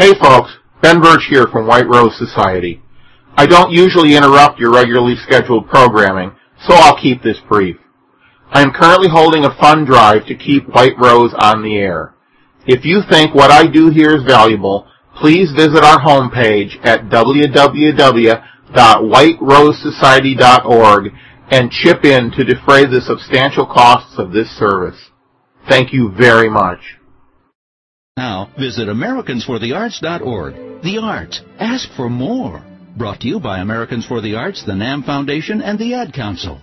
Hey folks, Ben Birch here from White Rose Society. I don't usually interrupt your regularly scheduled programming, so I'll keep this brief. I am currently holding a fund drive to keep White Rose on the air. If you think what I do here is valuable, please visit our homepage at www.whiterosesociety.org and chip in to defray the substantial costs of this service. Thank you very much. Now, visit AmericansForTheArts.org. The Arts. Ask for more. Brought to you by Americans for the Arts, the NAM Foundation, and the Ad Council.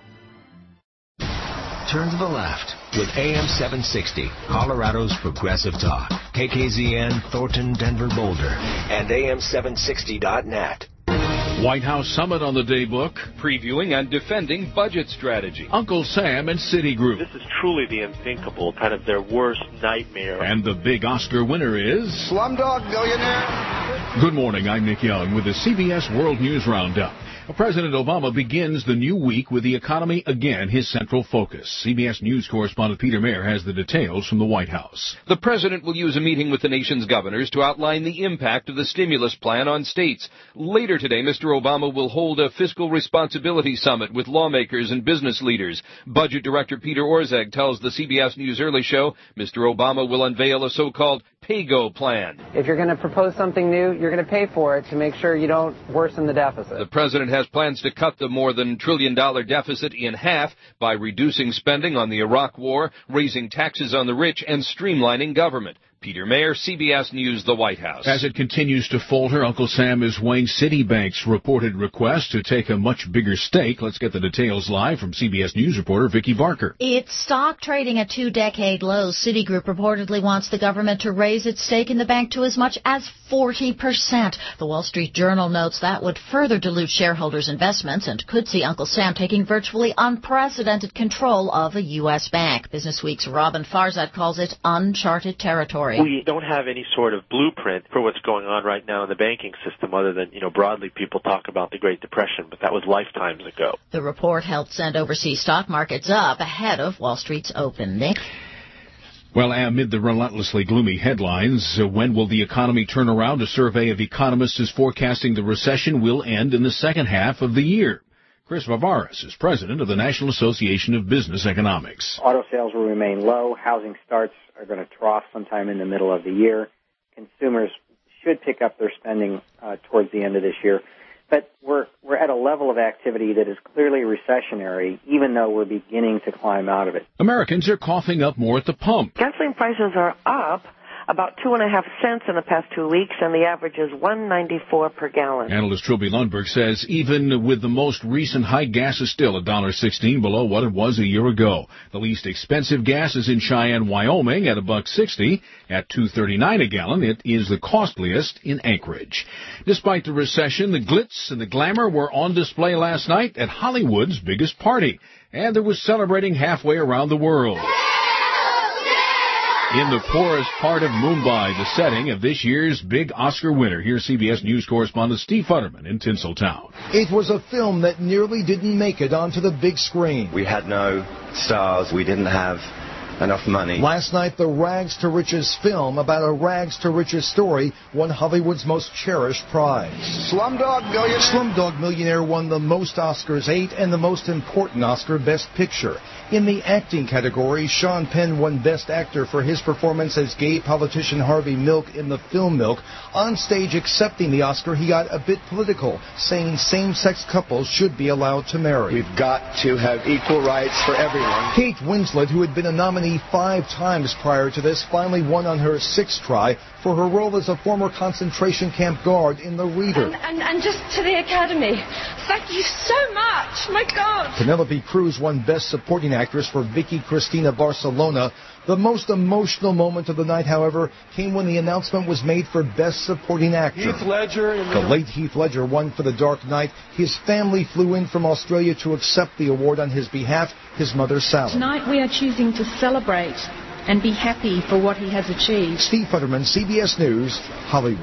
Turn to the left with AM 760, Colorado's Progressive Talk. KKZN, Thornton, Denver, Boulder, and AM760.net. White House Summit on the daybook. Previewing and defending budget strategy. Uncle Sam and Citigroup. This is truly the unthinkable, kind of their worst nightmare. And the big Oscar winner is... Slumdog Millionaire. Good morning, I'm Nick Young with the CBS World News Roundup. President Obama begins the new week with the economy again his central focus. CBS News correspondent Peter Mayer has the details from the White House. The president will use a meeting with the nation's governors to outline the impact of the stimulus plan on states. Later today, Mr. Obama will hold a fiscal responsibility summit with lawmakers and business leaders. Budget Director Peter Orszag tells the CBS News Early Show Mr. Obama will unveil a so-called pay-go plan. If you're going to propose something new, you're going to pay for it to make sure you don't worsen the deficit. The president has plans to cut the more than $1 trillion deficit in half by reducing spending on the Iraq War, raising taxes on the rich, and streamlining government. Peter Mayer, CBS News, the White House. As it continues to falter, Uncle Sam is weighing Citibank's reported request to take a much bigger stake. Let's get the details live from CBS News reporter Vicki Barker. It's stock trading at 2-decade lows. Citigroup reportedly wants the government to raise its stake in the bank to as much as 40%. The Wall Street Journal notes that would further dilute shareholders' investments and could see Uncle Sam taking virtually unprecedented control of a U.S. bank. Business Week's Robin Farzad calls it uncharted territory. We don't have any sort of blueprint for what's going on right now in the banking system other than, broadly people talk about the Great Depression, but that was lifetimes ago. The report helped send overseas stock markets up ahead of Wall Street's open. Nick? Well, amid the relentlessly gloomy headlines, when will the economy turn around? A survey of economists is forecasting the recession will end in the second half of the year. Chris Vavaris is president of the National Association of Business Economics. Auto sales will remain low. Housing starts are going to trough sometime in the middle of the year. Consumers should pick up their spending towards the end of this year. But we're at a level of activity that is clearly recessionary, even though we're beginning to climb out of it. Americans are coughing up more at the pump. Gasoline prices are up about 2.5 cents in the past 2 weeks, and the average is $1.94 per gallon. Analyst Trilby Lundberg says even with the most recent hike, gas is still $1.16 below what it was a year ago. The least expensive gas is in Cheyenne, Wyoming at $1.60. At $2.39 a gallon, it is the costliest in Anchorage. Despite the recession, the glitz and the glamour were on display last night at Hollywood's biggest party, and there was celebrating halfway around the world. In the poorest part of Mumbai, the setting of this year's big Oscar winner. Here's CBS News correspondent Steve Futterman in Tinseltown. It was a film that nearly didn't make it onto the big screen. We had no stars. We didn't have enough money. Last night, the Rags to Riches film about a rags to riches story won Hollywood's most cherished prize. Slumdog Millionaire. Slumdog Millionaire won the most Oscars, 8, and the most important Oscar, Best Picture. In the acting category, Sean Penn won Best Actor for his performance as gay politician Harvey Milk in the film Milk. On stage accepting the Oscar, he got a bit political, saying same-sex couples should be allowed to marry. We've got to have equal rights for everyone. Kate Winslet, who had been a nominee 5 times prior to this, finally won on her 6th try for her role as a former concentration camp guard in The Reader. And just to the Academy, thank you so much, my God. Penelope Cruz won Best Supporting Actress for Vicky Cristina Barcelona. The most emotional moment of the night, however, came when the announcement was made for Best Supporting Actor. Heath Ledger. The late Heath Ledger won for The Dark Knight. His family flew in from Australia to accept the award on his behalf, his mother Sally. Tonight we are choosing to celebrate and be happy for what he has achieved. Steve Futterman, CBS News, Hollywood.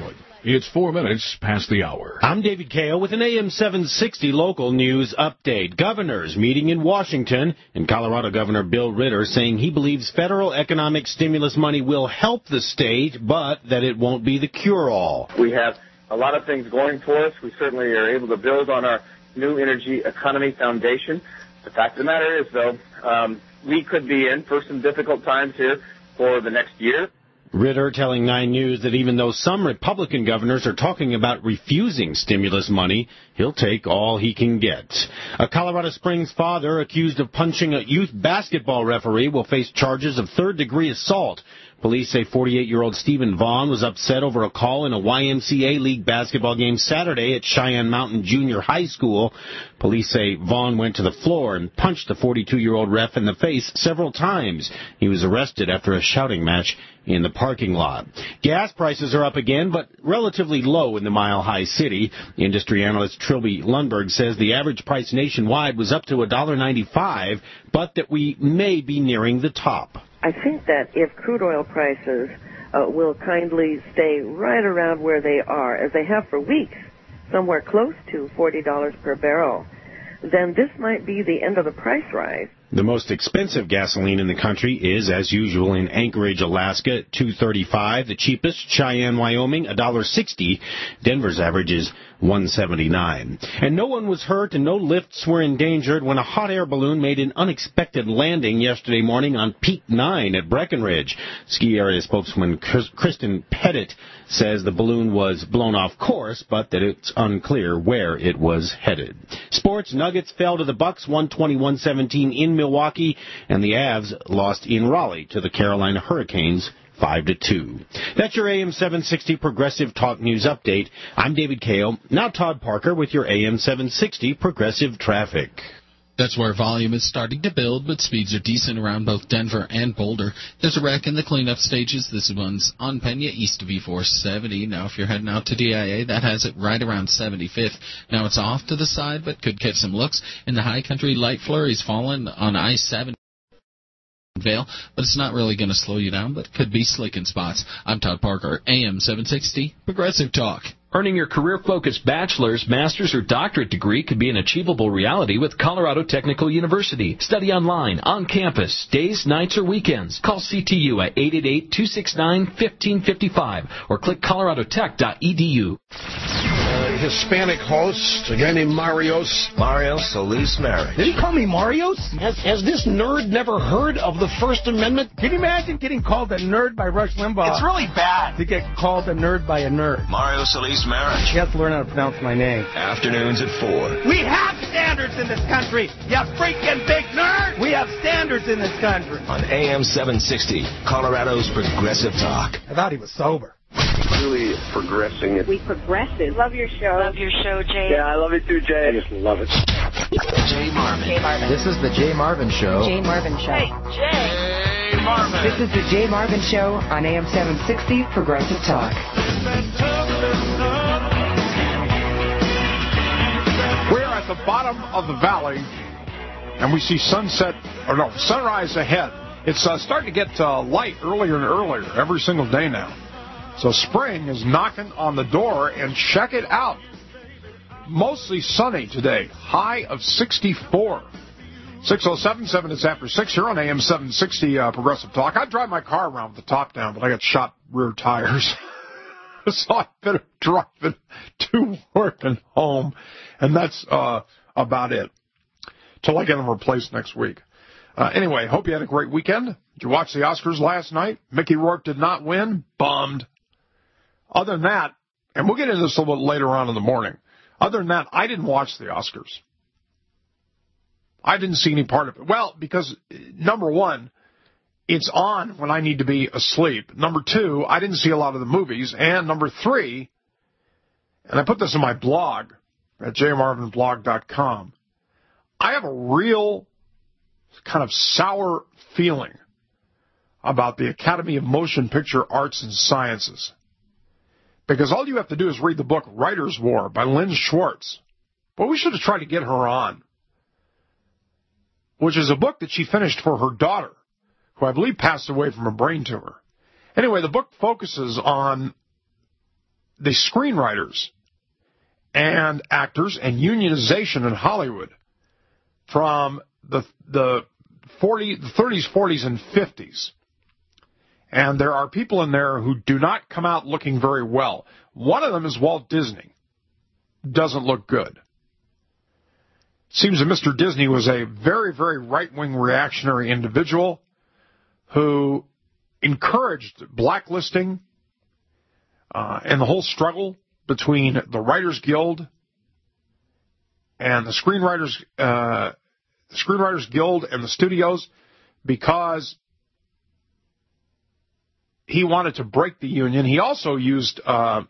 It's 4 minutes past the hour. I'm David Kao with an AM 760 local news update. Governors meeting in Washington, and Colorado Governor Bill Ritter saying he believes federal economic stimulus money will help the state, but that it won't be the cure-all. We have a lot of things going for us. We certainly are able to build on our new energy economy foundation. The fact of the matter is, though, we could be in for some difficult times here for the next year. Ritter telling 9 News that even though some Republican governors are talking about refusing stimulus money, he'll take all he can get. A Colorado Springs father accused of punching a youth basketball referee will face charges of third-degree assault. Police say 48-year-old Stephen Vaughn was upset over a call in a YMCA League basketball game Saturday at Cheyenne Mountain Junior High School. Police say Vaughn went to the floor and punched the 42-year-old ref in the face several times. He was arrested after a shouting match in the parking lot. Gas prices are up again, but relatively low in the Mile High City. Industry analyst Trilby Lundberg says the average price nationwide was up to $1.95, but that we may be nearing the top. I think that if crude oil prices will kindly stay right around where they are, as they have for weeks, somewhere close to $40 per barrel, then this might be the end of the price rise. The most expensive gasoline in the country is, as usual, in Anchorage, Alaska, at $2.35. The cheapest, Cheyenne, Wyoming, $1.60. Denver's average is $1.79. And no one was hurt and no lifts were endangered when a hot air balloon made an unexpected landing yesterday morning on Peak 9 at Breckenridge. Ski area spokesman Kristen Pettit says the balloon was blown off course, but that it's unclear where it was headed. Sports, Nuggets fell to the Bucks 121-17 in Milwaukee, and the Avs lost in Raleigh to the Carolina Hurricanes 5-2. That's your AM 760 Progressive Talk News Update. I'm David Kao. Now Todd Parker with your AM 760 Progressive Traffic. That's where volume is starting to build, but speeds are decent around both Denver and Boulder. There's a wreck in the cleanup stages. This one's on Pena, east of E470. Now, if you're heading out to DIA, that has it right around 75th. Now, it's off to the side, but could catch some looks. In the high country, light flurries falling on I-70. Vale, but it's not really going to slow you down, but could be slick in spots. I'm Todd Parker, AM 760, Progressive Talk. Earning your career-focused bachelor's, master's, or doctorate degree could be an achievable reality with Colorado Technical University. Study online, on campus, days, nights, or weekends. Call CTU at 888-269-1555 or click coloradotech.edu. Hispanic host, a guy named Marios. Mario Solis Merrick. Did he call me Marios? Has this nerd never heard of the First Amendment? Can you imagine getting called a nerd by Rush Limbaugh? It's really bad to get called a nerd by a nerd. Mario Solis Merrick. You have to learn how to pronounce my name. Afternoons at 4. We have standards in this country, you freaking big nerd! We have standards in this country. On AM 760, Colorado's Progressive Talk. I thought he was sober. Really progressing. We progressive. Love your show. Love your show, Jay. Yeah, I love it too, Jay. I just love it. Jay Marvin. Jay Marvin. This is the Jay Marvin Show. Jay Marvin Show. Hey, Jay. Jay Marvin. This is the Jay Marvin Show on AM 760 Progressive Talk. We're at the bottom of the valley, and we see sunrise ahead. It's starting to get light earlier and earlier every single day now. So spring is knocking on the door, and check it out. Mostly sunny today, high of 64. 6:07, 7 minutes after 6 here on AM 760 Progressive Talk. I drive my car around with the top down, but I got shot rear tires. So I've been driving to work and home, and that's about it. Till I get them replaced next week. Anyway, hope you had a great weekend. Did you watch the Oscars last night? Mickey Rourke did not win. Bummed. Other than that, and we'll get into this a little bit later on in the morning, other than that, I didn't watch the Oscars. I didn't see any part of it. Well, because, number one, it's on when I need to be asleep. Number two, I didn't see a lot of the movies. And number three, and I put this in my blog at jmarvinblog.com, I have a real kind of sour feeling about the Academy of Motion Picture Arts and Sciences. Because all you have to do is read the book Writer's War by Lynn Schwartz. But we should have tried to get her on, which is a book that she finished for her daughter, who I believe passed away from a brain tumor. Anyway, the book focuses on the screenwriters and actors and unionization in Hollywood from the 30s, 40s, and 50s. And there are people in there who do not come out looking very well. One of them is Walt Disney. Doesn't look good. Seems that Mr. Disney was a very, very right-wing reactionary individual who encouraged blacklisting and the whole struggle between the Writers Guild and the Screenwriters Guild and the studios, because he wanted to break the union. He also used the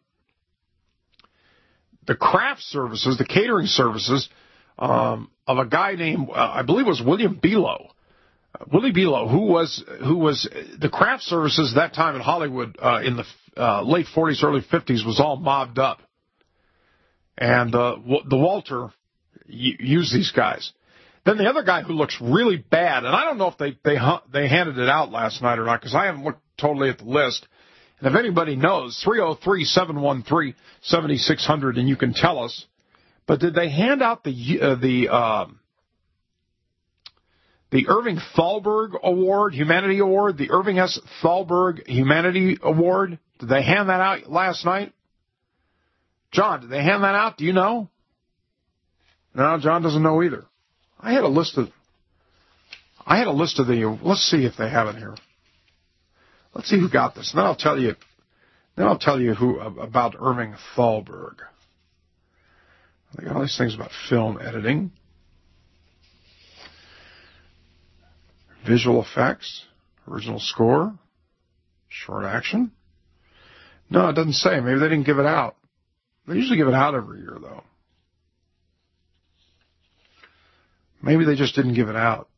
craft services, the catering services of a guy named, I believe it was William Below. Willie Below, who was the craft services that time in Hollywood in the late 40s, early 50s, was all mobbed up. And the Walter used these guys. Then the other guy who looks really bad, and I don't know if they handed it out last night or not, because I haven't looked totally at the list. And if anybody knows, 303-713-7600, and you can tell us. But did they hand out the Irving Thalberg Award, Humanity Award, the Irving S. Thalberg Humanity Award? Did they hand that out last night? John, did they hand that out? Do you know? No, John doesn't know either. I had a list of the, let's see if they have it here. Let's see who got this. And then I'll tell you who about Irving Thalberg. They got all these things about film editing, visual effects, original score, short action. No, it doesn't say. Maybe they didn't give it out. They usually give it out every year, though. Maybe they just didn't give it out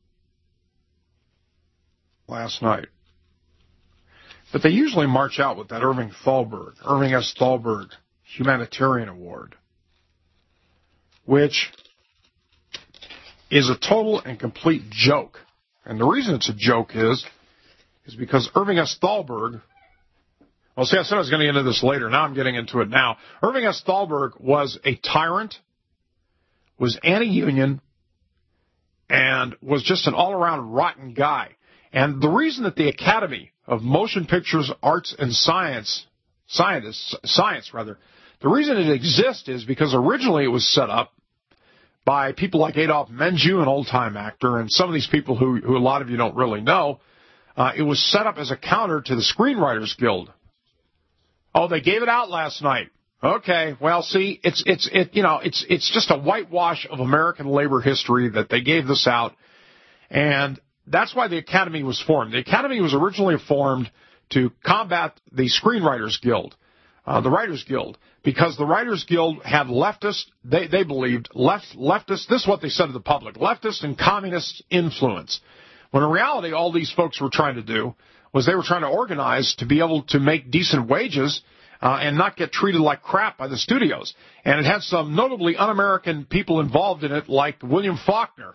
last night. But they usually march out with that Irving S. Thalberg Humanitarian Award, which is a total and complete joke. And the reason it's a joke is because Irving S. Thalberg, well, see, I said I was going to get into this later. Now I'm getting into it now. Irving S. Thalberg was a tyrant, was anti-union, and was just an all-around rotten guy. And the reason that the Academy of Motion Pictures, Arts, and Science, the reason it exists is because originally it was set up by people like Adolph Menjou, an old-time actor, and some of these people who a lot of you don't really know. It was set up as a counter to the Screenwriters Guild. Oh, they gave it out last night. Okay, well, see, it's just a whitewash of American labor history that they gave this out, and that's why the Academy was formed. The Academy was originally formed to combat the Screenwriters Guild, the Writers Guild, because the Writers Guild had leftist, they believed, leftist, this is what they said to the public, leftist and communist influence. When in reality, all these folks were trying to do was they were trying to organize to be able to make decent wages and not get treated like crap by the studios. And it had some notably un-American people involved in it, like William Faulkner,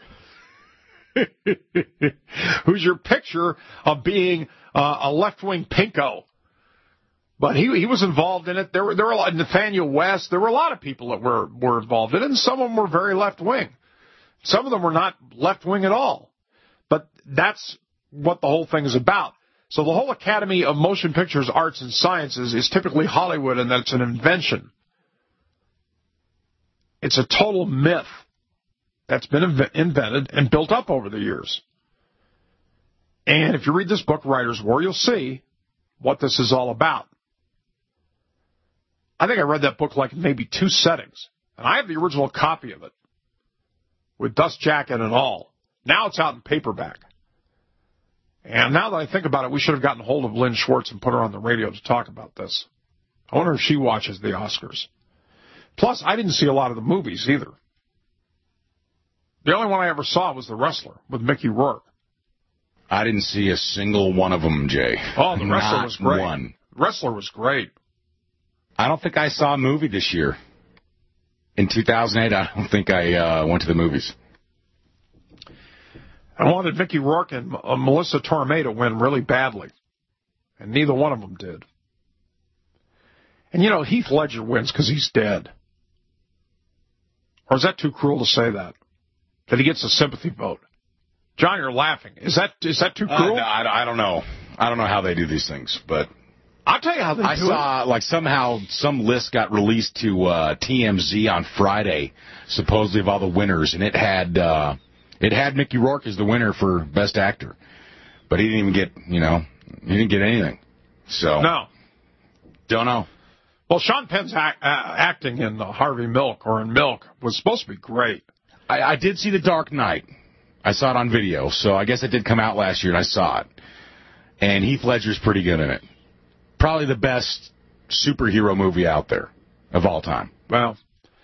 who's your picture of being a left-wing pinko. But he was involved in it. There were a lot, Nathaniel West. There were a lot of people that were involved in it, and some of them were very left-wing. Some of them were not left-wing at all. But that's what the whole thing is about. So the whole Academy of Motion Pictures, Arts, and Sciences is typically Hollywood, and that it's an invention. It's a total myth that's been invented and built up over the years. And if you read this book, Writer's War, you'll see what this is all about. I think I read that book like maybe 2 settings. And I have the original copy of it with dust jacket and all. Now it's out in paperback. And now that I think about it, we should have gotten hold of Lynn Schwartz and put her on the radio to talk about this. I wonder if she watches the Oscars. Plus, I didn't see a lot of the movies either. The only one I ever saw was The Wrestler with Mickey Rourke. I didn't see a single one of them, Jay. Oh, The Wrestler was great. One. Wrestler was great. I don't think I saw a movie this year. In 2008, I don't think I went to the movies. I wanted Mickey Rourke and Melissa Torme to win really badly, and neither one of them did. And, Heath Ledger wins because he's dead. Or is that too cruel to say that? That he gets a sympathy vote? John, you're laughing. Is that too cruel? No, I don't know. I don't know how they do these things, but I'll tell you how they do it. I saw, somehow some list got released to TMZ on Friday, supposedly of all the winners, and it had Mickey Rourke as the winner for Best Actor. But he didn't even get, he didn't get anything. So no. Don't know. Well, Sean Penn's acting in Harvey Milk, or in Milk, was supposed to be great. I did see The Dark Knight. I saw it on video, so I guess it did come out last year, and I saw it. And Heath Ledger's pretty good in it. Probably the best superhero movie out there of all time. Well,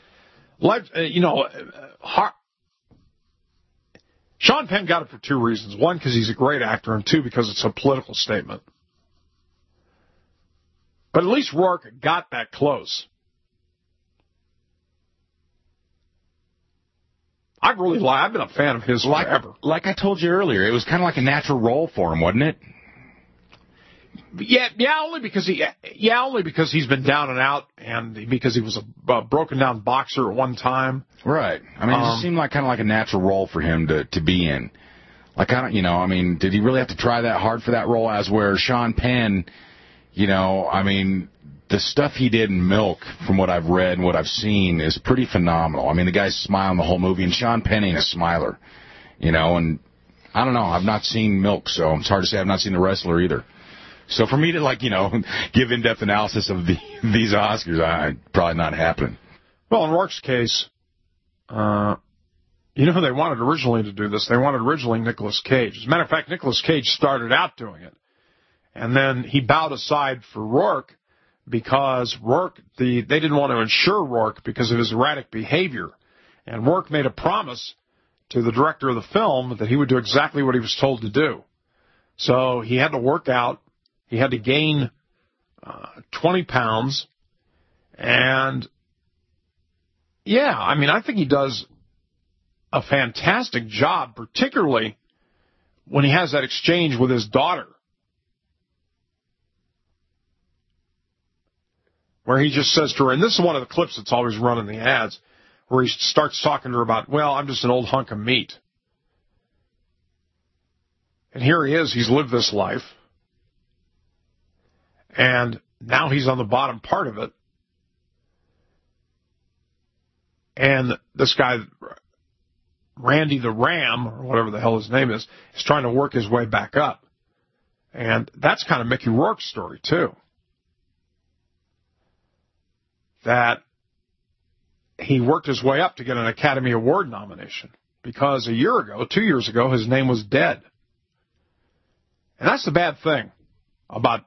Sean Penn got it for two reasons. One, because he's a great actor, and two, because it's a political statement. But at least Rourke got that close. I've been a fan of his forever. Like I told you earlier, it was kind of like a natural role for him, wasn't it? Yeah, only because he's been down and out, and because he was a broken down boxer at one time. Right. I mean, it just seemed like kind of like a natural role for him to be in. Like did he really have to try that hard for that role? As where Sean Penn, the stuff he did in Milk, from what I've read and what I've seen, is pretty phenomenal. I mean, the guy's smiling the whole movie, and Sean Penn ain't a smiler, and I don't know. I've not seen Milk, so it's hard to say. I've not seen The Wrestler either. So for me to, give in-depth analysis of these Oscars, probably not happening. Well, in Rourke's case, who they wanted originally to do this? They wanted originally Nicolas Cage. As a matter of fact, Nicolas Cage started out doing it. And then he bowed aside for Rourke because they didn't want to insure Rourke because of his erratic behavior. And Rourke made a promise to the director of the film that he would do exactly what he was told to do. So he had to work out. He had to gain 20 pounds. And, I think he does a fantastic job, particularly when he has that exchange with his daughter, where he just says to her, and this is one of the clips that's always run in the ads, where he starts talking to her about, well, I'm just an old hunk of meat. And here he is, he's lived this life, and now he's on the bottom part of it. And this guy, Randy the Ram, or whatever the hell his name is trying to work his way back up. And that's kind of Mickey Rourke's story, too. That he worked his way up to get an Academy Award nomination because 2 years ago, his name was dead. And that's the bad thing about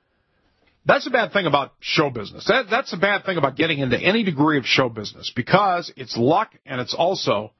show business. That's the bad thing about getting into any degree of show business, because it's luck and it's also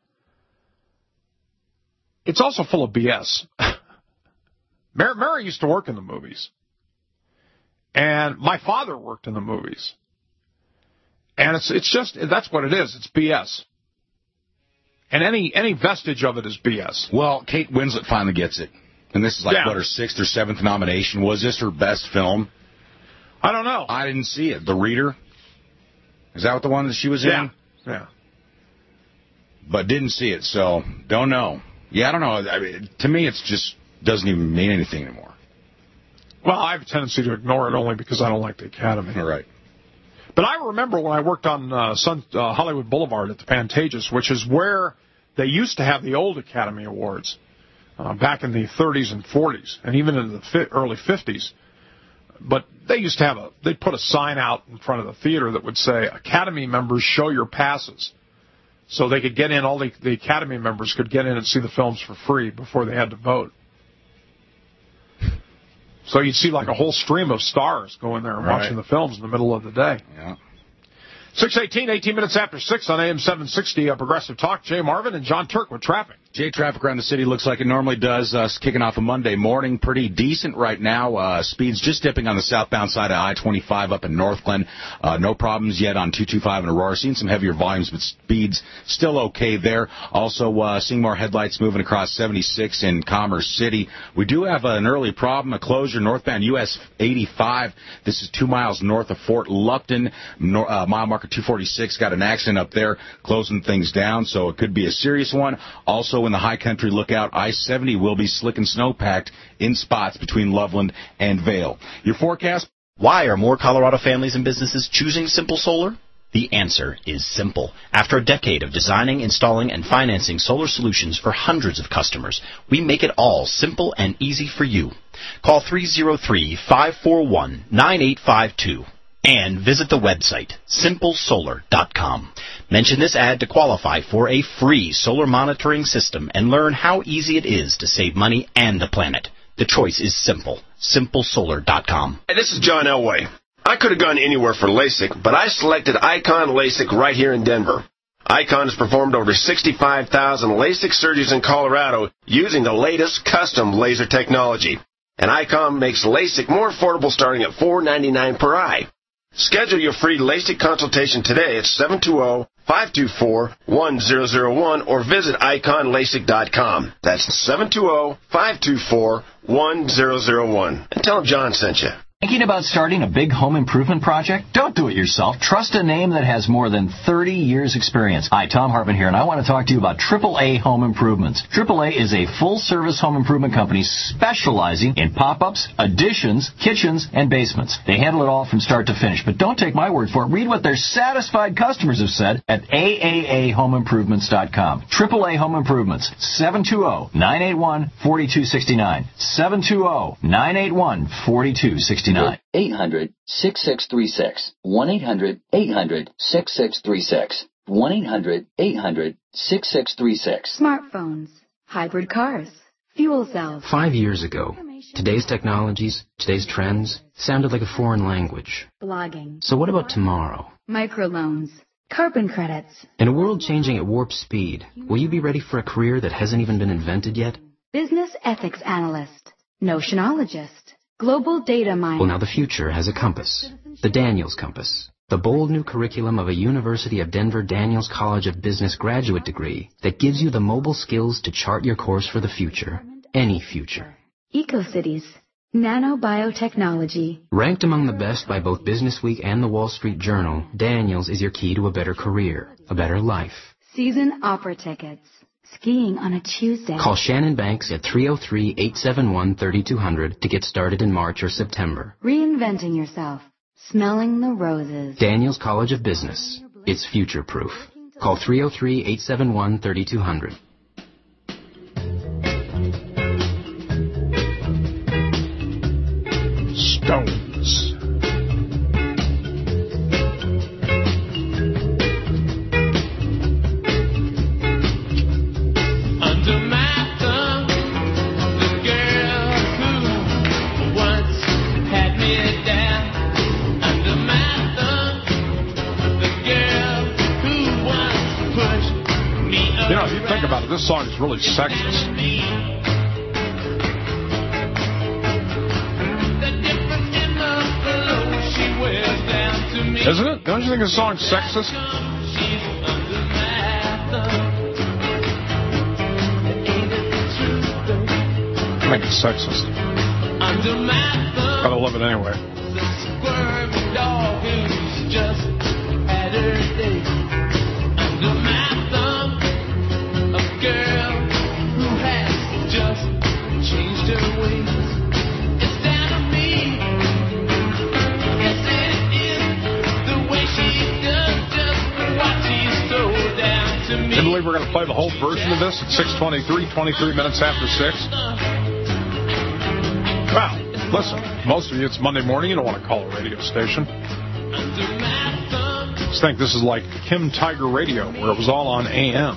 full of BS. Mary used to work in the movies, and my father worked in the movies. And it's just, that's what it is. It's BS. And any vestige of it is BS. Well, Kate Winslet finally gets it. And this is her 6th or 7th nomination. Was this her best film? I don't know. I didn't see it. The Reader? Is that what the one that she was in? Yeah. But didn't see it, so don't know. Yeah, I don't know. To me, it's just doesn't even mean anything anymore. Well, I have a tendency to ignore it only because I don't like the Academy. All right. But I remember when I worked on Hollywood Boulevard at the Pantages, which is where they used to have the old Academy Awards back in the 30s and 40s, and even in the early 50s. But they used to they'd put a sign out in front of the theater that would say, Academy members, show your passes. So they could get in, all the Academy members could get in and see the films for free before they had to vote. So you'd see like a whole stream of stars going there and watching the films in the middle of the day. Yeah. 6:18, 18 minutes after 6 on AM 760, Progressive Talk. Jay Marvin and John Turk with traffic. Jay, traffic around the city looks like it normally does. Kicking off a Monday morning, pretty decent right now. Speeds just dipping on the southbound side of I-25 up in Northglenn. No problems yet on 225 in Aurora. Seeing some heavier volumes, but speeds still okay there. Also, seeing more headlights moving across 76 in Commerce City. We do have an early problem, a closure northbound US 85. This is 2 miles north of Fort Lupton. Mile marker 246 got an accident up there, closing things down, so it could be a serious one. Also, in the high country, look out, I-70 will be slick and snow-packed in spots between Loveland and Vail. Your forecast? Why are more Colorado families and businesses choosing Simple Solar? The answer is simple. After a decade of designing, installing, and financing solar solutions for hundreds of customers, we make it all simple and easy for you. Call 303-541-9852. And visit the website, simplesolar.com. Mention this ad to qualify for a free solar monitoring system and learn how easy it is to save money and the planet. The choice is simple. Simplesolar.com. Hey, this is John Elway. I could have gone anywhere for LASIK, but I selected Icon LASIK right here in Denver. Icon has performed over 65,000 LASIK surgeries in Colorado using the latest custom laser technology. And Icon makes LASIK more affordable starting at $4.99 per eye. Schedule your free LASIK consultation today at 720-524-1001 or visit iconlasik.com. That's 720-524-1001. And tell them John sent you. Thinking about starting a big home improvement project? Don't do it yourself. Trust a name that has more than 30 years experience. Hi, Tom Hartman here, and I want to talk to you about AAA Home Improvements. AAA is a full-service home improvement company specializing in pop-ups, additions, kitchens, and basements. They handle it all from start to finish, but don't take my word for it. Read what their satisfied customers have said at AAAHomeImprovements.com. AAA Home Improvements, 720-981-4269. 720-981-4269. 800-6636. 1-800-800-6636. 1-800-800-6636. Smartphones, hybrid cars, fuel cells. 5 years ago, today's technologies, today's trends, sounded like a foreign language. Blogging. So what about tomorrow? Microloans, carbon credits. In a world changing at warp speed, will you be ready for a career that hasn't even been invented yet? Business ethics analyst, notionologist. Global data miner. Well, now the future has a compass. The Daniels Compass. The bold new curriculum of a University of Denver Daniels College of Business graduate degree that gives you the mobile skills to chart your course for the future. Any future. EcoCities. Nanobiotechnology. Ranked among the best by both Businessweek and the Wall Street Journal, Daniels is your key to a better career, a better life. Season opera tickets. Skiing on a Tuesday. Call Shannon Banks at 303-871-3200 to get started in March or September. Reinventing yourself. Smelling the roses. Daniels College of Business. It's future-proof. Call 303-871-3200. Stones. You know, if you think about it, this song is really sexist. Isn't it? Don't you think this song's sexist? I think it's sexist. Gotta love it anyway. I believe we're going to play the whole version of this at 6:23, 23 minutes after 6. Well, listen, most of you, it's Monday morning. You don't want to call a radio station. Just think this is like Kim Tiger Radio, where it was all on AM.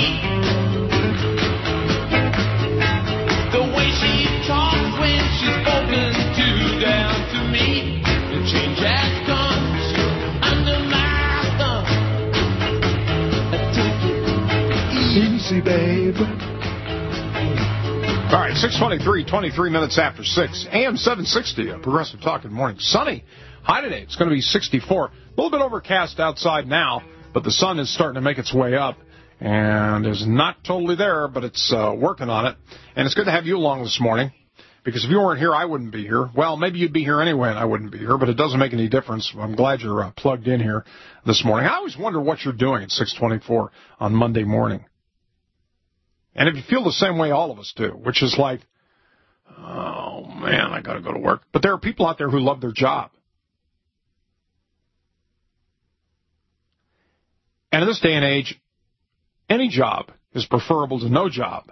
She's sexy babe. All right, 6:23, 23 minutes after 6. AM 760, Progressive Talk in the morning. Sunny. High today. It's going to be 64. A little bit overcast outside now, but the sun is starting to make its way up and is not totally there, but it's working on it. And it's good to have you along this morning, because if you weren't here, I wouldn't be here. Well, maybe you'd be here anyway and I wouldn't be here, but it doesn't make any difference. I'm glad you're plugged in here this morning. I always wonder what you're doing at 6:24 on Monday morning. And if you feel the same way all of us do, which is like, oh, man, I got to go to work. But there are people out there who love their job. And in this day and age, any job is preferable to no job.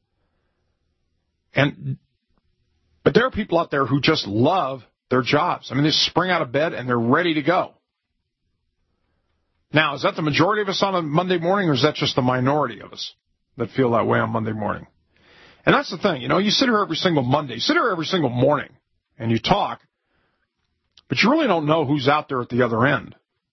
But there are people out there who just love their jobs. I mean, they spring out of bed and they're ready to go. Now, is that the majority of us on a Monday morning, or is that just the minority of us that feel that way on Monday morning? And that's the thing. You know, you sit here every single Monday, you sit here every single morning, and you talk, but you really don't know who's out there at the other end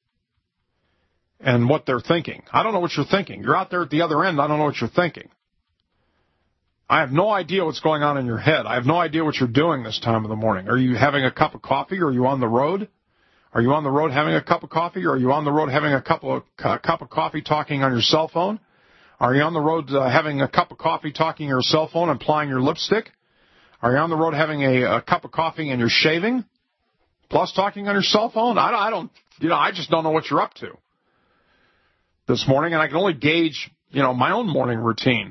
and what they're thinking. I don't know what you're thinking. You're out there at the other end. I don't know what you're thinking. I have no idea what's going on in your head. I have no idea what you're doing this time of the morning. Are you having a cup of coffee, or are you on the road? Are you on the road having a cup of coffee, or are you on the road having a cup of coffee talking on your cell phone? Are you on the road having a cup of coffee talking on your cell phone and applying your lipstick? Are you on the road having a cup of coffee and you're shaving, plus talking on your cell phone? I just don't know what you're up to this morning, and I can only gauge, my own morning routine,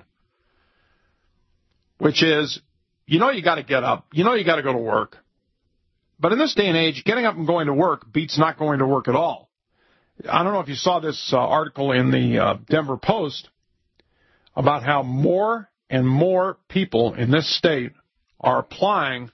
which is, you got to get up, you got to go to work. But in this day and age, getting up and going to work beats not going to work at all. I don't know if you saw this article in the Denver Post about how more and more people in this state are applying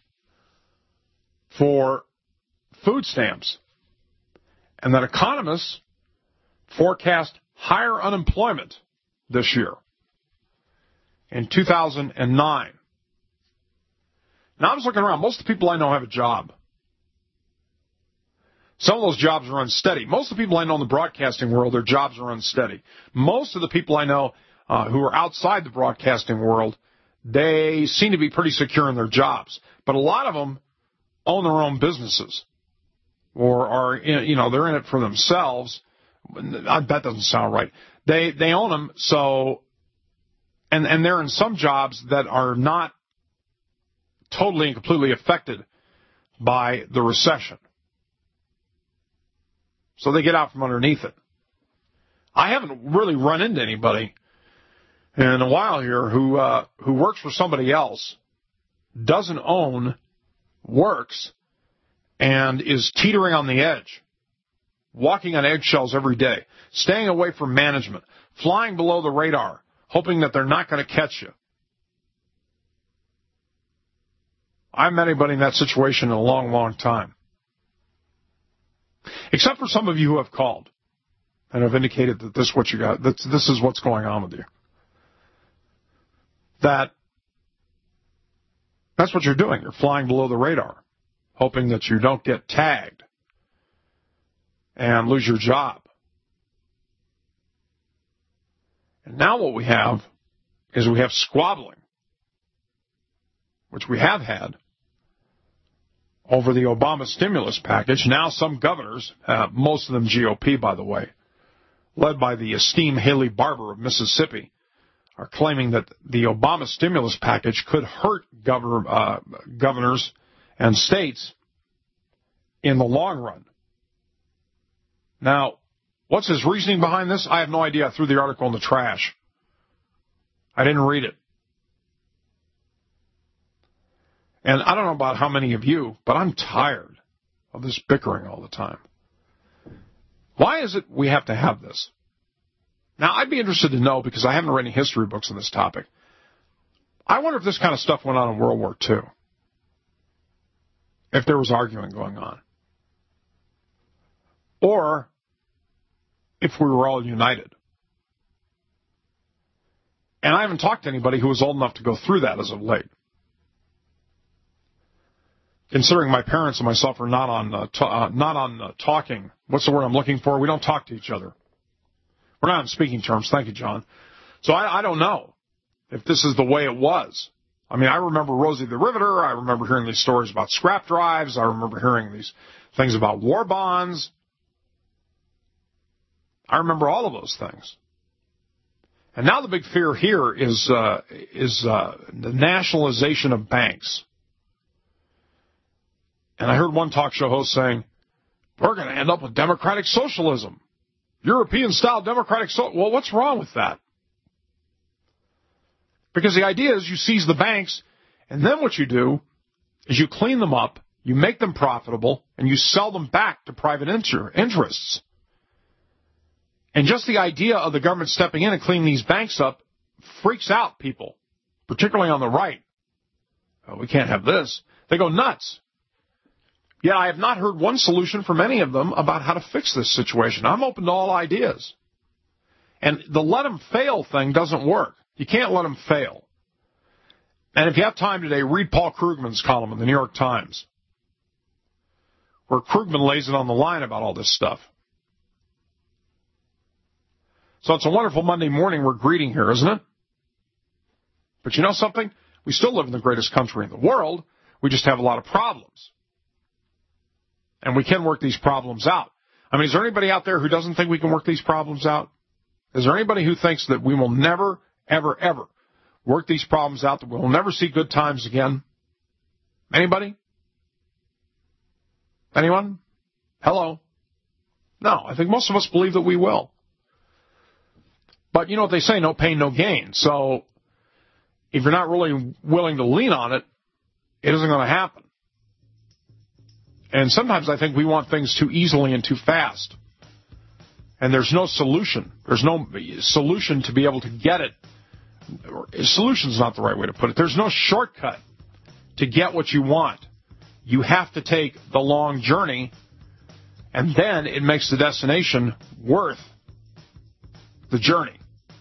for food stamps, and that economists forecast higher unemployment this year in 2009. Now, I was looking around. Most of the people I know have a job. Some of those jobs are unsteady. Most of the people I know in the broadcasting world, their jobs are unsteady. Most of the people I know who are outside the broadcasting world, they seem to be pretty secure in their jobs. But a lot of them own their own businesses, or are, they're in it for themselves. That doesn't sound right. They own them, so, and they're in some jobs that are not totally and completely affected by the recession. So they get out from underneath it. I haven't really run into anybody in a while here who works for somebody else, doesn't own, works, and is teetering on the edge, walking on eggshells every day, staying away from management, flying below the radar, hoping that they're not going to catch you. I haven't met anybody in that situation in a long, long time. Except for some of you who have called and have indicated that this is what you got, that this is what's going on with you. That's what you're doing. You're flying below the radar, hoping that you don't get tagged and lose your job. And now what we have is we have squabbling, which we have had over the Obama stimulus package. Now some governors, most of them GOP, by the way, led by the esteemed Haley Barbour of Mississippi, are claiming that the Obama stimulus package could hurt governors and states in the long run. Now, what's his reasoning behind this? I have no idea. I threw the article in the trash. I didn't read it. And I don't know about how many of you, but I'm tired of this bickering all the time. Why is it we have to have this? Now, I'd be interested to know, because I haven't read any history books on this topic. I wonder if this kind of stuff went on in World War II, if there was arguing going on, or if we were all united. And I haven't talked to anybody who was old enough to go through that as of late. Considering my parents and myself are not on talking, what's the word I'm looking for? We don't talk to each other. We're not on speaking terms. Thank you, John. So I don't know if this is the way it was. I mean, I remember Rosie the Riveter. I remember hearing these stories about scrap drives. I remember hearing these things about war bonds. I remember all of those things. And now the big fear here is the nationalization of banks. And I heard one talk show host saying, we're going to end up with democratic socialism. European-style democratic socialism. Well, what's wrong with that? Because the idea is you seize the banks, and then what you do is you clean them up, you make them profitable, and you sell them back to private interests. And just the idea of the government stepping in and cleaning these banks up freaks out people, particularly on the right. Oh, we can't have this. They go nuts. Yet I have not heard one solution from any of them about how to fix this situation. I'm open to all ideas. And the let them fail thing doesn't work. You can't let them fail. And if you have time today, read Paul Krugman's column in the New York Times, where Krugman lays it on the line about all this stuff. So it's a wonderful Monday morning we're greeting here, isn't it? But you know something? We still live in the greatest country in the world. We just have a lot of problems. And we can work these problems out. I mean, is there anybody out there who doesn't think we can work these problems out? Is there anybody who thinks that we will never, ever, ever work these problems out, that we'll never see good times again? Anybody? Anyone? Hello? No, I think most of us believe that we will. But you know what they say, no pain, no gain. So if you're not really willing to lean on it, it isn't going to happen. And sometimes I think we want things too easily and too fast. And there's no solution. There's no solution to be able to get it. Solution's not the right way to put it. There's no shortcut to get what you want. You have to take the long journey, and then it makes the destination worth the journey.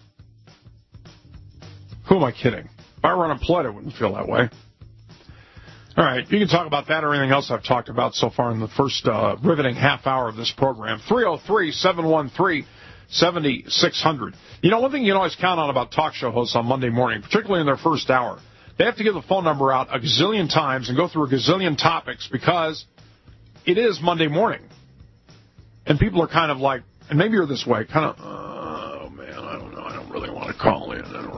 Who am I kidding? If I were unemployed, I wouldn't feel that way. All right, you can talk about that or anything else I've talked about so far in the first riveting half hour of this program. 303-713-7600. You know, one thing you can always count on about talk show hosts on Monday morning, particularly in their first hour, they have to give the phone number out a gazillion times and go through a gazillion topics because it is Monday morning. And people are kind of like, and maybe you're this way, kind of, oh, man, I don't know. I don't really want to call in. I'm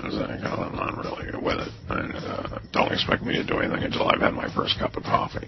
not really with it. Don't expect me to do anything until I've had my first cup of coffee.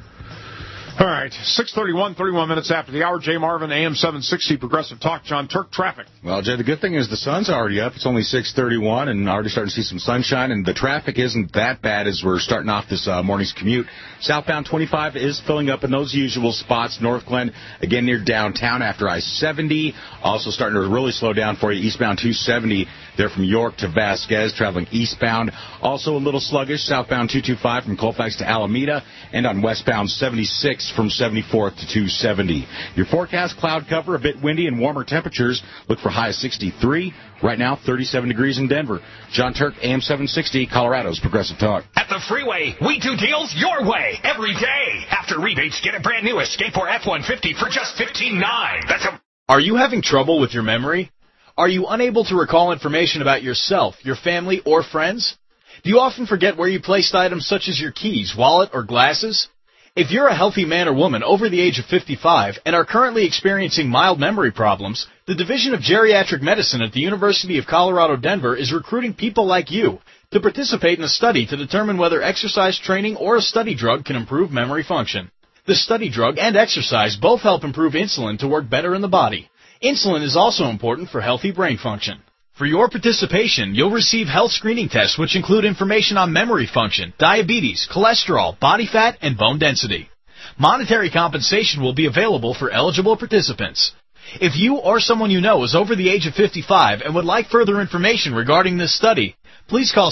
All right, 6:31, 31 minutes after the hour. Jay Marvin, AM 760, Progressive Talk. John Turk, traffic. Well, Jay, the good thing is the sun's already up. It's only 6:31, and already starting to see some sunshine, and the traffic isn't that bad as we're starting off this morning's commute. Southbound 25 is filling up in those usual spots. North Glen, again, near downtown after I-70. Also starting to really slow down for you. Eastbound 270 there from York to Vasquez, traveling eastbound. Also a little sluggish, southbound 225 from Colfax to Alameda, and on westbound 76 from 74th to 270. Your forecast, cloud cover, a bit windy and warmer temperatures. Look for high of 63. Right now, 37 degrees in Denver. John Turk, AM 760, Colorado's Progressive Talk. At the Freeway, we do deals your way every day. After rebates, get a brand new Escape or F-150 for just $15,900. Are you having trouble with your memory? Are you unable to recall information about yourself, your family, or friends? Do you often forget where you placed items such as your keys, wallet, or glasses? If you're a healthy man or woman over the age of 55 and are currently experiencing mild memory problems, the Division of Geriatric Medicine at the University of Colorado Denver is recruiting people like you to participate in a study to determine whether exercise training or a study drug can improve memory function. The study drug and exercise both help improve insulin to work better in the body. Insulin is also important for healthy brain function. For your participation, you'll receive health screening tests which include information on memory function, diabetes, cholesterol, body fat, and bone density. Monetary compensation will be available for eligible participants. If you or someone you know is over the age of 55 and would like further information regarding this study, please call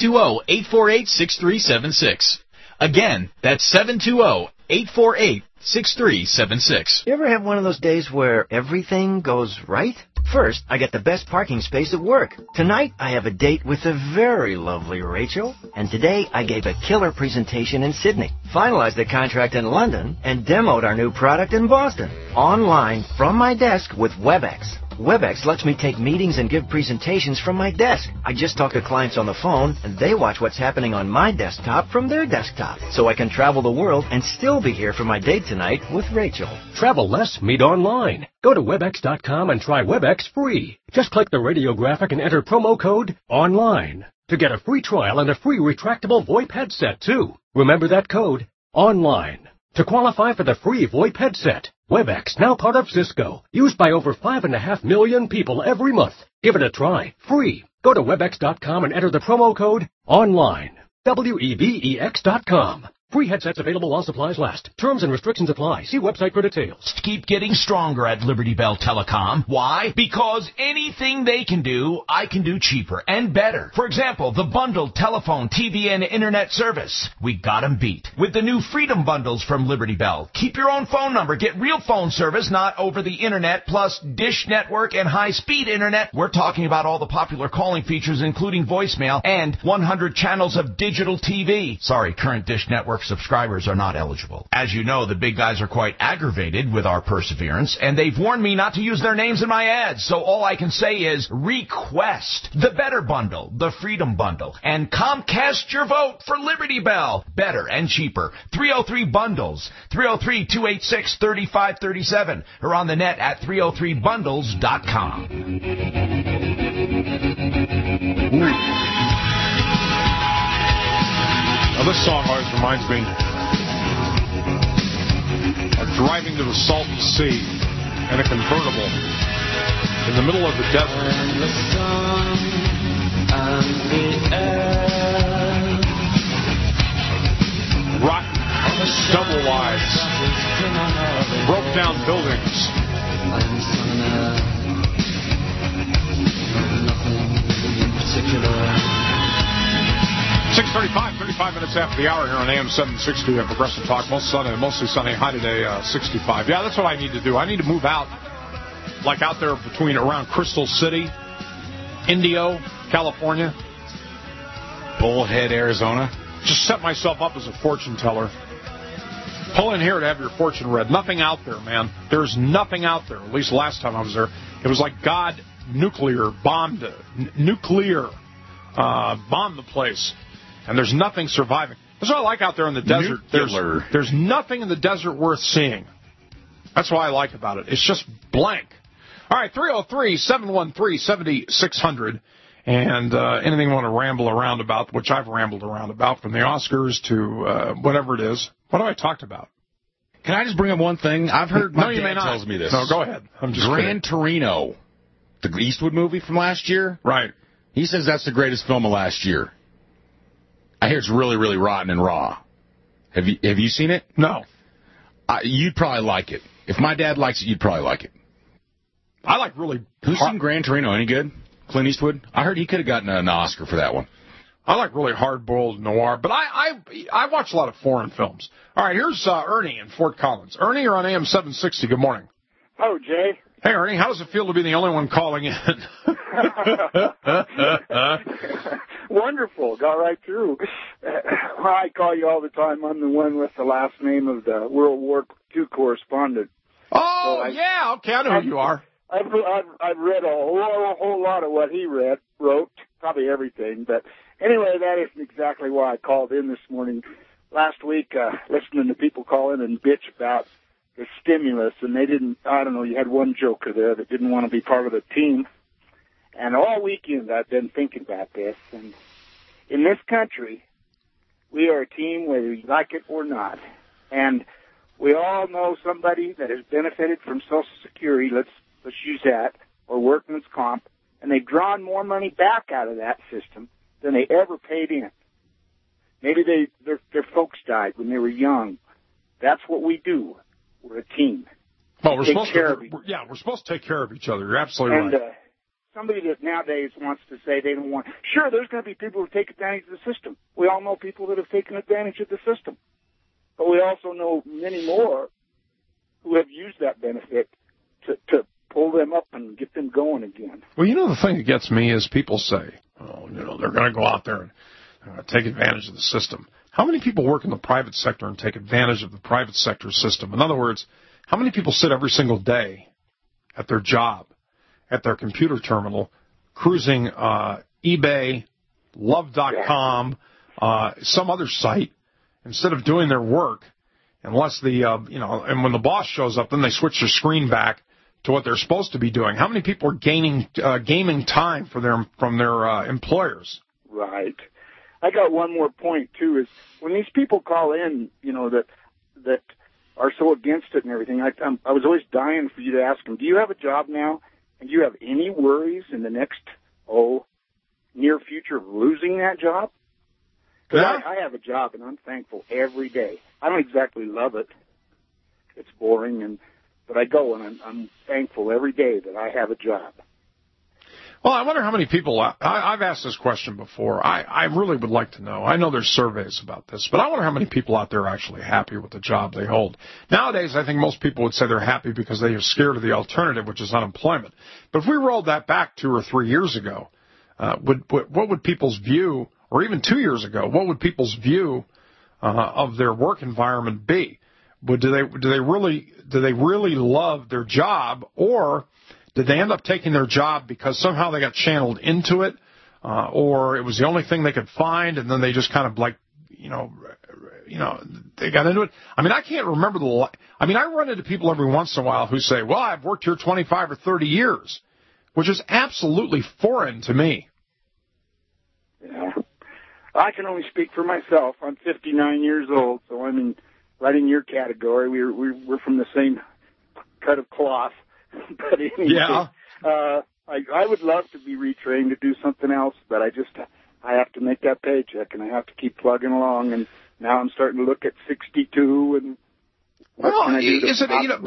720-848-6376. Again, that's 720-848-6376. You ever have one of those days where everything goes right? First, I get the best parking space at work. Tonight, I have a date with the very lovely Rachel. And today, I gave a killer presentation in Sydney, finalized the contract in London, and demoed our new product in Boston. Online, from my desk with WebEx. WebEx lets me take meetings and give presentations from my desk. I just talk to clients on the phone, and they watch what's happening on my desktop from their desktop. So I can travel the world and still be here for my date tonight with Rachel. Travel less, meet online. Go to WebEx.com and try WebEx free. Just click the radio graphic and enter promo code ONLINE to get a free trial and a free retractable VoIP headset, too. Remember that code, ONLINE, to qualify for the free VoIP headset. WebEx, now part of Cisco, used by over 5.5 million people every month. Give it a try, free. Go to WebEx.com and enter the promo code ONLINE. WEBEX.com. Free headsets available while supplies last. Terms and restrictions apply. See website for details. Keep getting stronger at Liberty Bell Telecom. Why? Because anything they can do, I can do cheaper and better. For example, the bundled telephone, TV, and internet service. We got them beat. With the new Freedom Bundles from Liberty Bell. Keep your own phone number. Get real phone service, not over the internet, plus dish network and high-speed internet. We're talking about all the popular calling features, including voicemail and 100 channels of digital TV. Sorry, current dish network subscribers are not eligible. As you know, the big guys are quite aggravated with our perseverance, and they've warned me not to use their names in my ads, so all I can say is request the better bundle, the Freedom Bundle, and Comcast your vote for Liberty Bell. Better and cheaper. 303 bundles, 303-286-3537, or on the net at 303bundles.com. Now, this song always reminds me of driving to the Salton Sea in a convertible in the middle of the desert. And the sun and the air. Rotten, double wides, broke down buildings. 6:35, 35 minutes after the hour here on AM 760 at Progressive Talk. Mostly sunny. High today, 65. Yeah, that's what I need to do. I need to move out, like out there around Crystal City, Indio, California, Bullhead, Arizona. Just set myself up as a fortune teller. Pull in here to have your fortune read. Nothing out there, man. There's nothing out there. At least last time I was there, it was like God nuclear bombed the place. And there's nothing surviving. That's what I like out there in the desert. There's nothing in the desert worth seeing. That's what I like about it. It's just blank. All right, 303-713-7600. And anything you want to ramble around about, which I've rambled around about, from the Oscars to whatever it is. What have I talked about? Can I just bring up one thing? I've heard my dad tells me this. No, go ahead. I'm just Gran Torino, the Eastwood movie from last year. Right. He says that's the greatest film of last year. I hear it's really, really rotten and raw. Have you seen it? No. You'd probably like it. If my dad likes it, you'd probably like it. I like really... Who's seen Gran Torino? Any good? Clint Eastwood? I heard he could have gotten an Oscar for that one. I like really hard-boiled noir, but I watch a lot of foreign films. All right, here's Ernie in Fort Collins. Ernie, you're on AM 760. Good morning. Oh, Jay. Hey, Ernie, how does it feel to be the only one calling in? Wonderful. Got right through. I call you all the time. I'm the one with the last name of the World War II correspondent. Oh, so yeah. Okay, I know who you are. I've read a whole lot of what he wrote, probably everything. But anyway, that isn't exactly why I called in this morning. Last week, listening to people call in and bitch about the stimulus, and they didn't, I don't know, you had one joker there that didn't want to be part of the team. And all weekend I've been thinking about this. And in this country, we are a team whether you like it or not. And we all know somebody that has benefited from Social Security, let's use that, or workman's comp, and they've drawn more money back out of that system than they ever paid in. Maybe their folks died when they were young. That's what we do. We're a team. Well, we're supposed to take care of each other. You're absolutely right. And somebody that nowadays wants to say they don't want... Sure, there's going to be people who take advantage of the system. We all know people that have taken advantage of the system. But we also know many more who have used that benefit to pull them up and get them going again. Well, the thing that gets me is people say, they're going to go out there and take advantage of the system. How many people work in the private sector and take advantage of the private sector system? In other words, how many people sit every single day at their job at their computer terminal, cruising eBay, Love.com, some other site, instead of doing their work, unless and when the boss shows up, then they switch their screen back to what they're supposed to be doing. How many people are gaming time from their employers? Right. I got one more point too. Is when these people call in, that are so against it and everything. I was always dying for you to ask them, do you have a job now? And do you have any worries in the next near future of losing that job? Because I have a job and I'm thankful every day. I don't exactly love it. It's boring, but I go and I'm thankful every day that I have a job. Well, I wonder how many people, I've asked this question before. I really would like to know. I know there's surveys about this, but I wonder how many people out there are actually happy with the job they hold. Nowadays, I think most people would say they're happy because they are scared of the alternative, which is unemployment. But if we rolled that back 2 or 3 years ago, what would people's view, or even 2 years ago, what would people's view of their work environment be? Do they really love their job, or did they end up taking their job because somehow they got channeled into it, or it was the only thing they could find, and then they just kind of they got into it? I mean, I can't remember I run into people every once in a while who say, well, I've worked here 25 or 30 years, which is absolutely foreign to me. Yeah. I can only speak for myself. I'm 59 years old, so I'm right in your category. We're from the same cut of cloth. But anyway, yeah. I would love to be retrained to do something else, but I have to make that paycheck, and I have to keep plugging along. And now I'm starting to look at 62 and. Is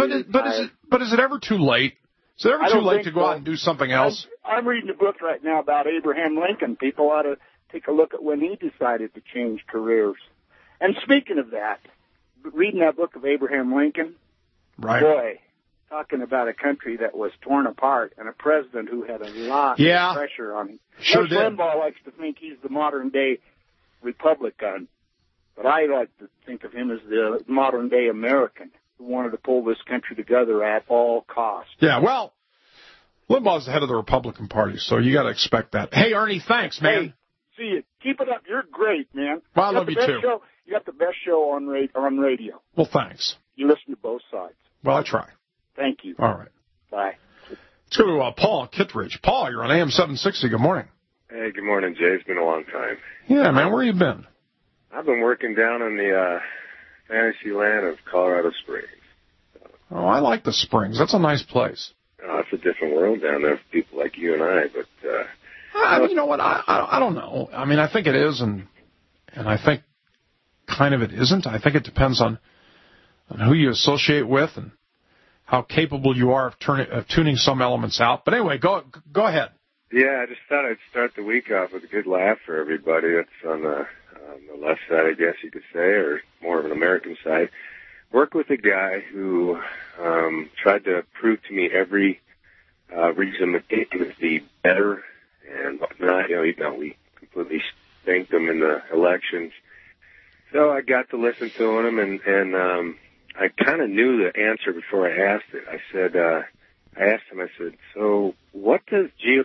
it ever too late? Is it ever too late to go out and do something else? I'm reading a book right now about Abraham Lincoln. People ought to take a look at when he decided to change careers. And speaking of that, reading that book of Abraham Lincoln, right? Boy, talking about a country that was torn apart and a president who had a lot of pressure on him. Sure did. Limbaugh likes to think he's the modern-day Republican, but I like to think of him as the modern-day American who wanted to pull this country together at all costs. Yeah, well, Limbaugh's the head of the Republican Party, so you got to expect that. Hey, Ernie, thanks, man. Hey, see you. Keep it up. You're great, man. Well, I love you too. You got the best show on radio. Well, thanks. You listen to both sides. Well, I try. Thank you. All right. Bye. Let's go to Paul Kittredge. Paul, you're on AM 760. Good morning. Hey, good morning, Jay. It's been a long time. Yeah, man. Where you been? I've been working down in the fantasy land of Colorado Springs. Oh, I like the Springs. That's a nice place. It's a different world down there for people like you and I, but... you know what? I don't know. I mean, I think it is, and I think kind of it isn't. I think it depends on who you associate with and how capable you are of tuning some elements out. But anyway, go ahead. Yeah, I just thought I'd start the week off with a good laugh for everybody. That's on the left side, I guess you could say, or more of an American side. Work with a guy who tried to prove to me every reason he was the better and whatnot. We completely spanked him in the elections. So I got to listen to him, and I kind of knew the answer before I asked it. I asked him, so what does GOP...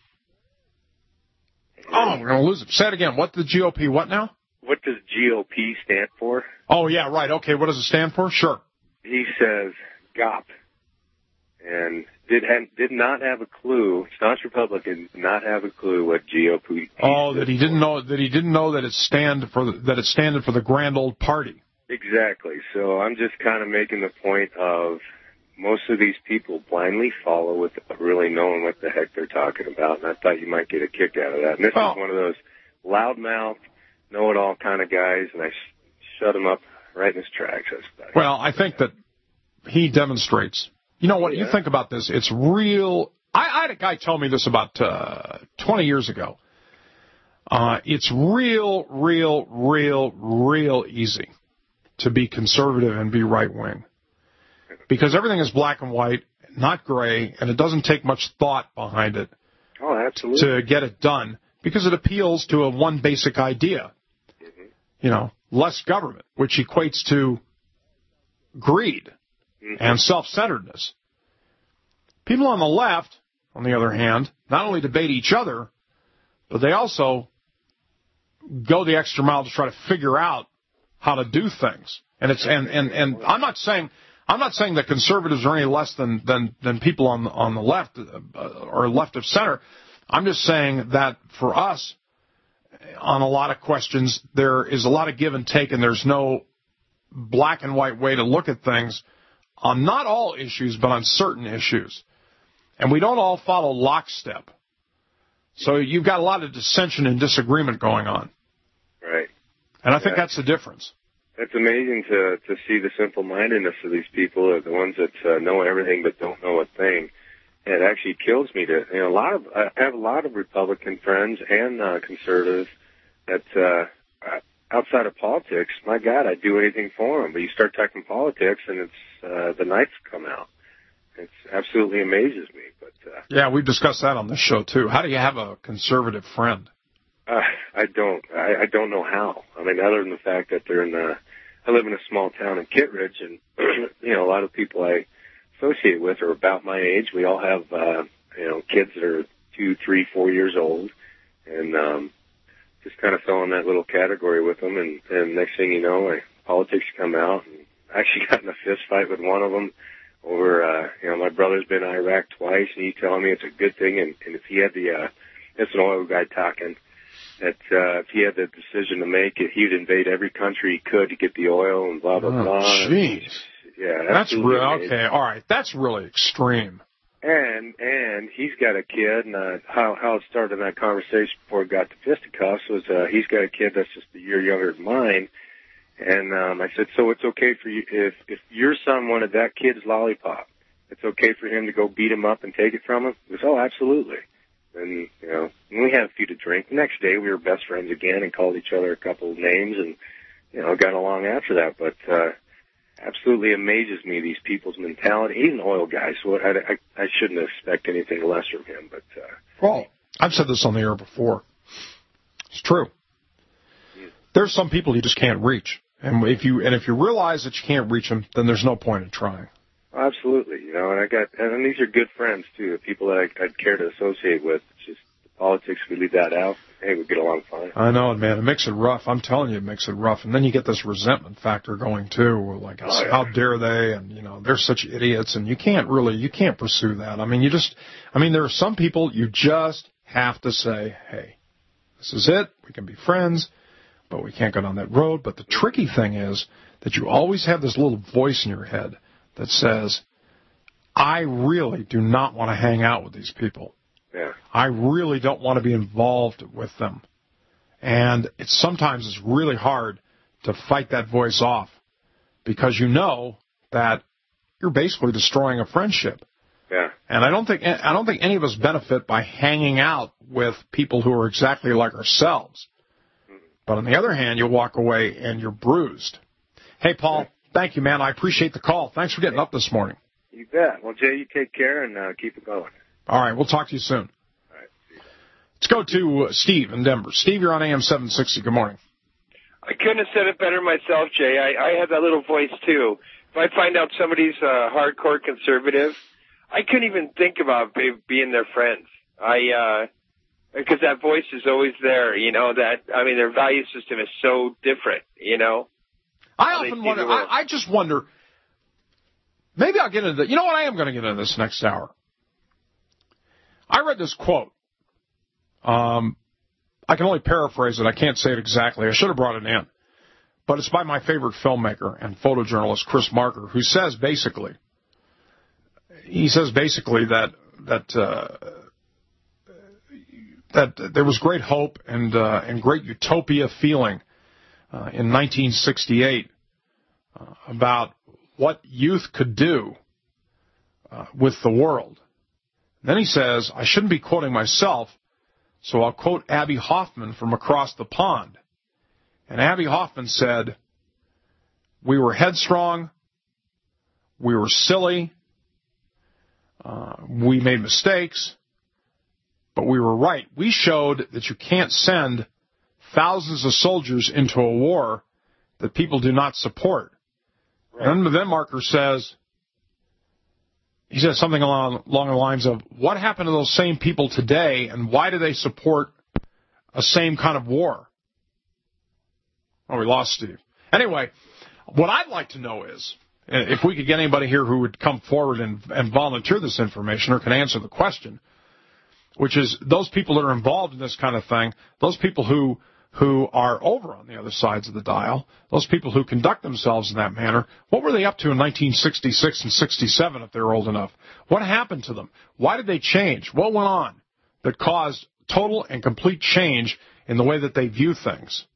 Oh, we're going to lose it. Say it again. What does GOP what now? What does GOP stand for? Oh, yeah, right. Okay, what does it stand for? Sure. He says GOP. And did not have a clue. Staunch Republican did not have a clue what GOP. Oh, that he didn't know that it standed for the grand old party. Exactly. So I'm just kind of making the point of most of these people blindly follow without really knowing what the heck they're talking about, and I thought you might get a kick out of that. And this is one of those loudmouth, know-it-all kind of guys, and I shut him up right in his tracks. Well, I think that he demonstrates. You know what? Yeah. You think about this. It's real. I had a guy tell me this about 20 years ago. It's real easy to be conservative and be right-wing. Because everything is black and white, not gray, and it doesn't take much thought behind it to get it done, because it appeals to one basic idea. Mm-hmm. Less government, which equates to greed and self-centeredness. People on the left on the other hand, not only debate each other, but they also go the extra mile to try to figure out how to do things. And I'm not saying that conservatives are any less than people on the left or left of center. I'm just saying that for us, on a lot of questions, there is a lot of give and take, and there's no black and white way to look at things on not all issues, but on certain issues. And we don't all follow lockstep. So you've got a lot of dissension and disagreement going on. Right. And I think that's the difference. It's amazing to see the simple-mindedness of these people, the ones that know everything but don't know a thing. And it actually kills me to, I have a lot of Republican friends and conservatives that outside of politics, my God, I'd do anything for them. But you start talking politics, and it's the knives come out. It absolutely amazes me. But yeah, we've discussed that on this show too. How do you have a conservative friend? I don't know how. I mean, other than the fact that they're I live in a small town in Kittredge, and a lot of people I associate with are about my age. We all have kids that are 2, 3, 4 years old, and just kind of fell in that little category with them. And next thing you know, politics come out, and I actually got in a fist fight with one of them over my brother's been in Iraq twice, and he's telling me it's a good thing, and if he had it's an oil guy talking, that if he had the decision to make it, he'd invade every country he could to get the oil and blah, blah, blah. Jeez. Yeah, that's real. Okay, all right. That's really extreme. And he's got a kid, and how it started in that conversation before it got to fisticuffs was he's got a kid that's just a year younger than mine. And I said, so it's okay for you, if your son wanted that kid's lollipop, it's okay for him to go beat him up and take it from him? He goes, oh, absolutely. And, we had a few to drink. The next day we were best friends again and called each other a couple of names and, got along after that. But absolutely amazes me, these people's mentality. He's an oil guy, so I shouldn't expect anything less from him. But well, I've said this on the air before. It's true. There's some people you just can't reach. And if you realize that you can't reach them, then there's no point in trying. Absolutely, and these are good friends too, people that I'd care to associate with. It's just politics, we leave that out. Hey, we get along fine. I know, man. It makes it rough. I'm telling you, it makes it rough. And then you get this resentment factor going too. Like, how dare they? And they're such idiots. And you can't pursue that. I mean, there are some people you just have to say, hey, this is it. We can be friends, but we can't go down that road. But the tricky thing is that you always have this little voice in your head that says, I really do not want to hang out with these people. Yeah. I really don't want to be involved with them. And sometimes it's really hard to fight that voice off because you know that you're basically destroying a friendship. Yeah. And I don't think any of us benefit by hanging out with people who are exactly like ourselves. But on the other hand, you'll walk away and you're bruised. Hey, Paul, thank you, man. I appreciate the call. Thanks for getting up this morning. You bet. Well, Jay, you take care and keep it going. All right. We'll talk to you soon. All right. Let's go to Steve in Denver. Steve, you're on AM 760. Good morning. I couldn't have said it better myself, Jay. I have that little voice, too. If I find out somebody's hardcore conservative, I couldn't even think about being their friends. Because that voice is always there, their value system is so different, I often wonder, I just wonder, maybe I'll get into that. You know what? I am going to get into this next hour. I read this quote. I can only paraphrase it. I can't say it exactly. I should have brought it in. But it's by my favorite filmmaker and photojournalist, Chris Marker, who says basically that there was great hope and great utopia feeling in 1968 about what youth could do with the world. Then he says, I shouldn't be quoting myself, so I'll quote Abby Hoffman from across the pond. And Abby Hoffman said, we were headstrong, we were silly, we made mistakes, but we were right. We showed that you can't send thousands of soldiers into a war that people do not support. Right. And then Marker says, he said something along the lines of, what happened to those same people today, and why do they support a same kind of war? Oh, we lost Steve. Anyway, what I'd like to know is, if we could get anybody here who would come forward and volunteer this information or can answer the question, which is those people that are involved in this kind of thing, those people who are over on the other sides of the dial, those people who conduct themselves in that manner, what were they up to in 1966 and 67 if they were old enough? What happened to them? Why did they change? What went on that caused total and complete change in the way that they view things?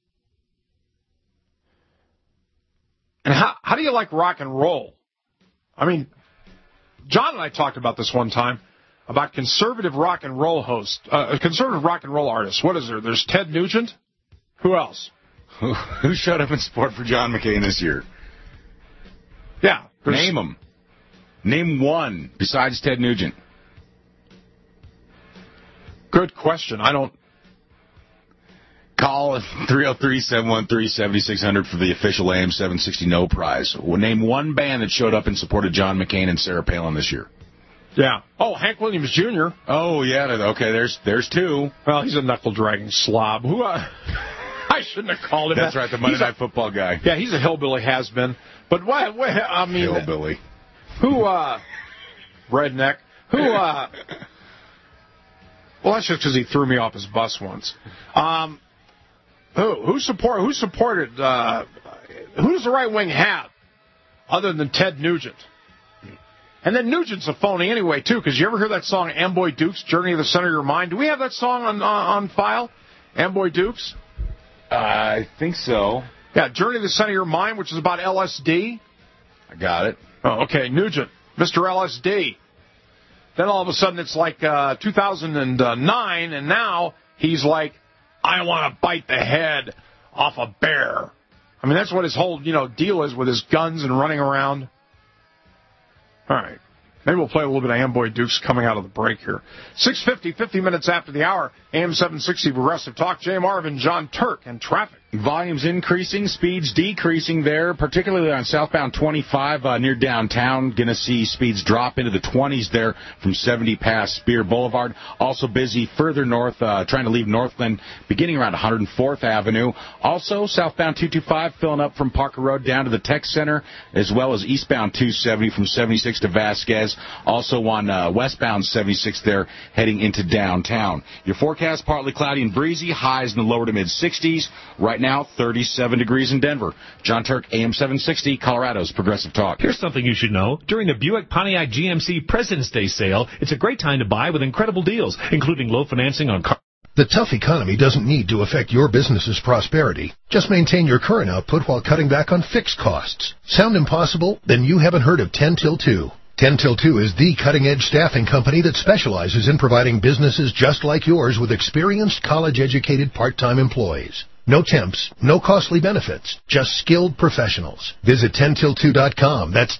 And how do you like rock and roll? I mean, John and I talked about this one time, about conservative rock and roll conservative rock and roll artists. What is there? There's Ted Nugent. Who else? Who showed up in support for John McCain this year? Yeah. Name them. Name one besides Ted Nugent. Good question. I don't... Call 303-713-7600 for the official AM 760 No Prize. We'll name one band that showed up in support of John McCain and Sarah Palin this year. Yeah. Oh, Hank Williams Jr. Oh, yeah. Okay, there's two. Well, he's a knuckle-dragging slob. Who... I shouldn't have called him That's right, the Monday Night Football guy. Yeah, he's a hillbilly has-been. But what I mean... Hillbilly. Who, redneck, who, well, that's just because he threw me off his bus once. Who supported, who does the right wing have other than Ted Nugent? And then Nugent's a phony anyway, too, because you ever hear that song, Amboy Dukes, Journey to the Center of Your Mind? Do we have that song on file? Amboy Dukes? I think so. Yeah, Journey to the Center of Your Mind, which is about LSD. I got it. Oh, okay, Nugent, Mr. LSD. Then all of a sudden it's like 2009, and now he's like, I want to bite the head off a bear. I mean, that's what his whole, deal is with his guns and running around. All right. Maybe we'll play a little bit of Amboy Dukes coming out of the break here. 6:50, 50 minutes after the hour, AM 760 Progressive Talk. Jay Marvin, John Turk, and traffic. Volumes increasing, speeds decreasing there, particularly on southbound 25 near downtown. Going to see speeds drop into the 20s there from 70 past Spear Boulevard. Also busy further north, trying to leave Northland, beginning around 104th Avenue. Also, southbound 225 filling up from Parker Road down to the Tech Center, as well as eastbound 270 from 76 to Vasquez. Also on westbound 76 there, heading into downtown. Your forecast, partly cloudy and breezy, highs in the lower to mid-60s. Right now, 37 degrees in Denver. John Turk, AM 760, Colorado's Progressive Talk. Here's something you should know. During the Buick Pontiac GMC President's Day sale, it's a great time to buy with incredible deals, including low financing on cars. The tough economy doesn't need to affect your business's prosperity. Just maintain your current output while cutting back on fixed costs. Sound impossible? Then you haven't heard of 10 Till 2. 10 Till 2 is the cutting-edge staffing company that specializes in providing businesses just like yours with experienced, college-educated part-time employees. No temps, no costly benefits, just skilled professionals. Visit 10till2.com. That's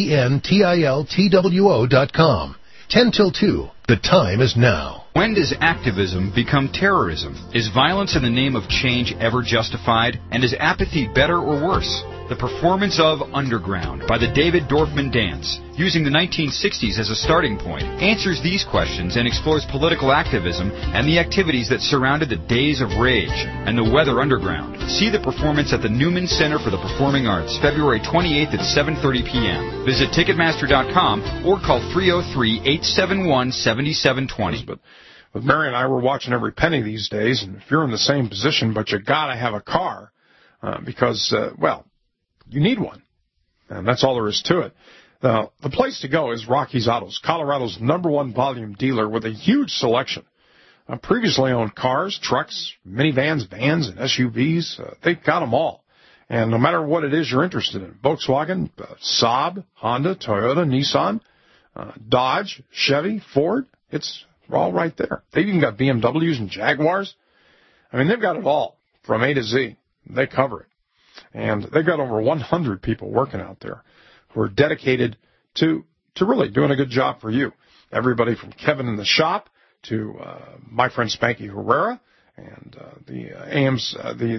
TENTILTWO.com. 10 Till 2. The time is now. When does activism become terrorism? Is violence in the name of change ever justified? And is apathy better or worse? The performance of Underground by the David Dorfman Dance, using the 1960s as a starting point, answers these questions and explores political activism and the activities that surrounded the Days of Rage and the Weather Underground. See the performance at the Newman Center for the Performing Arts, February 28th at 7:30 p.m. Visit Ticketmaster.com or call 303-871-7720. But Mary and I were watching every penny these days, and if you're in the same position, but you got to have a car because, you need one, and that's all there is to it. The place to go is Rocky's Autos, Colorado's #1 volume dealer with a huge selection. Previously owned cars, trucks, minivans, vans, and SUVs. They've got them all. And no matter what it is you're interested in, Volkswagen, Saab, Honda, Toyota, Nissan, Dodge, Chevy, Ford, it's all right there. They've even got BMWs and Jaguars. I mean, they've got it all from A to Z. They cover it. And they've got over 100 people working out there who are dedicated to really doing a good job for you. Everybody from Kevin in the shop to my friend Spanky Herrera and the AM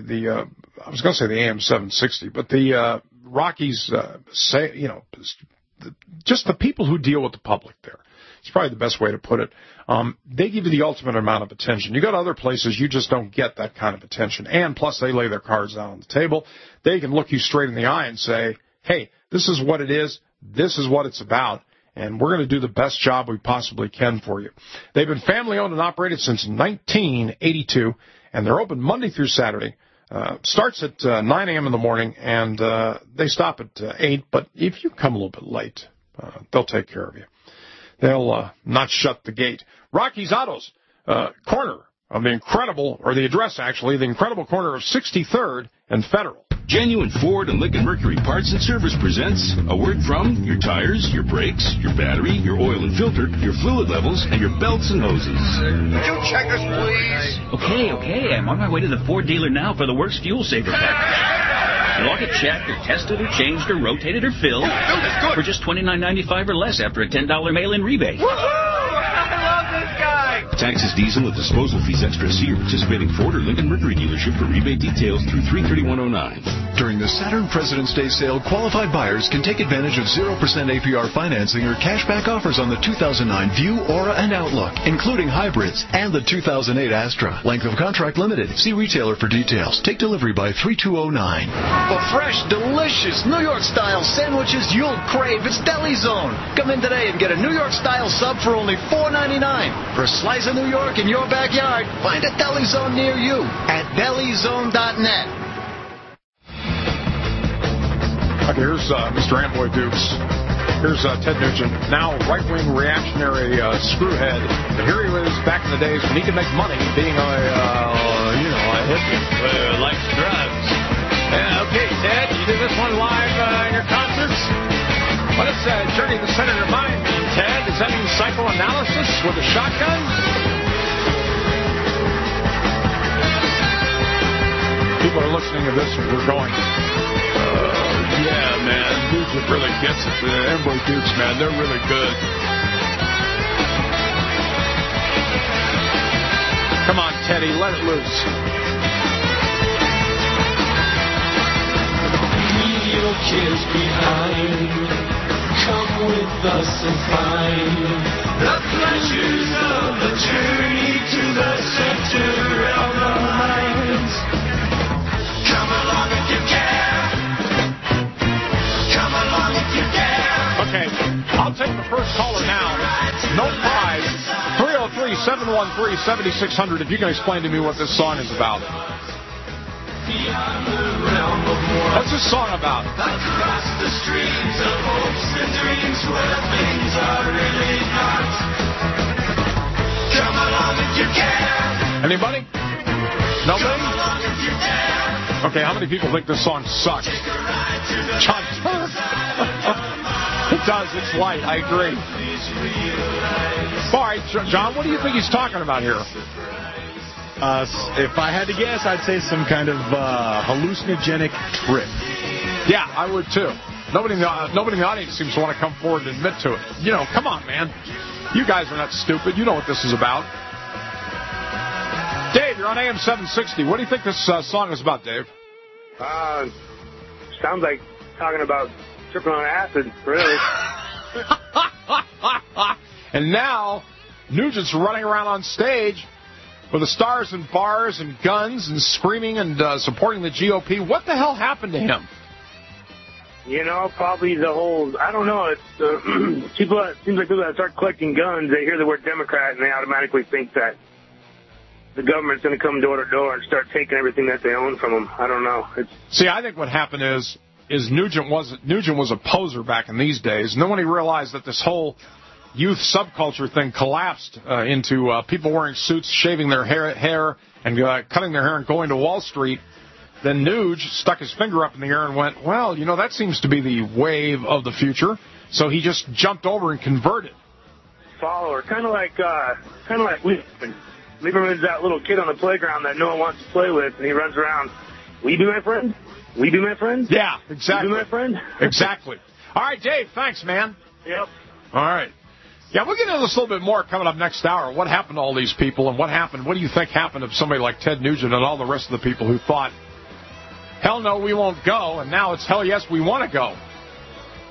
760, but the Rockies, just the people who deal with the public there. It's probably the best way to put it. They give you the ultimate amount of attention. You go to other places, you just don't get that kind of attention. And plus, they lay their cards out on the table. They can look you straight in the eye and say, hey, this is what it is. This is what it's about. And we're going to do the best job we possibly can for you. They've been family-owned and operated since 1982, and they're open Monday through Saturday. Starts at 9 a.m. in the morning, and they stop at 8. But if you come a little bit late, they'll take care of you. They'll not shut the gate. Rocky's Autos, corner of the incredible, or the address actually, the incredible corner of 63rd and Federal. Genuine Ford and Lincoln Mercury Parts and Service presents a word from your tires, your brakes, your battery, your oil and filter, your fluid levels, and your belts and hoses. Could you check us, please? Okay. I'm on my way to the Ford dealer now for the Works Fuel Saver package. It'll all get checked or tested or changed or rotated or filled for just $29.95 or less after a $10 mail-in rebate. I love this guy! Taxes, diesel, and disposal fees extra. See your participating Ford or Lincoln Mercury dealership for rebate details through 3/31/09. During the Saturn President's Day sale, qualified buyers can take advantage of 0% APR financing or cashback offers on the 2009 View, Aura, and Outlook, including hybrids, and the 2008 Astra. Length of contract limited. See retailer for details. Take delivery by 3209. For fresh, delicious New York-style sandwiches you'll crave, it's Deli Zone. Come in today and get a New York-style sub for only $4.99. For a slice of New York in your backyard, find a Deli Zone near you at delizone.net. Okay, here's Mr. Amboy Dukes. Here's Ted Nugent, now right-wing reactionary screwhead. But here he was back in the days when he could make money being a hippie. Like drugs. Okay, Ted, you did this one live in your concerts? What does Journey to the Center of Mind mean, Ted? Does that mean psychoanalysis with a shotgun? People are listening to this and we're going, yeah, man, Nugent really gets it. The Amboy Dukes, man, they're really good. Come on, Teddy, let it loose. Leave your kids behind. Come with us and find the pleasures of the journey to the center of the mind. Come along if you care. Come along if you dare. Okay, I'll take the first caller now. No prize. 303-713-7600 if you can explain to me what this song is about. What's this song about? Across the streams of hopes and dreams where things are really not. Come along if you care. Anybody? Nobody? Come along if you dare. Okay, how many people think this song sucks? John Turk. It does. It's light. I agree. All right, John, what do you think he's talking about here? If I had to guess, I'd say some kind of hallucinogenic trip. Yeah, I would too. Nobody in the audience seems to want to come forward and admit to it. You know, come on, man. You guys are not stupid. You know what this is about. Dave, you're on AM 760. What do you think this song is about, Dave? Sounds like talking about tripping on acid, really. And now, Nugent's running around on stage with the stars and bars and guns and screaming and supporting the GOP. What the hell happened to him? You know, probably the whole, I don't know, it's people, it seems like people that start collecting guns, they hear the word Democrat and they automatically think that the government's going to come door to door and start taking everything that they own from them. I don't know. See, I think what happened is Nugent was a poser back in these days, and then when he realized that this whole youth subculture thing collapsed into people wearing suits, shaving their hair and cutting their hair and going to Wall Street, then Nuge stuck his finger up in the air and went, well, you know, that seems to be the wave of the future. So he just jumped over and converted. Follower, kind of like Lieberman. Lieberman's that little kid on the playground that no one wants to play with, and he runs around, will you be my friend? Will you be my friend? Yeah, exactly. Will you be my friend? Exactly. All right, Dave, thanks, man. Yep. All right. Yeah, we'll get into this a little bit more coming up next hour. What happened to all these people and what happened? What do you think happened to somebody like Ted Nugent and all the rest of the people who thought, hell no, we won't go, and now it's hell yes, we want to go.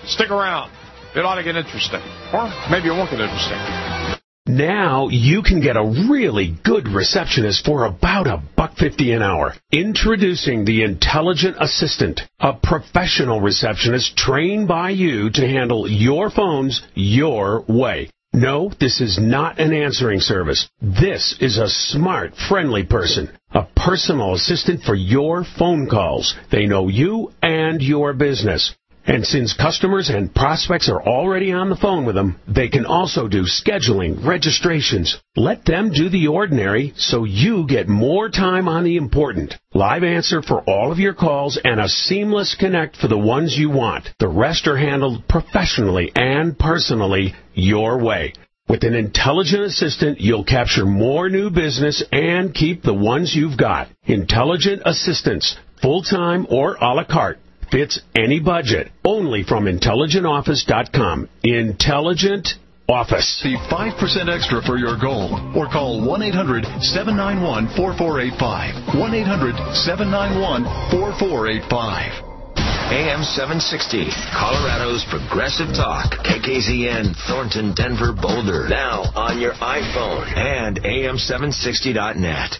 Stick around. It ought to get interesting. Or maybe it won't get interesting. Now you can get a really good receptionist for about $1.50 an hour. Introducing the Intelligent Assistant, a professional receptionist trained by you to handle your phones your way. No, this is not an answering service. This is a smart, friendly person. A personal assistant for your phone calls. They know you and your business. And since customers and prospects are already on the phone with them, they can also do scheduling, registrations. Let them do the ordinary so you get more time on the important. Live answer for all of your calls and a seamless connect for the ones you want. The rest are handled professionally and personally your way. With an intelligent assistant, you'll capture more new business and keep the ones you've got. Intelligent assistants, full-time or a la carte. Fits any budget. Only from IntelligentOffice.com. Intelligent Office. See 5% extra for your goal. Or call 1-800-791-4485. 1-800-791-4485. AM 760, Colorado's Progressive Talk. KKZN, Thornton, Denver, Boulder. Now on your iPhone and AM760.net.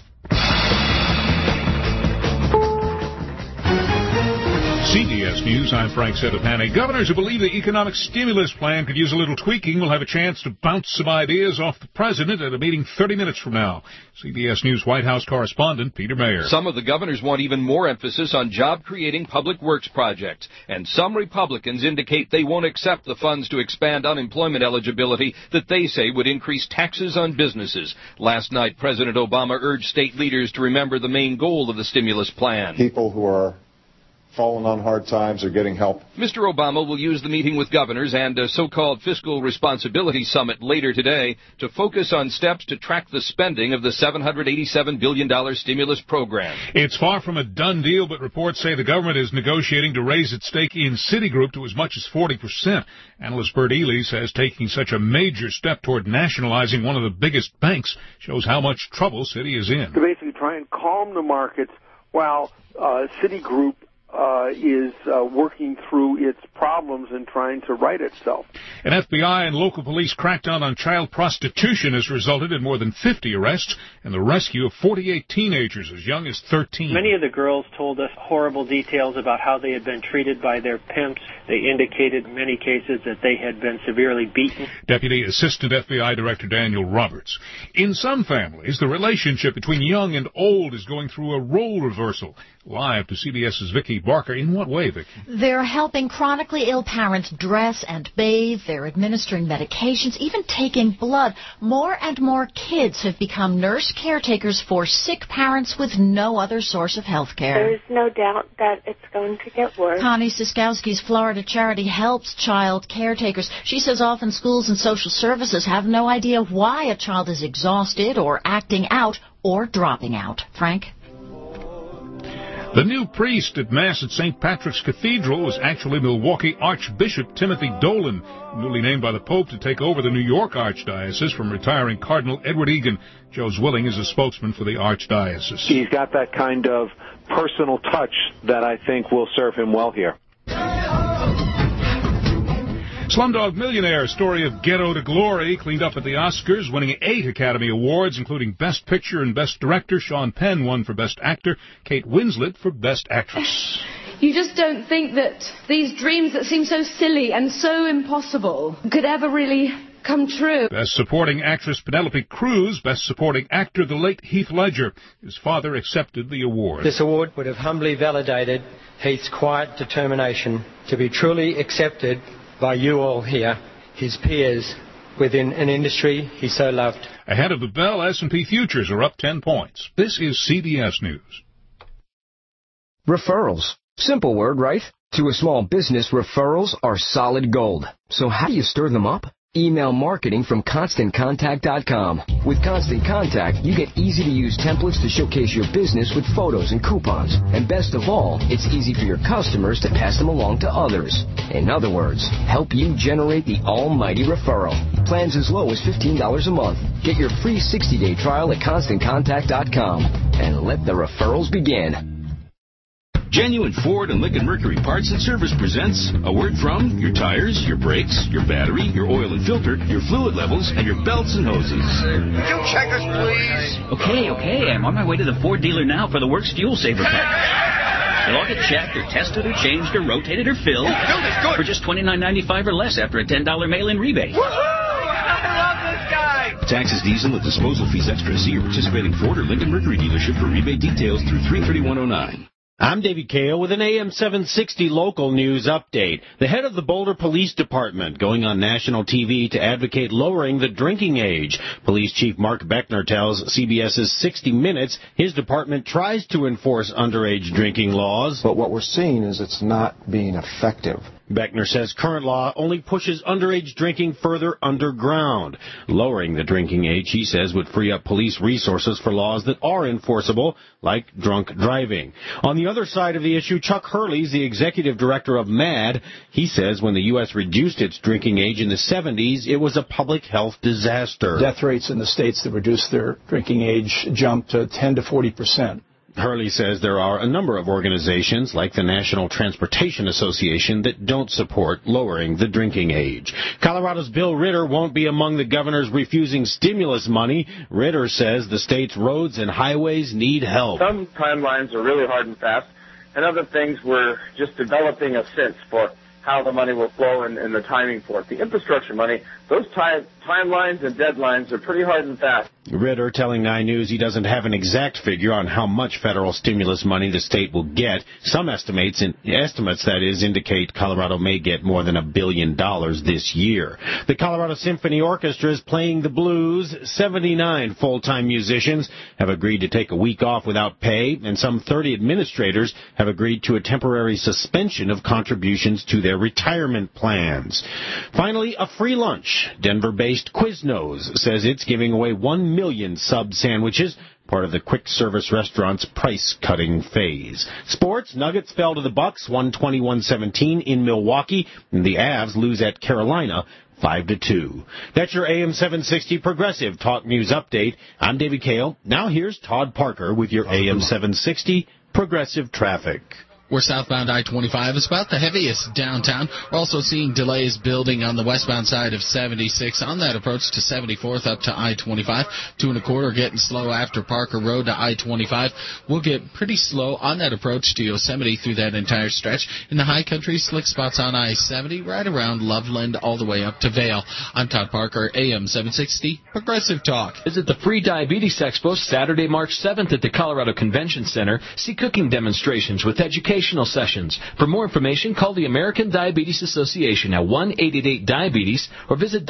CBS News, I'm Frank Sedapani. Governors who believe the economic stimulus plan could use a little tweaking will have a chance to bounce some ideas off the president at a meeting 30 minutes from now. CBS News White House correspondent Peter Mayer. Some of the governors want even more emphasis on job-creating public works projects, and some Republicans indicate they won't accept the funds to expand unemployment eligibility that they say would increase taxes on businesses. Last night, President Obama urged state leaders to remember the main goal of the stimulus plan. People who are fallen on hard times are getting help. Mr. Obama will use the meeting with governors and a so-called fiscal responsibility summit later today to focus on steps to track the spending of the $787 billion stimulus program. It's far from a done deal, but reports say the government is negotiating to raise its stake in Citigroup to as much as 40%. Analyst Bert Ely says taking such a major step toward nationalizing one of the biggest banks shows how much trouble Citi is in. To basically try and calm the markets while Citigroup is working through its problems and trying to right itself. An FBI and local police crackdown on child prostitution has resulted in more than 50 arrests and the rescue of 48 teenagers as young as 13. Many of the girls told us horrible details about how they had been treated by their pimps. They indicated in many cases that they had been severely beaten. Deputy Assistant FBI Director Daniel Roberts. In some families, the relationship between young and old is going through a role reversal. Live to CBS's Vicki Barker. In what way, Vicki? They're helping chronically ill parents dress and bathe. They're administering medications, even taking blood. More and more kids have become nurse caretakers for sick parents with no other source of health care. There's no doubt that it's going to get worse. Connie Siskowski's Florida charity helps child caretakers. She says often schools and social services have no idea why a child is exhausted or acting out or dropping out. Frank? The new priest at Mass at St. Patrick's Cathedral was actually Milwaukee Archbishop Timothy Dolan, newly named by the Pope to take over the New York Archdiocese from retiring Cardinal Edward Egan. Joe Zwilling is a spokesman for the Archdiocese. He's got that kind of personal touch that I think will serve him well here. Slumdog Millionaire, story of ghetto to glory, cleaned up at the Oscars, winning 8 Academy Awards, including Best Picture and Best Director. Sean Penn won for Best Actor, Kate Winslet for Best Actress. You just don't think that these dreams that seem so silly and so impossible could ever really come true. Best Supporting Actress Penelope Cruz, Best Supporting Actor the late Heath Ledger. His father accepted the award. This award would have humbly validated Heath's quiet determination to be truly accepted by you all here, his peers, within an industry he so loved. Ahead of the bell, S&P futures are up 10 points. This is CBS News. Referrals. Simple word, right? To a small business, referrals are solid gold. So how do you stir them up? Email marketing from ConstantContact.com. With Constant Contact, you get easy-to-use templates to showcase your business with photos and coupons. And best of all, it's easy for your customers to pass them along to others. In other words, help you generate the almighty referral. Plans as low as $15 a month. Get your free 60-day trial at ConstantContact.com. And let the referrals begin. Genuine Ford and Lincoln Mercury Parts and Service presents a word from your tires, your brakes, your battery, your oil and filter, your fluid levels, and your belts and hoses. Could you check us, please? Okay. I'm on my way to the Ford dealer now for the Works Fuel Saver package. They'll all get checked or tested or changed or rotated or filled for just $29.95 or less after a $10 mail-in rebate. Taxes, diesel, and disposal fees extra. See your participating Ford or Lincoln Mercury dealership for rebate details through 3/31/09. I'm Davey Kale with an AM 760 local news update. The head of the Boulder Police Department going on national TV to advocate lowering the drinking age. Police Chief Mark Beckner tells CBS's 60 Minutes his department tries to enforce underage drinking laws. But what we're seeing is it's not being effective. Beckner says current law only pushes underage drinking further underground. Lowering the drinking age, he says, would free up police resources for laws that are enforceable, like drunk driving. On the other side of the issue, Chuck Hurley's the executive director of MADD. He says when the U.S. reduced its drinking age in the 70s, it was a public health disaster. Death rates in the states that reduced their drinking age jumped to 10 to 40%. Hurley says there are a number of organizations, like the National Transportation Association, that don't support lowering the drinking age. Colorado's Bill Ritter won't be among the governors refusing stimulus money. Ritter says the state's roads and highways need help. Some timelines are really hard and fast, and other things we're just developing a sense for how the money will flow and the timing for it. The infrastructure money, those timelines and deadlines are pretty hard and fast. Ritter telling 9 News he doesn't have an exact figure on how much federal stimulus money the state will get. Some estimates that is, indicate Colorado may get more than $1 billion this year. The Colorado Symphony Orchestra is playing the blues. 79 full-time musicians have agreed to take a week off without pay, and some 30 administrators have agreed to a temporary suspension of contributions to their retirement plans. Finally, a free lunch. Denver-based Quiznos says it's giving away 1 million sub sandwiches, part of the quick service restaurant's price-cutting phase. Sports, Nuggets fell to the Bucks 120-117 in Milwaukee, and the Avs lose at Carolina 5-2. That's your AM 760 Progressive Talk News Update. I'm David Kale. Now here's Todd Parker with your AM 760 Progressive Traffic. Where southbound I-25 is about the heaviest downtown. We're also seeing delays building on the westbound side of 76 on that approach to 74th up to I-25. 2 1/4 getting slow after Parker Road to I-25. We'll get pretty slow on that approach to Yosemite through that entire stretch. In the high country, slick spots on I-70 right around Loveland all the way up to Vail. I'm Todd Parker, AM 760 Progressive Talk. Visit the Free Diabetes Expo Saturday, March 7th at the Colorado Convention Center. See cooking demonstrations with educational sessions. For more information, call the American Diabetes Association at 1-888-DIABETES or visit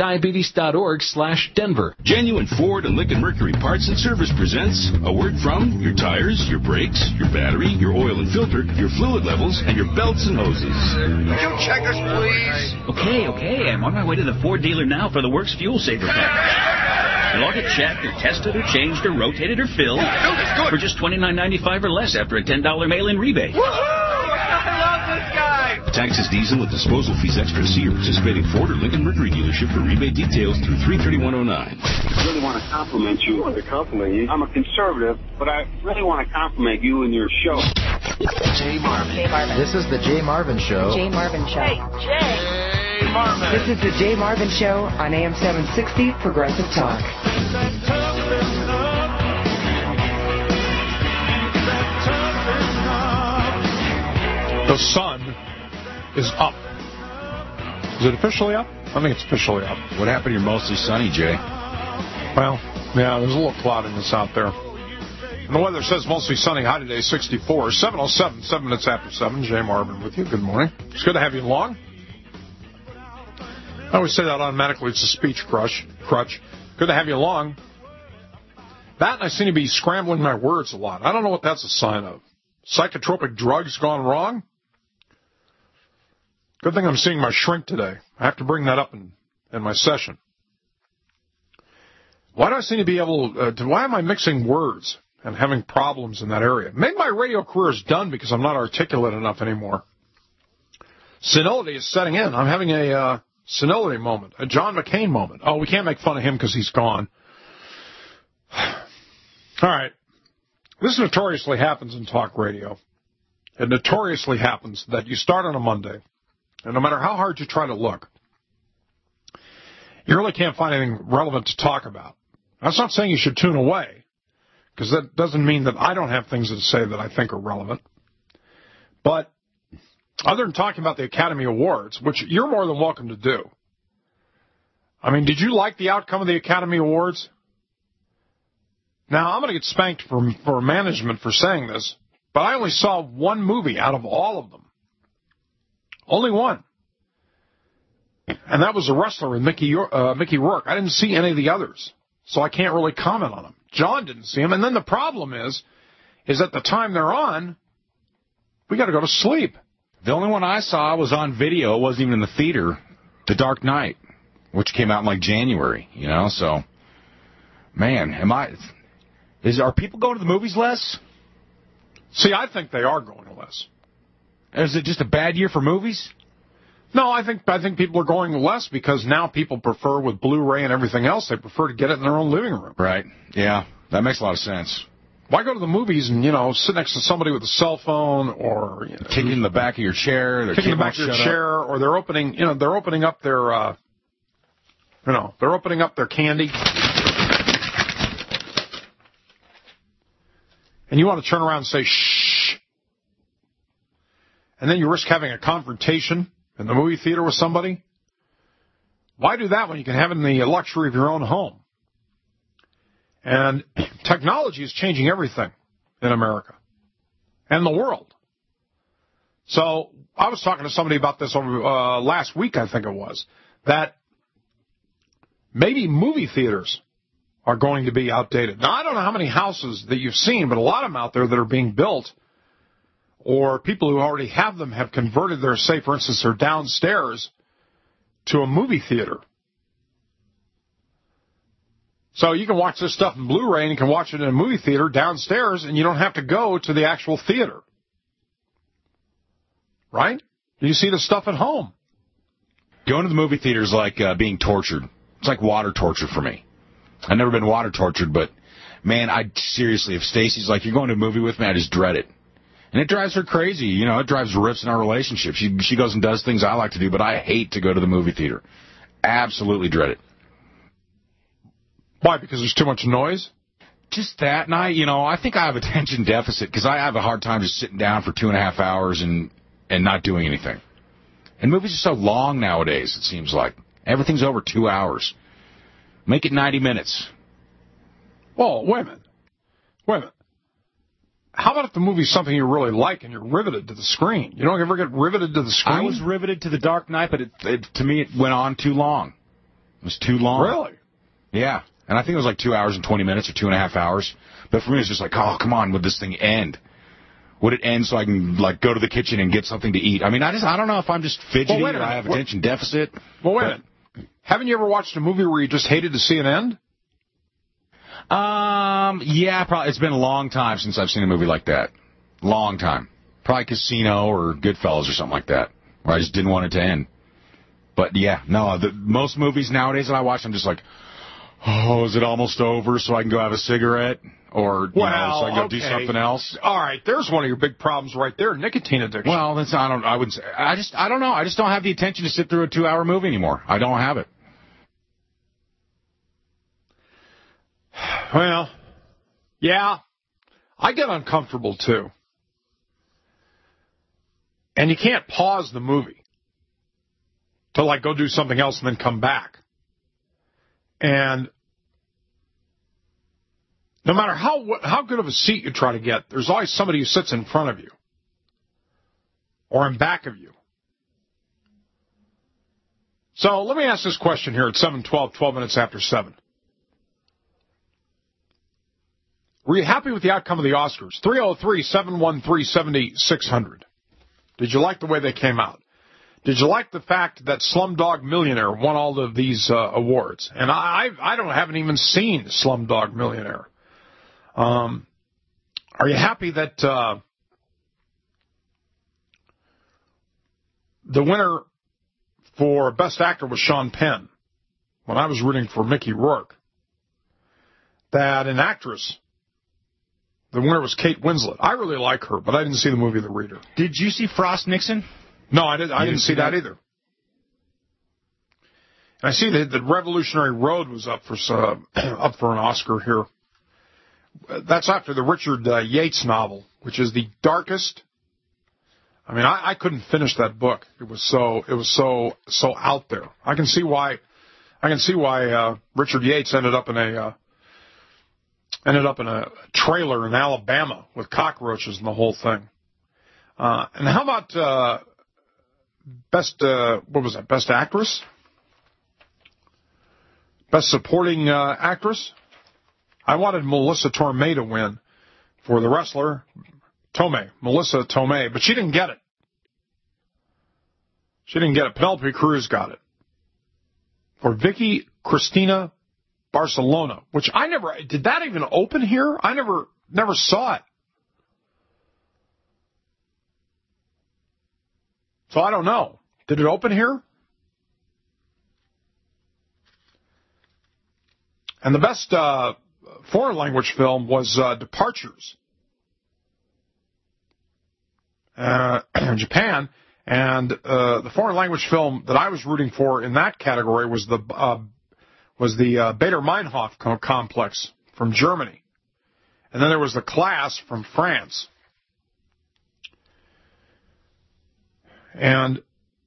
diabetes.org/Denver. Genuine Ford and Lincoln Mercury Parts and Service presents a word from your tires, your brakes, your battery, your oil and filter, your fluid levels, and your belts and hoses. Could you check us, please? Okay. I'm on my way to the Ford dealer now for the Works Fuel Saver package. They'll all get checked or tested or changed or rotated or filled for just $29.95 or less after a $10 mail-in rebate. Taxes, diesel, and disposal fees extra. See your participating Ford or Lincoln Mercury dealership for rebate details through 3/31/09. I really want to compliment you. I want to compliment you. I'm a conservative, but I really want to compliment you and your show. Jay Marvin. This is the Jay Marvin Show. Jay Marvin Show. Hey, Jay Marvin. This is the Jay Marvin Show on AM 760 Progressive Talk. The sun is up. Is it officially up? I think it's officially up. What happened? You're mostly sunny, Jay. Well, yeah, there's a little cloudiness out there. And the weather says mostly sunny, high today, 64. 7:07, 7 minutes after 7. Jay Marvin with you. Good morning. It's good to have you along. I always say that automatically. It's a speech crutch. Good to have you along. That and I seem to be scrambling my words a lot. I don't know what that's a sign of. Psychotropic drugs gone wrong? Good thing I'm seeing my shrink today. I have to bring that up in my session. Why do I seem to be able to, why am I mixing words and having problems in that area? Maybe my radio career is done because I'm not articulate enough anymore. Senility is setting in. I'm having a senility moment, a John McCain moment. Oh, we can't make fun of him because he's gone. All right. This notoriously happens in talk radio. it notoriously happens that you start on a Monday, and no matter how hard you try to look, you really can't find anything relevant to talk about. That's not saying you should tune away, because that doesn't mean that I don't have things to say that I think are relevant. But other than talking about the Academy Awards, which you're more than welcome to do, I mean, did you like the outcome of the Academy Awards? Now, I'm going to get spanked for management for saying this, but I only saw one movie out of all of them. Only one. And that was The Wrestler with Mickey Rourke. I didn't see any of the others, so I can't really comment on them. John didn't see them. And then the problem is at the time they're on, we got to go to sleep. The only one I saw was on video. It wasn't even in the theater. The Dark Knight, which came out in like January, you know, so, man, are people going to the movies less? See, I think they are going less. Is it just a bad year for movies? No, I think people are going less because now people prefer, with Blu-ray and everything else, they prefer to get it in their own living room. Right. Yeah, that makes a lot of sense. Why go to the movies and, you know, sit next to somebody with a cell phone or, you know, kicking in the back of your chair, kicking in the back of your chair, or they're opening up their they're opening up their candy. And you want to turn around and say, shh. And then you risk having a confrontation in the movie theater with somebody. Why do that when you can have it in the luxury of your own home? And technology is changing everything in America and the world. So I was talking to somebody about this over last week, I think it was, that maybe movie theaters are going to be outdated. Now, I don't know how many houses that you've seen, but a lot of them out there that are being built, or people who already have them have converted their, say, for instance, their downstairs to a movie theater. So you can watch this stuff in Blu-ray and you can watch it in a movie theater downstairs, and you don't have to go to the actual theater. Right? You see the stuff at home. Going to the movie theater is like being tortured. It's like water torture for me. I've never been water tortured, but, man, seriously, if Stacy's like, you're going to a movie with me, I just dread it. And it drives her crazy. You know, it drives rifts in our relationship. She goes and does things I like to do, but I hate to go to the movie theater. Absolutely dread it. Why? Because there's too much noise? Just that. And I think I have attention deficit because I have a hard time just sitting down for 2.5 hours and not doing anything. And movies are so long nowadays, it seems like. Everything's over 2 hours. Make it 90 minutes. Well, wait a minute. How about if the movie's something you really like and you're riveted to the screen? You don't ever get riveted to the screen? I was riveted to The Dark Knight, but to me it went on too long. It was too long. Really? Yeah. And I think it was like 2 hours and 20 minutes or 2.5 hours. But for me, it's just like, oh, come on, would this thing end? Would it end so I can, like, go to the kitchen and get something to eat? I mean, I don't know if I'm just fidgety or I have attention deficit. Well, wait a minute. Haven't you ever watched a movie where you just hated to see it end? Yeah, probably. It's been a long time since I've seen a movie like that. Long time. Probably Casino or Goodfellas or something like that, where I just didn't want it to end. But, yeah, no, most movies nowadays that I watch, I'm just like, oh, is it almost over so I can go have a cigarette? Or, so I can go do something else? All right, there's one of your big problems right there, nicotine addiction. Well, I wouldn't say. I don't know. I just don't have the attention to sit through a 2-hour movie anymore. I don't have it. Well, yeah, I get uncomfortable, too. And you can't pause the movie to, like, go do something else and then come back. And no matter how good of a seat you try to get, there's always somebody who sits in front of you or in back of you. So let me ask this question here at 7:12, 12 minutes after 7. Were you happy with the outcome of the Oscars? 303-713-7600. Did you like the way they came out? Did you like the fact that Slumdog Millionaire won all of these awards? And I haven't even seen Slumdog Millionaire. Are you happy that the winner for Best Actor was Sean Penn when I was rooting for Mickey Rourke? That an actress The winner was Kate Winslet. I really like her, but I didn't see the movie The Reader. Did you see Frost Nixon? No, I didn't see that either. And I see that Revolutionary Road was up for an Oscar here. That's after the Richard Yates novel, which is the darkest. I mean, I couldn't finish that book. It was so out there. I can see why Richard Yates ended up in a trailer in Alabama with cockroaches and the whole thing. And how about best actress? Best supporting actress? I wanted Melissa Tomei to win for The Wrestler. Melissa Tomei, but she didn't get it. Penelope Cruz got it. For Vicky Cristina Barcelona, which did that even open here? I never saw it. So I don't know. Did it open here? And the best foreign language film was Departures. Japan, and the foreign language film that I was rooting for in that category was the Baader-Meinhof complex from Germany, and then there was The Class from France. And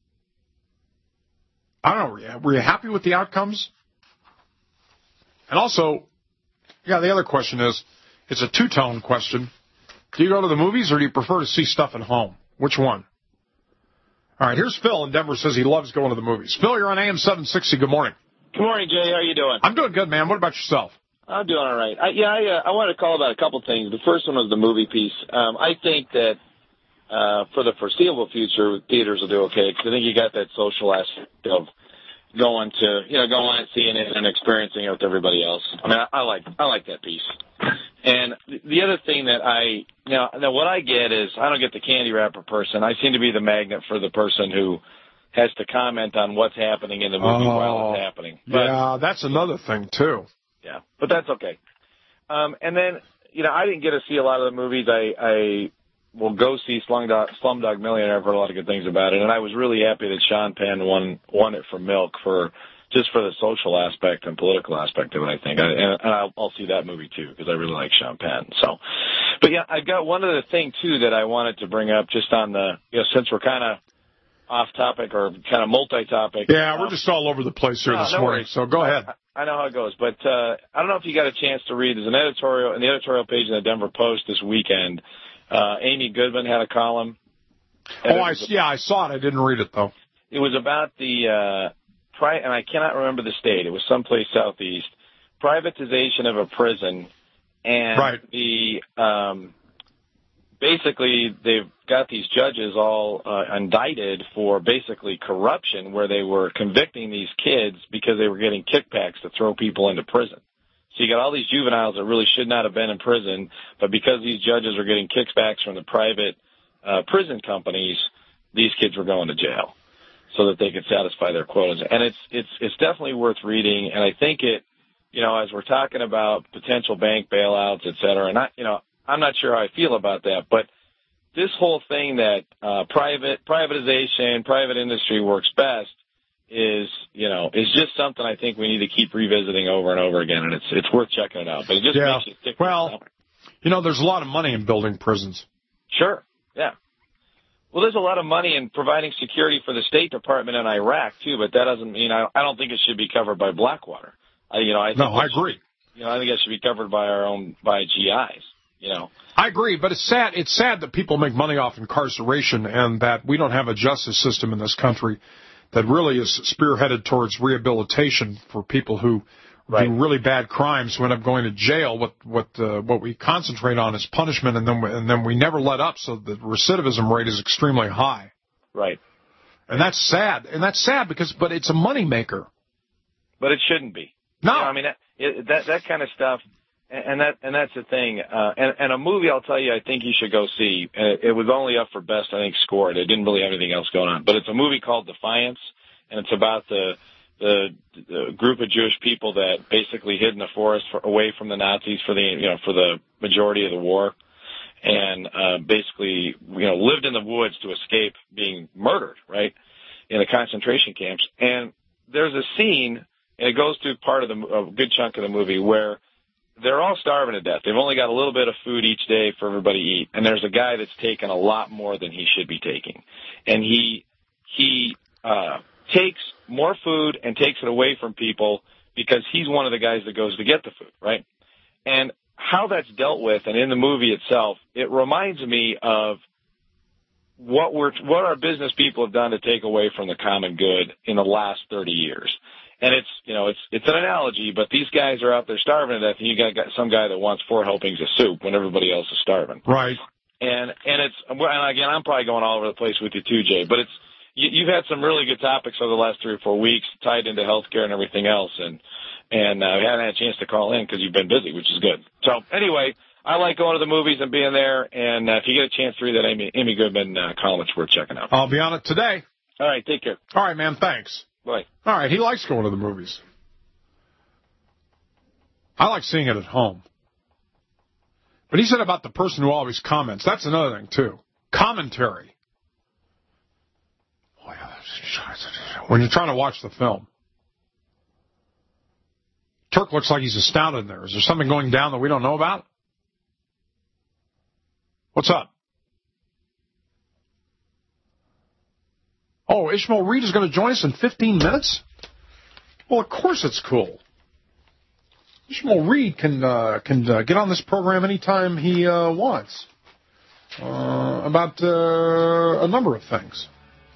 I don't know, were you happy with the outcomes? And also, the other question is, it's a two-tone question. Do you go to the movies or do you prefer to see stuff at home? Which one? All right, here's Phil in Denver, says he loves going to the movies. Phil, you're on AM 760. Good morning. Good morning, Jay. How you doing? I'm doing good, man. What about yourself? I'm doing all right. I wanted to call about a couple things. The first one was the movie piece. I think that for the foreseeable future, theaters will do okay, because I think you got that social aspect of going and seeing it and experiencing it with everybody else. I mean, I like that piece. And the other thing that what I get is I don't get the candy wrapper person. I seem to be the magnet for the person who has to comment on what's happening in the movie while it's happening. But, that's another thing, too. Yeah, but that's okay. And then, I didn't get to see a lot of the movies. I will go see Slumdog Millionaire. I've heard a lot of good things about it. And I was really happy that Sean Penn won it for Milk just for the social aspect and political aspect of it, I think. And I'll see that movie, too, because I really like Sean Penn. So, but yeah, I've got one other thing, too, that I wanted to bring up just on the, since we're kind of off topic or kind of multi-topic. Yeah, we're just all over the place here this morning, so go ahead. I know how it goes, but I don't know if you got a chance to read. There's an editorial in the editorial page in the Denver Post this weekend. Amy Goodman had a column. I saw it. I didn't read it, though. It was about the and I cannot remember the state. It was someplace southeast. Privatization of a prison, and basically they've got these judges all indicted for basically corruption, where they were convicting these kids because they were getting kickbacks to throw people into prison. So you got all these juveniles that really should not have been in prison, but because these judges are getting kickbacks from the private prison companies, these kids were going to jail so that they could satisfy their quotas. And it's definitely worth reading. And I think it, as we're talking about potential bank bailouts, et cetera, and I'm not sure how I feel about that, but this whole thing that privatization, private industry works best is just something I think we need to keep revisiting over and over again, and it's worth checking it out. But it just makes you stick. Well, there's a lot of money in building prisons. Sure, yeah. Well, there's a lot of money in providing security for the State Department in Iraq too, but that doesn't mean I don't think it should be covered by Blackwater. I agree. I think it should be covered by GIs. I agree, but it's sad. It's sad that people make money off incarceration, and that we don't have a justice system in this country that really is spearheaded towards rehabilitation for people who do really bad crimes, who end up going to jail. What we concentrate on is punishment, and then we never let up, so the recidivism rate is extremely high. Right. And that's sad. And that's sad but it's a moneymaker. But it shouldn't be. No. That kind of stuff. And that's the thing. And a movie, I'll tell you, I think you should go see. It was only up for best, I think, scored. It didn't really have anything else going on. But it's a movie called Defiance, and it's about the the group of Jewish people that basically hid in the forest away from the Nazis for the majority of the war, and basically lived in the woods to escape being murdered, right, in the concentration camps. And there's a scene, and it goes through a good chunk of the movie, where they're all starving to death. They've only got a little bit of food each day for everybody to eat, and there's a guy that's taken a lot more than he should be taking, and he takes more food and takes it away from people because he's one of the guys that goes to get the food, right? And how that's dealt with, and in the movie itself, it reminds me of what our business people have done to take away from the common good in the last 30 years. And it's an analogy, but these guys are out there starving to death, and you got some guy that wants 4 helpings of soup when everybody else is starving. Right. And again, I'm probably going all over the place with you too, Jay, but you've had some really good topics over the last 3 or 4 weeks tied into healthcare and everything else, and we haven't had a chance to call in because you've been busy, which is good. So anyway, I like going to the movies and being there, and if you get a chance to read that Amy Goodman column, it's worth checking out. I'll be on it today. All right, take care. All right, man, thanks. Bye. All right, he likes going to the movies. I like seeing it at home. But he said about the person who always comments. That's another thing, too. Commentary. When you're trying to watch the film. Turk looks like he's astounded in there. Is there something going down that we don't know about? What's up? Oh, Ishmael Reed is going to join us in 15 minutes? Well, of course it's cool. Ishmael Reed can get on this program anytime he wants about a number of things.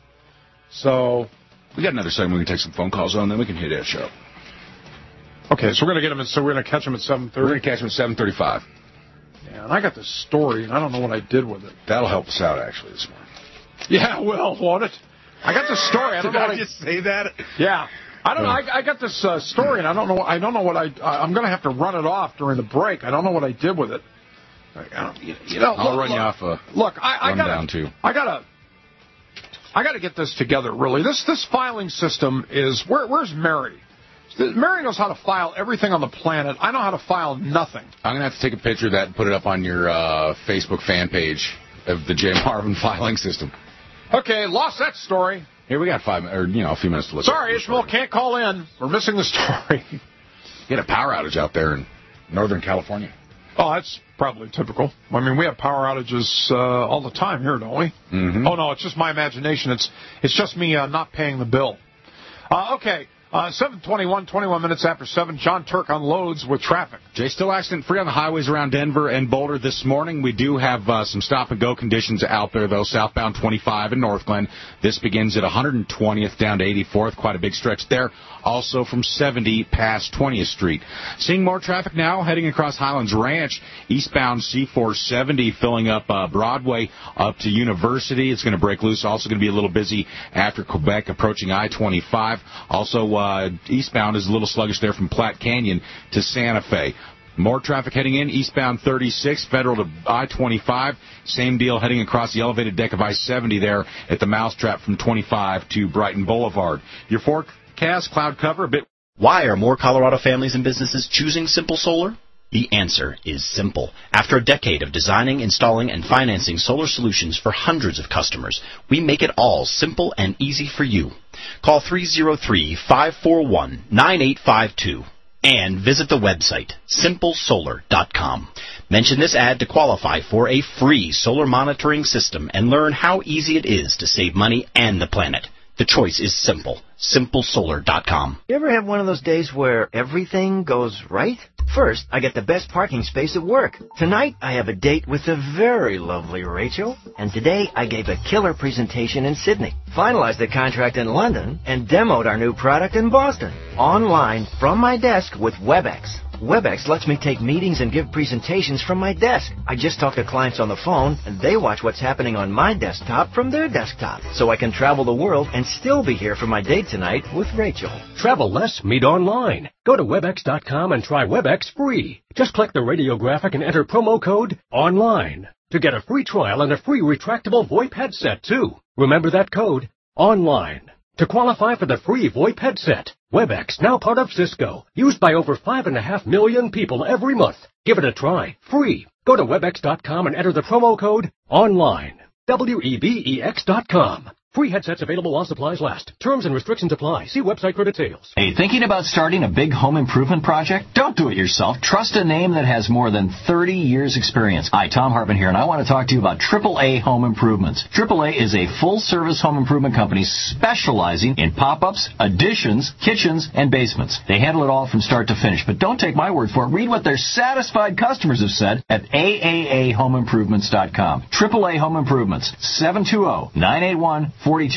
So we got another segment we can take some phone calls on, then we can hit that show. Okay, so we're going to get him. So we're going to catch him at 7:30. We're going to catch him at 7:35. Yeah, and I got this story, and I don't know what I did with it. That'll help us out actually this morning. Yeah, well, won't it? I got this story. I don't know what I just say that? Yeah. I don't know. I got this story, and I don't know what I'm going to have to run it off during the break. I don't know what I did with it. I'll run you off a rundown too. I got to get this together. Really, this filing system is where's Mary? Mary knows how to file everything on the planet. I know how to file nothing. I'm going to have to take a picture of that and put it up on your Facebook fan page of the Jay Marvin filing system. Okay, lost that story. Here we got a few minutes to look. Sorry, Ishmael, can't call in. We're missing the story. You had a power outage out there in Northern California. Oh, that's probably typical. I mean, we have power outages all the time here, don't we? Mm-hmm. Oh, no, it's just my imagination. It's just me not paying the bill. Okay. 7:21, 21 minutes after 7. John Turk unloads with traffic. Jay, still accident-free on the highways around Denver and Boulder this morning. We do have some stop-and-go conditions out there, though. Southbound 25 in North Glen. This begins at 120th down to 84th. Quite a big stretch there. Also from 70 past 20th Street. Seeing more traffic now heading across Highlands Ranch. Eastbound C470 filling up Broadway up to University. It's going to break loose. Also going to be a little busy after Quebec approaching I-25. Also, eastbound is a little sluggish there from Platte Canyon to Santa Fe. More traffic heading in, eastbound 36, Federal to I-25. Same deal heading across the elevated deck of I-70 there at the Mousetrap from 25 to Brighton Boulevard. Your forecast, cloud cover, a bit. Why are more Colorado families and businesses choosing Simple Solar? The answer is simple. After a decade of designing, installing, and financing solar solutions for hundreds of customers, we make it all simple and easy for you. Call 303-541-9852 and visit the website, simplesolar.com. Mention this ad to qualify for a free solar monitoring system and learn how easy it is to save money and the planet. The choice is simple. simplesolar.com. You ever have one of those days where everything goes right? First, I get the best parking space at work. Tonight, I have a date with the very lovely Rachel. And today, I gave a killer presentation in Sydney. Finalized the contract in London and demoed our new product in Boston. Online, from my desk with WebEx. WebEx lets me take meetings and give presentations from my desk. I just talk to clients on the phone, and they watch what's happening on my desktop from their desktop. So I can travel the world and still be here for my date tonight with Rachel. Travel less, meet online. Go to WebEx.com and try WebEx free. Just click the radio graphic and enter promo code ONLINE to get a free trial and a free retractable VoIP headset, too. Remember that code, ONLINE, to qualify for the free VoIP headset. WebEx, now part of Cisco, used by over 5.5 million people every month. Give it a try, free. Go to Webex.com and enter the promo code ONLINE. WEBEX.com. Free headsets available while supplies last. Terms and restrictions apply. See website for details. Hey, thinking about starting a big home improvement project? Don't do it yourself. Trust a name that has more than 30 years experience. Hi, Tom Hartman here, and I want to talk to you about AAA Home Improvements. AAA is a full-service home improvement company specializing in pop-ups, additions, kitchens, and basements. They handle it all from start to finish, but don't take my word for it. Read what their satisfied customers have said at AAAHomeimprovements.com. AAA Home Improvements, 720-981-4269.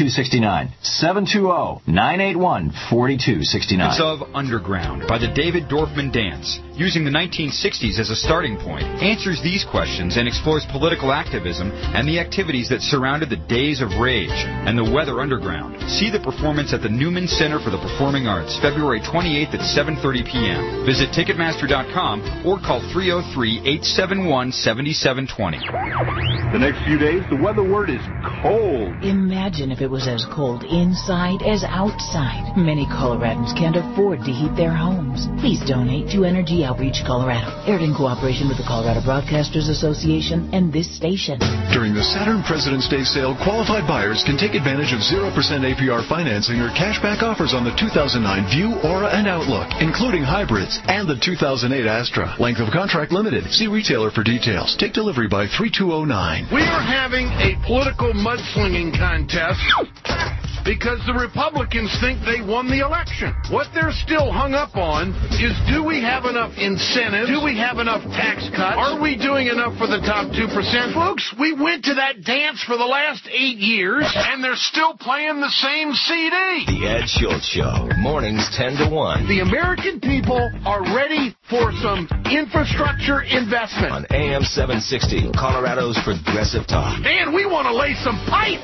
720-981-4269. Of Underground by the David Dorfman Dance, using the 1960s as a starting point, answers these questions and explores political activism and the activities that surrounded the Days of Rage and the Weather Underground. See the performance at the Newman Center for the Performing Arts, February 28th at 7:30 p.m. Visit Ticketmaster.com or call 303-871-7720. The next few days, the weather word is cold. Imagine if it was as cold inside as outside. Many Coloradans can't afford to heat their homes. Please donate to Energy Outreach Colorado. Aired in cooperation with the Colorado Broadcasters Association and this station. During the Saturn President's Day sale, qualified buyers can take advantage of 0% APR financing or cashback offers on the 2009 View, Aura, and Outlook, including hybrids, and the 2008 Astra. Length of contract limited. See retailer for details. Take delivery by 3209. We are having a political mudslinging contest because the Republicans think they won the election. What they're still hung up on is, do we have enough incentives? Do we have enough tax cuts? Are we doing enough for the top 2%? Folks, we went to that dance for the last 8 years, and they're still playing the same CD. The Ed Schultz Show, mornings 10 to 1. The American people are ready for some infrastructure investment. On AM 760, Colorado's Progressive Talk. And we want to lay some pipe.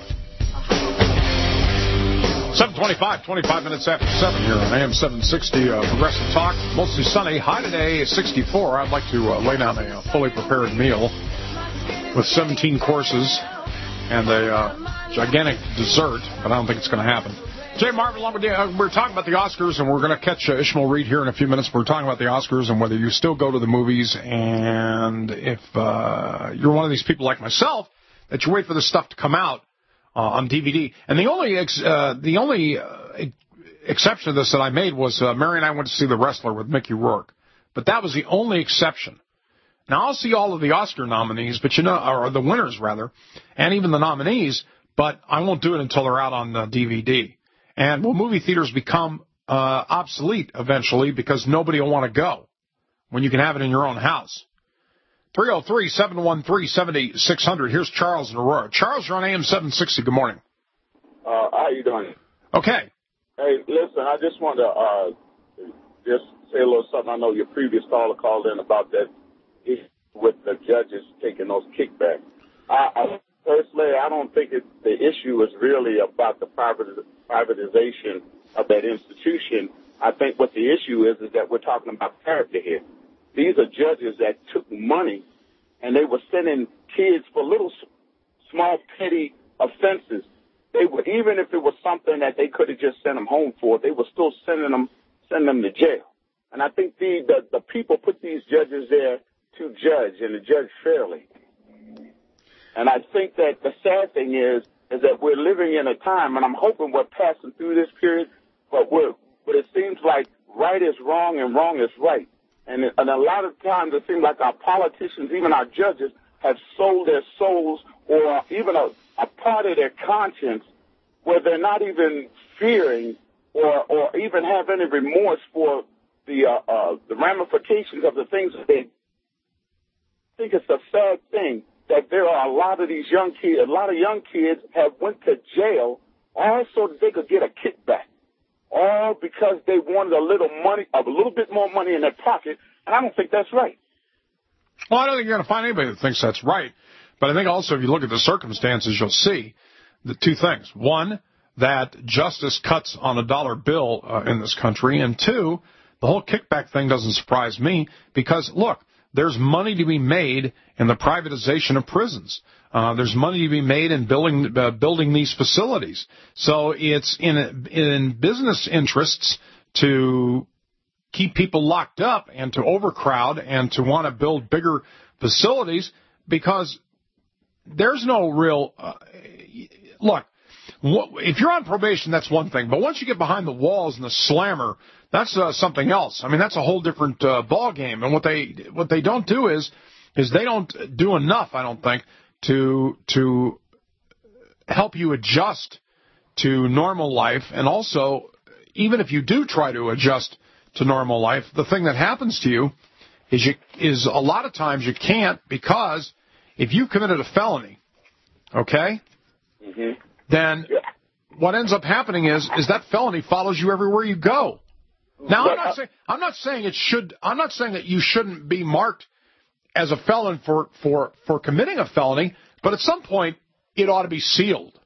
7:25, 25 minutes after 7 here on AM 760 Progressive Talk. Mostly sunny. High today is 64. I'd like to lay down a fully prepared meal with 17 courses and a gigantic dessert, but I don't think it's going to happen. Jay Marvin, we're talking about the Oscars, and we're going to catch Ishmael Reed here in a few minutes. We're talking about the Oscars and whether you still go to the movies, and if you're one of these people like myself that you wait for this stuff to come out on DVD. And the only exception to this that I made was Mary and I went to see The Wrestler with Mickey Rourke. But that was the only exception. Now, I'll see all of the Oscar nominees, but or the winners, rather, and even the nominees, but I won't do it until they're out on DVD. And will movie theaters become obsolete eventually because nobody will want to go when you can have it in your own house? 303-713-7600. Here's Charles in Aurora. Charles, you're on AM 760. Good morning. How you doing? Okay. Hey, listen, I just wanted to just say a little something. I know your previous caller called in about that issue with the judges taking those kickbacks. Personally, I don't think the issue is really about the privatization of that institution. I think what the issue is that we're talking about character here. These are judges that took money, and they were sending kids for little, small, petty offenses. They were, even if it was something that they could have just sent them home for, they were still sending them to jail. And I think the people put these judges there to judge and to judge fairly. And I think that the sad thing is that we're living in a time, and I'm hoping we're passing through this period, but it seems like right is wrong and wrong is right. And a lot of times it seems like our politicians, even our judges, have sold their souls or even a part of their conscience where they're not even fearing or even have any remorse for the ramifications of the things that they. I think it's a sad thing that there are a lot of young kids have went to jail all so that they could get a kickback. All because they wanted a little bit more money in their pocket, and I don't think that's right. Well, I don't think you're going to find anybody that thinks that's right. But I think also if you look at the circumstances, you'll see the two things. One, that justice cuts on a dollar bill in this country. And two, the whole kickback thing doesn't surprise me because, look, there's money to be made in the privatization of prisons. There's money to be made in building these facilities. So it's in business interests to keep people locked up and to overcrowd and to want to build bigger facilities because there's no real look. If you're on probation, that's one thing. But once you get behind the walls and the slammer, that's something else. I mean, that's a whole different ball game. And what they don't do is they don't do enough, I don't think, to help you adjust to normal life. And also, even if you do try to adjust to normal life, the thing that happens to you is a lot of times you can't, because if you committed a felony, okay, then what ends up happening is that felony follows you everywhere you go. Now, I'm not saying that you shouldn't be marked as a felon for committing a felony, but at some point it ought to be sealed.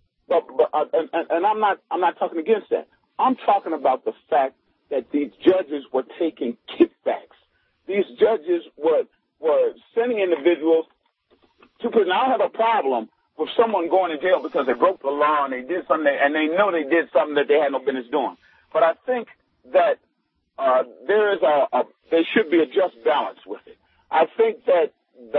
And I'm not talking against that. I'm talking about the fact that these judges were taking kickbacks. These judges were sending individuals to prison. I don't have a problem with someone going to jail because they broke the law and they did something, and they know they did something that they had no business doing. But I think that there should be a just balance with it. I think that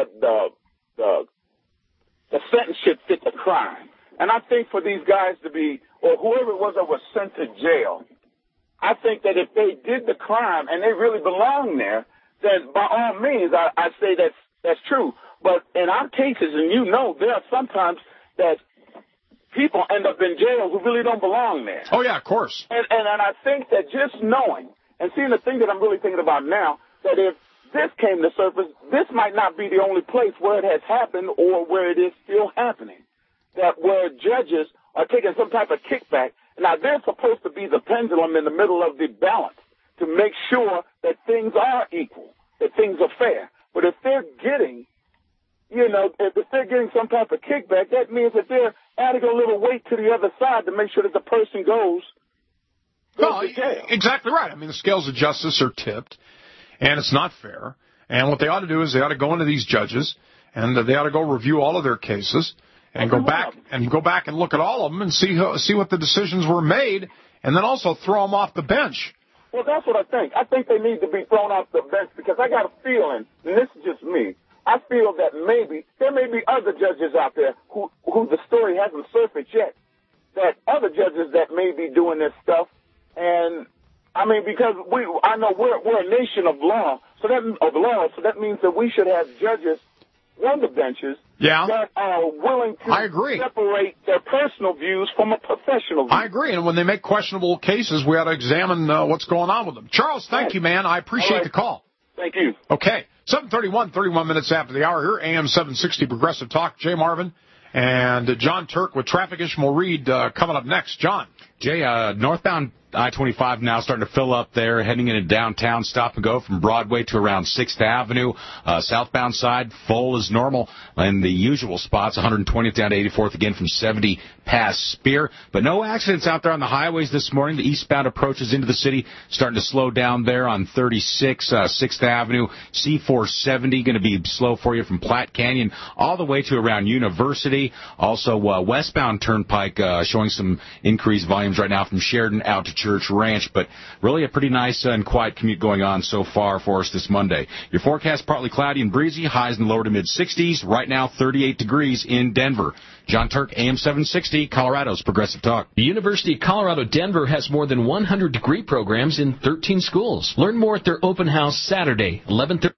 the sentence should fit the crime. And I think for these guys to be, or whoever it was that was sent to jail, I think that if they did the crime and they really belong there, then by all means, I say that's true. But in our cases, and you know, there are sometimes that people end up in jail who really don't belong there. Oh, yeah, of course. And I think that just knowing and seeing the thing that I'm really thinking about now, that if this came to surface, this might not be the only place where it has happened or where it is still happening, that where judges are taking some type of kickback. Now, they're supposed to be the pendulum in the middle of the balance to make sure that things are equal, that things are fair. But if they're getting, if they're getting some type of kickback, that means that they're adding a little weight to the other side to make sure that the person goes to jail. Exactly right. I mean, the scales of justice are tipped, and it's not fair. And what they ought to do is they ought to go into these judges, and they ought to go review all of their cases, and go back and look at all of them and see what the decisions were made, and then also throw them off the bench. Well, that's what I think. I think they need to be thrown off the bench because I got a feeling, and this is just me, I feel that maybe there may be other judges out there who the story hasn't surfaced yet, that other judges that may be doing this stuff. And I mean, because I know we're a nation of law, so that means that we should have judges on the benches that are willing to separate their personal views from a professional view. I agree, and when they make questionable cases, we ought to examine what's going on with them. Charles, thank you, man. I appreciate the call. Thank you. Okay, 7:31, 31 minutes after the hour here, AM 760 Progressive Talk. Jay Marvin and John Turk with Traffic Issue. We'll read coming up next. John. Jay, northbound I-25 now starting to fill up there, heading into downtown, stop and go from Broadway to around 6th Avenue. Southbound side, full as normal. In the usual spots, 120th down to 84th again from 70 past Spear. But no accidents out there on the highways this morning. The eastbound approaches into the city starting to slow down there on 36, 6th Avenue. C470 going to be slow for you from Platte Canyon all the way to around University. Also, westbound Turnpike showing some increased volumes right now from Sheridan out to Church Ranch, but really a pretty nice and quiet commute going on so far for us this Monday. Your forecast, partly cloudy and breezy, highs in the lower to mid-60s. Right now, 38 degrees in Denver. John Turk, AM 760, Colorado's Progressive Talk. The University of Colorado Denver has more than 100 degree programs in 13 schools. Learn more at their open house Saturday, 11:30.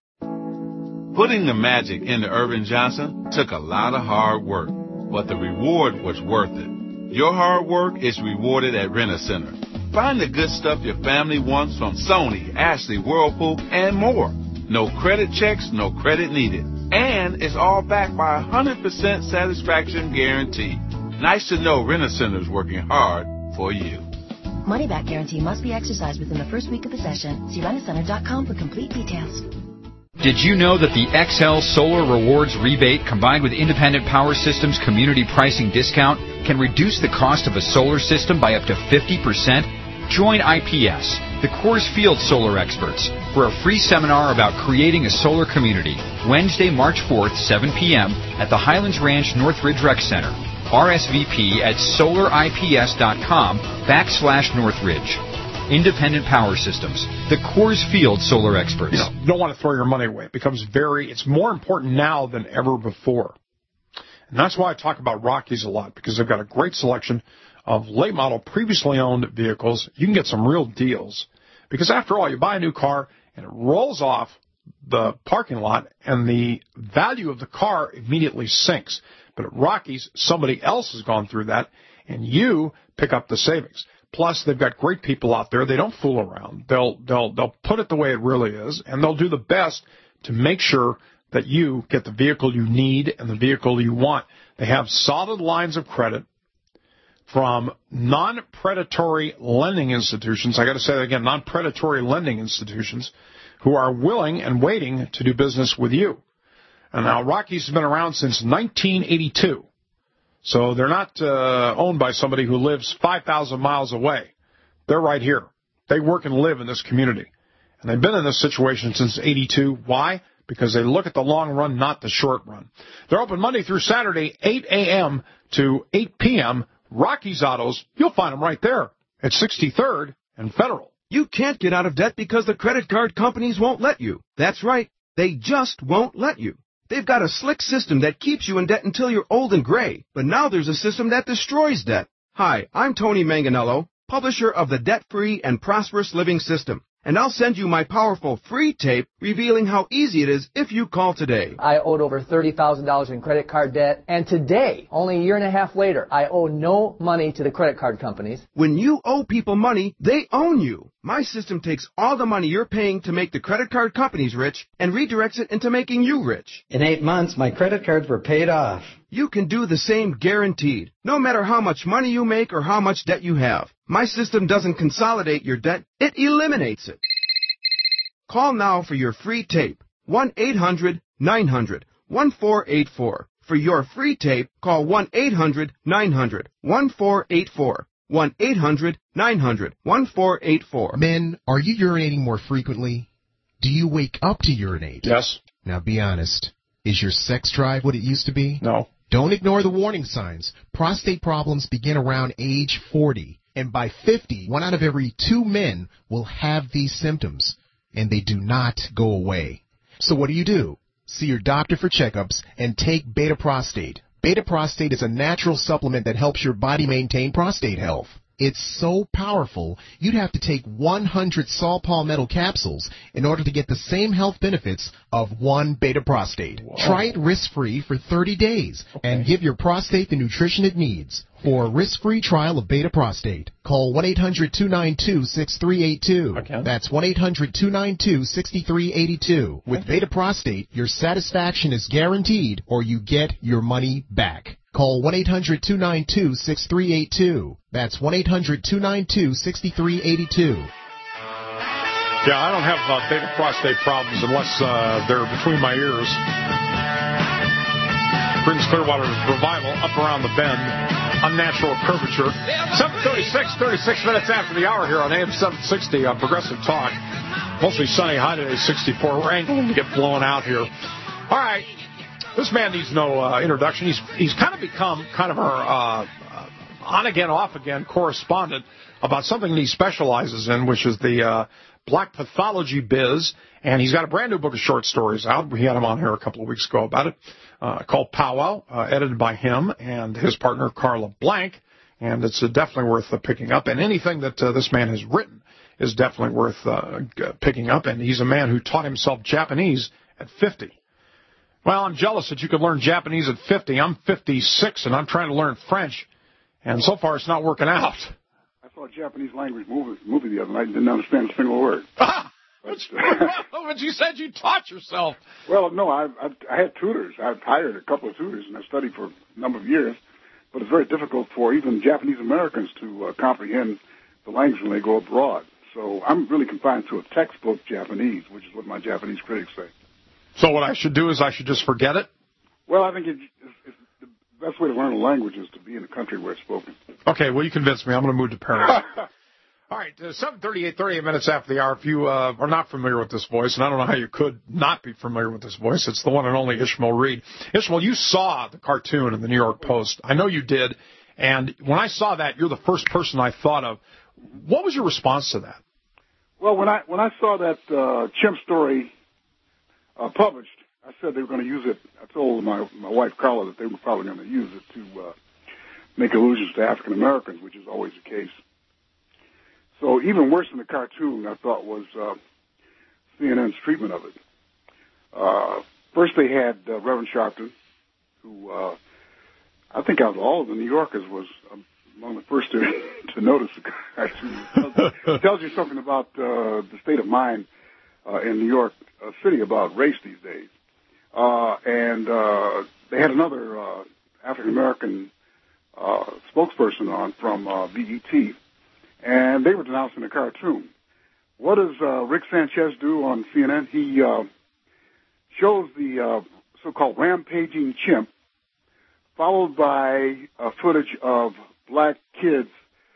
Putting the magic into Irvin Johnson took a lot of hard work, but the reward was worth it. Your hard work is rewarded at Rent-A-Center. Find the good stuff your family wants from Sony, Ashley, Whirlpool, and more. No credit checks, no credit needed. And it's all backed by a 100% satisfaction guarantee. Nice to know Rent-A-Center is working hard for you. Money-back guarantee must be exercised within the first week of the session. See rentacenter.com for complete details. Did you know that the XL Solar Rewards rebate combined with Independent Power Systems community pricing discount can reduce the cost of a solar system by up to 50%? Join IPS, the Coors Field solar experts, for a free seminar about creating a solar community, Wednesday, March 4th, 7 p.m. at the Highlands Ranch Northridge Rec Center. RSVP at solarips.com/Northridge. Independent Power Systems, the Coors Field solar experts. You don't want to throw your money away. It's more important now than ever before. And that's why I talk about Rockies a lot, because they've got a great selection of late model, previously owned vehicles. You can get some real deals. Because after all, you buy a new car and it rolls off the parking lot and the value of the car immediately sinks. But at Rockies, somebody else has gone through that and you pick up the savings. Plus, they've got great people out there. They don't fool around. They'll put it the way it really is, and they'll do the best to make sure that you get the vehicle you need and the vehicle you want. They have solid lines of credit from non-predatory lending institutions. I got to say that again, non-predatory lending institutions who are willing and waiting to do business with you. And now Rockies has been around since 1982. So they're not owned by somebody who lives 5,000 miles away. They're right here. They work and live in this community. And they've been in this situation since 82. Why? Because they look at the long run, not the short run. They're open Monday through Saturday, 8 a.m. to 8 p.m. Rockies Autos, you'll find them right there at 63rd and Federal. You can't get out of debt because the credit card companies won't let you. That's right. They just won't let you. They've got a slick system that keeps you in debt until you're old and gray. But now there's a system that destroys debt. Hi, I'm Tony Manganello, publisher of the Debt-Free and Prosperous Living System. And I'll send you my powerful free tape revealing how easy it is if you call today. I owed over $30,000 in credit card debt, and today, only a year and a half later, I owe no money to the credit card companies. When you owe people money, they own you. My system takes all the money you're paying to make the credit card companies rich and redirects it into making you rich. In 8 months, my credit cards were paid off. You can do the same guaranteed, no matter how much money you make or how much debt you have. My system doesn't consolidate your debt, it eliminates it. Call now for your free tape, 1-800-900-1484. For your free tape, call 1-800-900-1484. 1-800-900-1484. Men, are you urinating more frequently? Do you wake up to urinate? Yes. Now be honest. Is your sex drive what it used to be? No. Don't ignore the warning signs. Prostate problems begin around age 40. And by 50, 1 out of every 2 men will have these symptoms. And they do not go away. So what do? See your doctor for checkups and take Beta Prostate. Beta Prostate is a natural supplement that helps your body maintain prostate health. It's so powerful, you'd have to take 100 Saul Palmetto capsules in order to get the same health benefits of 1 Beta Prostate. Whoa. Try it risk-free for 30 days and give your prostate the nutrition it needs. For a risk-free trial of Beta Prostate, call 1-800-292-6382. Okay. That's 1-800-292-6382. With Beta Prostate, your satisfaction is guaranteed or you get your money back. Call 1-800-292-6382. That's 1-800-292-6382. Yeah, I don't have beta prostate problems unless they're between my ears. Brings Clearwater Revival up around the bend. Unnatural curvature. 7:36, 36 minutes after the hour here on AM 760 on Progressive Talk. Mostly sunny, high today, 64. We're angling to get blown out here. All right. This man needs no introduction. He's kind of become kind of our on-again, off-again correspondent about something that he specializes in, which is the black pathology biz. And he's got a brand new book of short stories out. We had him on here a couple of weeks ago about it, called Powwow, edited by him and his partner, Carla Blank. And it's definitely worth picking up. And anything that this man has written is definitely worth picking up. And he's a man who taught himself Japanese at 50. Well, I'm jealous that you could learn Japanese at 50. I'm 56, and I'm trying to learn French. And so far, it's not working out. I saw a Japanese language movie the other night and didn't understand a single word. But you said you taught yourself. Well, no, I had tutors. I've hired a couple of tutors, and I studied for a number of years. But it's very difficult for even Japanese Americans to comprehend the language when they go abroad. So I'm really confined to a textbook Japanese, which is what my Japanese critics say. So what I should do is I should just forget it? Well, I think it's the best way to learn a language is to be in a country where it's spoken. Okay, well, you convinced me. I'm going to move to Paris. All right, 7:38, 38 minutes after the hour. If you are not familiar with this voice, and I don't know how you could not be familiar with this voice, it's the one and only Ishmael Reed. Ishmael, you saw the cartoon in the New York Post. I know you did. And when I saw that, you're the first person I thought of What was your response to that? Well, when I saw that chimp story published, I said they were going to use it. I told my wife Carla that they were probably going to use it to make allusions to African Americans, which is always the case. So even worse than the cartoon, I thought, was CNN's treatment of it. First, they had Reverend Sharpton, who I think out of all of the New Yorkers was among the first to notice the cartoon. It tells you something about the state of mind in New York City about race these days. And they had another African American spokesperson on from BET, and they were denouncing the cartoon. What does Rick Sanchez do on CNN? He shows the so-called rampaging chimp, followed by footage of black kids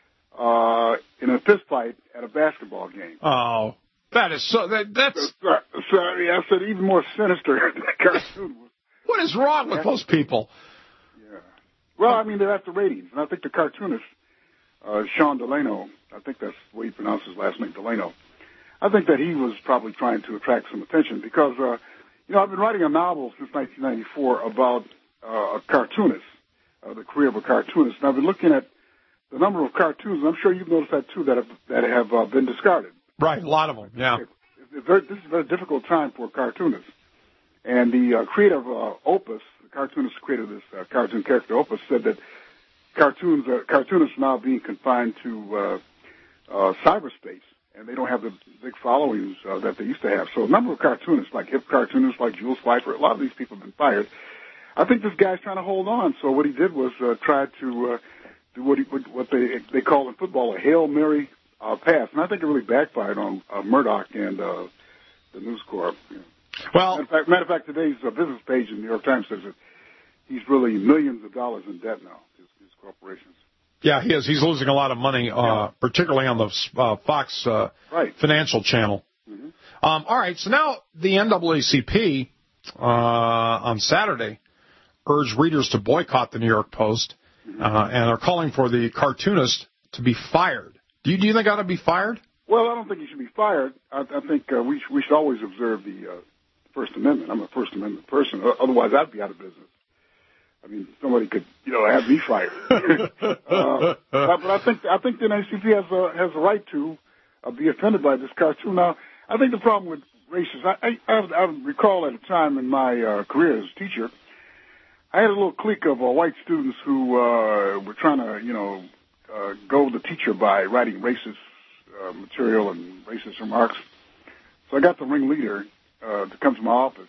in a fist fight at a basketball game. Oh, that is so. That's sorry. I said even more sinister than the cartoon was. What is wrong with those people? Yeah. Well, I mean, they're after ratings, and I think the cartoonist Sean Delano, I think that's the way he pronounced his last name, Delano. I think that he was probably trying to attract some attention because, I've been writing a novel since 1994 about a cartoonist, the career of a cartoonist, and I've been looking at the number of cartoons, and I'm sure you've noticed that too, that have been discarded. Right, a lot of them, yeah. This is a very difficult time for cartoonists. And the creator of Opus, the cartoonist who created this cartoon character Opus, said that cartoonists are now being confined to cyberspace, and they don't have the big followings that they used to have. So a number of cartoonists, like hip cartoonists like Jules Pfeiffer, a lot of these people have been fired. I think this guy's trying to hold on. So what he did was try to do what they call in football a Hail Mary pass. And I think it really backfired on Murdoch and the News Corp. You know. Well, matter of fact, today's business page in the New York Times says that he's really millions of dollars in debt now, his corporations. Yeah, he is. He's losing a lot of money, particularly on the Fox financial channel. Mm-hmm. All right, so now the NAACP on Saturday urged readers to boycott the New York Post, and are calling for the cartoonist to be fired. Do you think he ought to be fired? Well, I don't think he should be fired. I think we should always observe the First Amendment. I'm a First Amendment person. Otherwise, I'd be out of business. I mean, somebody could, have me fired. But I think the NAACP has a right to be offended by this cartoon. Now, I think the problem with races, I recall at a time in my career as a teacher, I had a little clique of white students who were trying to, goad the teacher by writing racist material and racist remarks. So I got the ringleader to come to my office,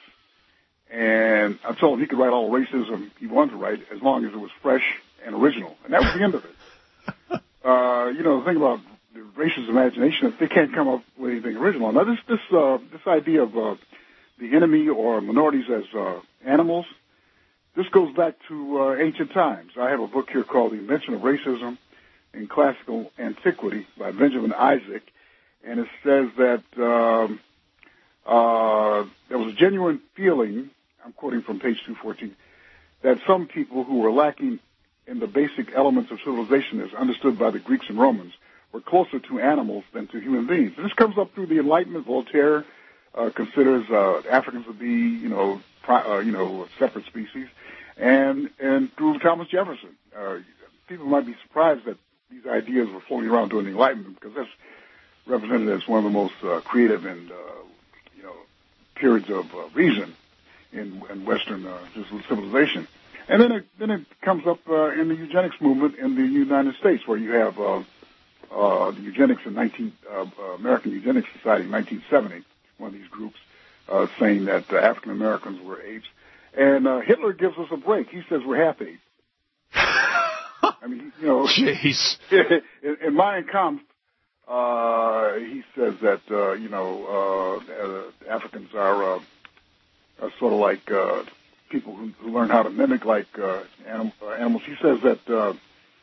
and I told him he could write all the racism he wanted to write as long as it was fresh and original, and that was the end of it. The thing about the racist imagination is they can't come up with anything original. Now, this idea of the enemy or minorities as animals, this goes back to ancient times. I have a book here called The Invention of Racism in Classical Antiquity by Benjamin Isaac, and it says that there was a genuine feeling, I'm quoting from page 214, that some people who were lacking in the basic elements of civilization as understood by the Greeks and Romans were closer to animals than to human beings. And this comes up through the Enlightenment. Voltaire considers Africans to be, separate species, and through Thomas Jefferson. People might be surprised that these ideas were floating around during the Enlightenment because that's represented as one of the most creative and periods of reason in Western civilization. And then it comes up in the eugenics movement in the United States, where you have the eugenics in American Eugenics Society in 1970, one of these groups saying that African Americans were apes. And Hitler gives us a break. He says we're half apes. I mean, Jeez. In Mein Kampf, he says that Africans are sort of like people who learn how to mimic like animals. He says that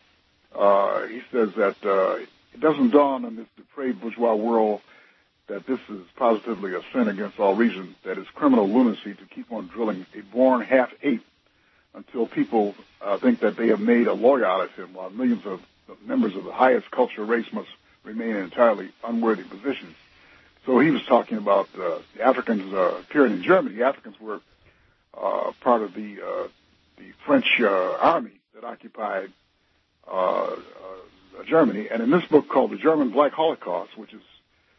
it doesn't dawn on this depraved bourgeois world that this is positively a sin against all reason, that it's criminal lunacy to keep on drilling a born half ape until people think that they have made a lawyer out of him, while millions of members of the highest cultural race must remain in entirely unworthy positions. So he was talking about the Africans appearing in Germany. The Africans were part of the French army that occupied Germany. And in this book called The German Black Holocaust, which is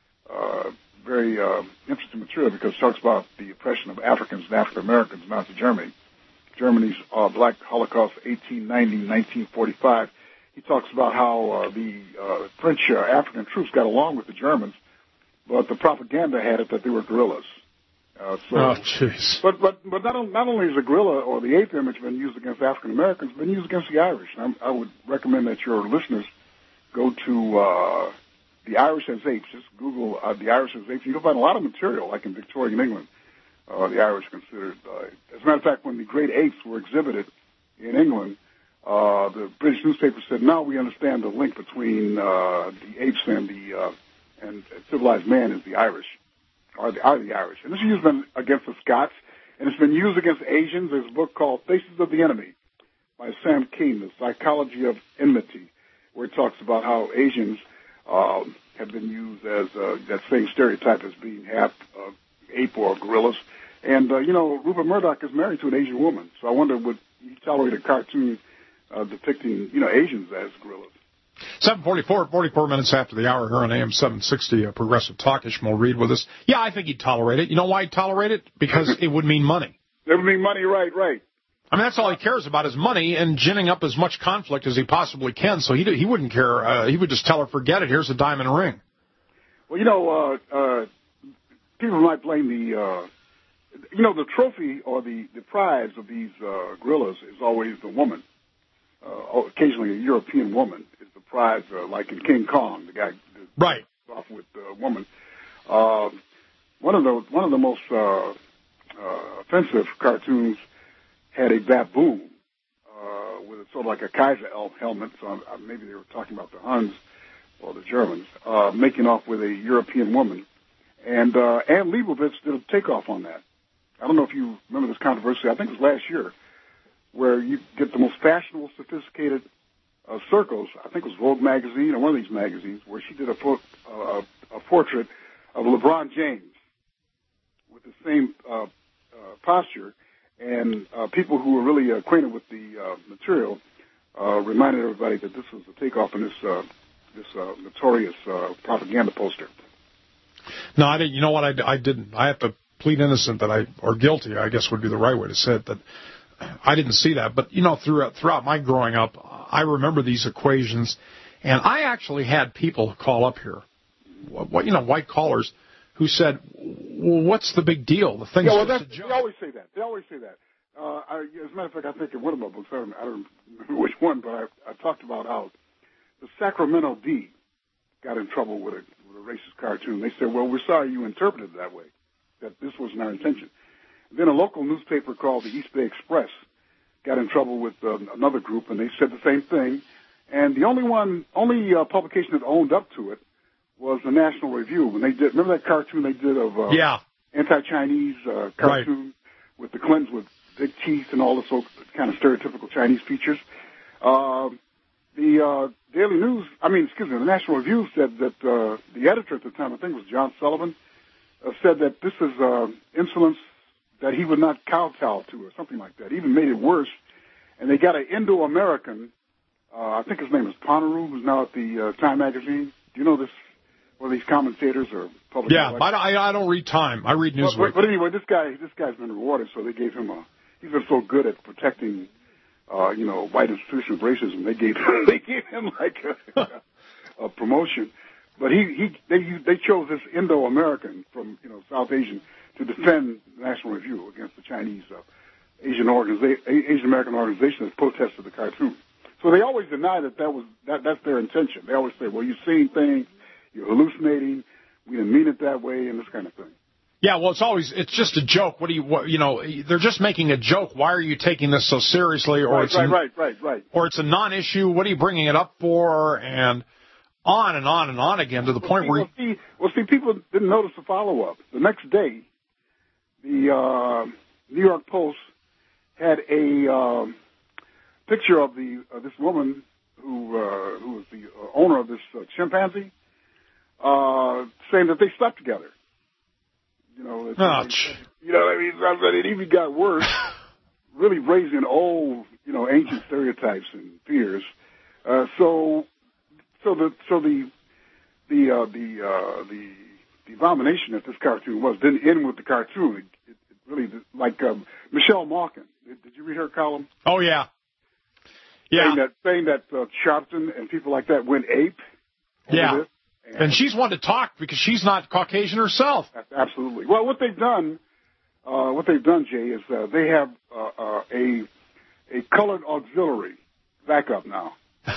very interesting material because it talks about the oppression of Africans and African Americans in Nazi Germany. Germany's Black Holocaust, 1890-1945. He talks about how the French African troops got along with the Germans, but the propaganda had it that they were guerrillas. Oh, jeez. But not only is the guerrilla or the ape image been used against African Americans, it's been used against the Irish. And I would recommend that your listeners go to the Irish as apes. Just Google the Irish as apes. You can find a lot of material, like in Victorian England. The Irish considered, as a matter of fact, when the great apes were exhibited in England, the British newspaper said, now we understand the link between the apes and civilized man is the Irish, are the Irish. And this is used against the Scots, and it's been used against Asians. There's a book called Faces of the Enemy by Sam Keane, The Psychology of Enmity, where it talks about how Asians have been used as that same stereotype as being half ape or gorillas. And, Rupert Murdoch is married to an Asian woman, so I wonder would he tolerate a cartoon depicting, Asians as gorillas? 7:44, 44 minutes after the hour here on AM 760, Progressive Talk. Ishmael Reed with us. Yeah, I think he'd tolerate it. You know why he'd tolerate it? Because it would mean money. It would mean money, right. I mean, that's all he cares about is money and ginning up as much conflict as he possibly can, so he wouldn't care. He would just tell her, forget it, here's a diamond ring. Well, people might blame the trophy or the prize of these gorillas is always the woman. Occasionally a European woman is the prize, like in King Kong, the guy right off with the woman. One of the most offensive cartoons had a baboon with sort of like a Kaiser helmet. So maybe they were talking about the Huns or the Germans making off with a European woman. And Ann Leibovitz did a takeoff on that. I don't know if you remember this controversy. I think it was last year, where you get the most fashionable, sophisticated circles. I think it was Vogue magazine or one of these magazines, where she did a portrait of LeBron James with the same posture. And people who were really acquainted with the material reminded everybody that this was a takeoff in this notorious propaganda poster. No, I didn't. You know what? I didn't. I have to plead innocent or guilty, I guess would be the right way to say it, that I didn't see that. But, throughout my growing up, I remember these equations, and I actually had people call up here, white callers, who said, well, what's the big deal? The thing's just a joke. They always say that. As a matter of fact, I think in one of my books, I don't remember which one, but I talked about how the Sacramento Bee got in trouble with a racist cartoon. They said, well, we're sorry you interpreted it that way, that this wasn't our intention. And then a local newspaper called the East Bay Express got in trouble with another group, and they said the same thing. And the only publication that owned up to it was the National Review. When they did, remember that cartoon they did of anti-Chinese cartoon with the Clintons with big teeth and all this kind of stereotypical Chinese features? The Daily News, the National Review said that the editor at the time, I think it was John Sullivan, said that this is insolence that he would not kowtow to or something like that. He even made it worse. And they got an Indo-American, I think his name is Ponaru, who's now at the Time magazine. Do you know this? One of these commentators or public? Yeah, I don't read Time. I read Newsweek. But anyway, this guy's been rewarded, so they gave him he's been so good at protecting, white institutional racism. They gave him like a promotion. But they chose this Indo-American from South Asian to defend the National Review against the Chinese Asian American organization that protested the cartoon. So they always deny that's their intention. They always say, well, you're seeing things, you're hallucinating, we didn't mean it that way, and this kind of thing. Yeah, well, it's just a joke. They're just making a joke. Why are you taking this so seriously? Or right. Or it's a non-issue. What are you bringing it up for? And on and on and on again to the point where... people didn't notice the follow-up. The next day, the New York Post had a picture of this woman who was the owner of this chimpanzee, saying that they slept together. You know, you know what I mean? It even got worse, really raising old, you know, ancient stereotypes and fears. So the abomination that this cartoon was didn't end with the cartoon. It really, like Michelle Malkin. Did you read her column? Oh, yeah. Yeah. Saying that Sharpton and people like that went ape. Yeah. And she's one to talk because she's not Caucasian herself. Absolutely. Well, what they've done, Jay, is they have a colored auxiliary backup now.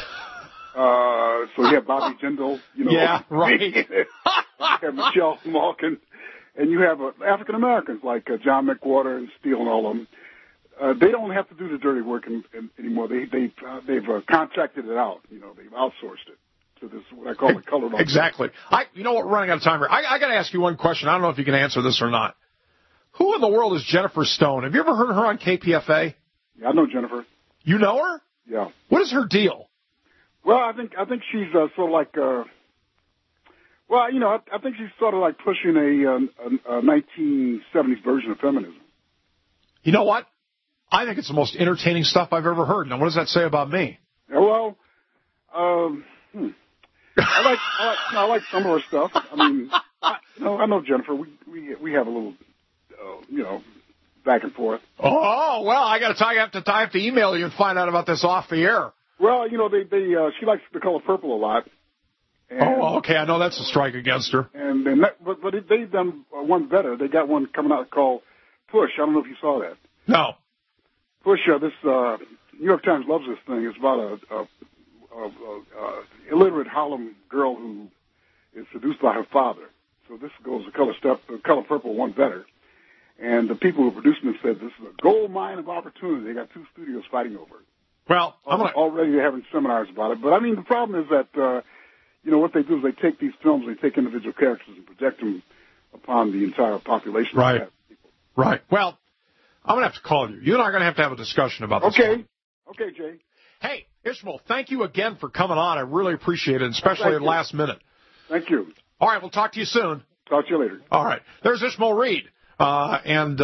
So you have Bobby Jindal, you know. Yeah, right. You have Michelle Malkin, and you have African Americans like John McWhorter and Steele and all of them. They don't have to do the dirty work anymore. They've contracted it out. You know, they've outsourced it to this what I call the colored auxiliary. Exactly. You know what? We're running out of time here. I got to ask you one question. I don't know if you can answer this or not. Who in the world is Jennifer Stone? Have you ever heard of her on KPFA? Yeah, I know Jennifer. You know her? Yeah. What is her deal? Well, I think she's sort of like, well, you know, I think she's sort of like pushing a 1970s version of feminism. You know what? I think it's the most entertaining stuff I've ever heard. Now, what does that say about me? Yeah, well, I like some of her stuff. I mean, I know Jennifer. We have a little, you know, back and forth. Oh well, I got to tell you, I have to email you and find out about this off the air. Well, you know, she likes the color purple a lot. And, okay. I know that's a strike against her. But they've done one better. They got one coming out called Push. I don't know if you saw that. No. Push. This New York Times loves this thing. It's about a illiterate Harlem girl who is seduced by her father. So this goes the color purple one better. And the people who produced it said this is a gold mine of opportunity. They got two studios fighting over it. Well, already they're having seminars about it. But I mean, the problem is that you know what they do is they take these films, they take individual characters and project them upon the entire population. Right. Right. Well, I'm gonna have to call you. You and I are gonna have a discussion about this. Okay. Okay, Jay. Hey, Ishmael, thank you again for coming on. I really appreciate it, especially at last minute. Thank you. All right, we'll talk to you soon. Talk to you later. All right. There's Ishmael Reed. And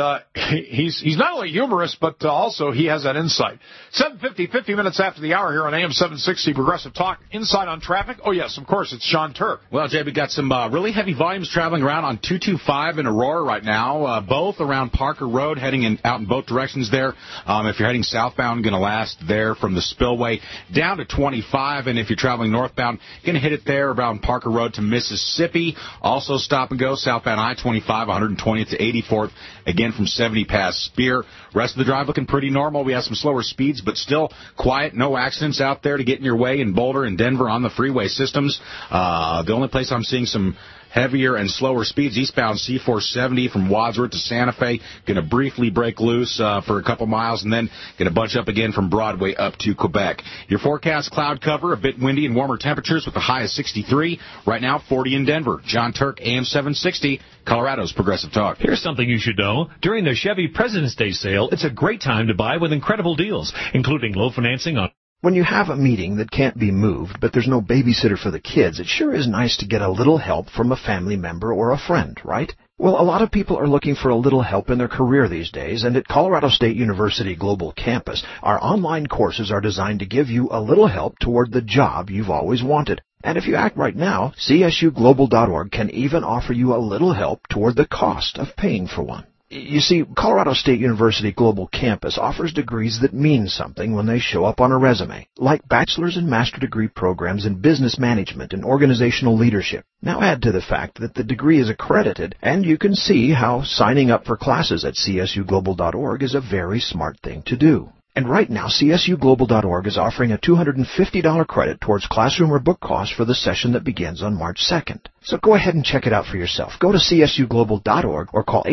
he's not only humorous, but also he has that insight. 7:50, 50 minutes after the hour here on AM 760 Progressive Talk. Inside on traffic. Oh, yes, of course, it's Sean Turk. Well, Jay, we got some really heavy volumes traveling around on 225 in Aurora right now, both around Parker Road, heading out in both directions there. If you're heading southbound, going to last there from the Spillway down to 25. And if you're traveling northbound, going to hit it there around Parker Road to Mississippi. Also stop and go southbound I-25, 120th to 84th, again from 70 past Spear. Rest of the drive looking pretty normal. We have some slower speeds, but still quiet. No accidents out there to get in your way in Boulder and Denver on the freeway systems. The only place I'm seeing some heavier and slower speeds, eastbound C470 from Wadsworth to Santa Fe, going to briefly break loose for a couple miles, and then going to bunch up again from Broadway up to Quebec. Your forecast, cloud cover, a bit windy and warmer temperatures with a high of 63. Right now, 40 in Denver. John Turk, AM 760, Colorado's Progressive Talk. Here's something you should know. During the Chevy President's Day sale, it's a great time to buy with incredible deals, including low financing on... When you have a meeting that can't be moved, but there's no babysitter for the kids, it sure is nice to get a little help from a family member or a friend, right? Well, a lot of people are looking for a little help in their career these days, and at Colorado State University Global Campus, our online courses are designed to give you a little help toward the job you've always wanted. And if you act right now, CSUglobal.org can even offer you a little help toward the cost of paying for one. You see, Colorado State University Global Campus offers degrees that mean something when they show up on a resume, like bachelor's and master degree programs in business management and organizational leadership. Now add to the fact that the degree is accredited, and you can see how signing up for classes at CSUglobal.org is a very smart thing to do. And right now, CSUglobal.org is offering a $250 credit towards classroom or book costs for the session that begins on March 2nd. So go ahead and check it out for yourself. Go to CSUglobal.org or call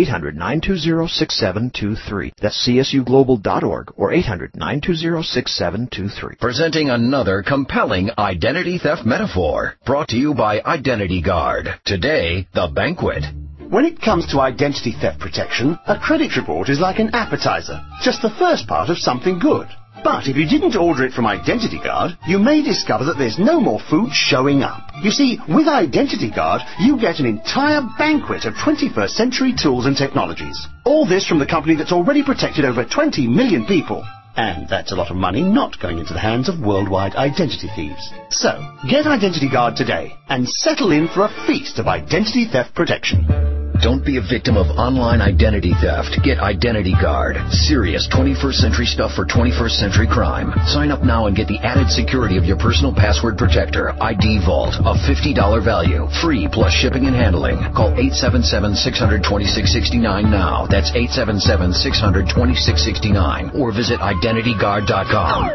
800-920-6723. That's CSUglobal.org or 800-920-6723. Presenting another compelling identity theft metaphor. Brought to you by Identity Guard. Today, the banquet. When it comes to identity theft protection, a credit report is like an appetizer, just the first part of something good. But if you didn't order it from Identity Guard, you may discover that there's no more food showing up. You see, with Identity Guard, you get an entire banquet of 21st century tools and technologies. All this from the company that's already protected over 20 million people. And that's a lot of money not going into the hands of worldwide identity thieves. So, get Identity Guard today and settle in for a feast of identity theft protection. Don't be a victim of online identity theft. Get Identity Guard. Serious 21st century stuff for 21st century crime. Sign up now and get the added security of your personal password protector, ID Vault, a $50 value. Free plus shipping and handling. Call 877-600-2669 now. That's 877-600-2669. Or visit IdentityGuard.com.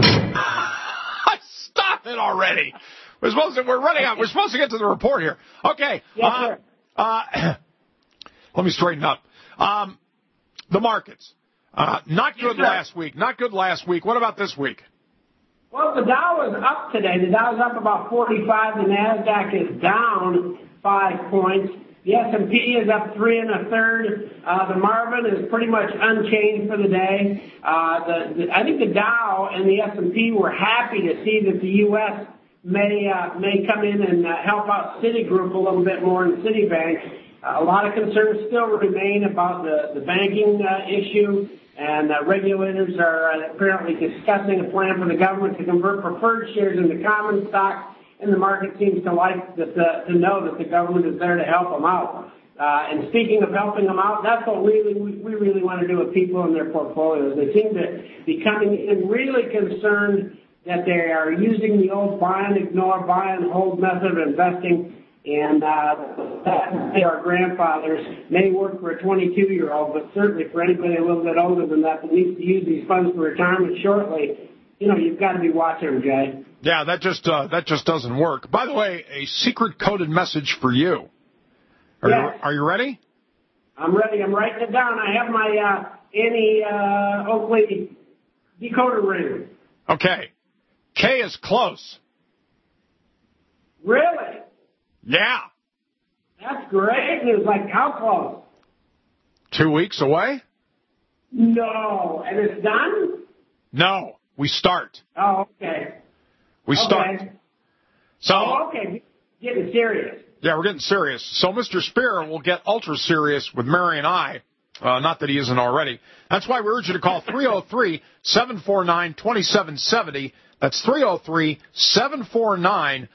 Stop it already. We're running out. We're supposed to get to the report here. Okay. Yes, sir. Let me straighten up. The markets. Not good last week. Not good last week. What about this week? Well, the Dow is up today. The Dow is up about 45. The NASDAQ is down 5 points. The S&P is up 3 1/3. The Marvin is pretty much unchanged for the day. I think the Dow and the S&P were happy to see that the U.S. may come in and help out Citigroup a little bit more in Citibank. A lot of concerns still remain about the banking issue, and regulators are apparently discussing a plan for the government to convert preferred shares into common stock, and the market seems to like to know that the government is there to help them out. And speaking of helping them out, that's what we really want to do with people in their portfolios. They seem to be coming in really concerned that they are using the old buy and ignore, buy and hold method of investing. And our grandfathers may work for a 22-year-old, but certainly for anybody a little bit older than that needs to use these funds for retirement shortly, you've got to be watching them, Jay. Yeah, that just doesn't work. By the way, a secret coded message for you. Are you ready? I'm ready. I'm writing it down. I have my Annie Oakley decoder ring. Okay. K is close. Really? Yeah. That's great news. Like how close? 2 weeks away? No. And it's done? No. We start. Oh, okay. We start. So. Okay. Getting serious. Yeah, we're getting serious. So Mr. Spear will get ultra serious with Mary and I. Not that he isn't already. That's why we urge you to call 303-749-2770. That's 303-749-2770.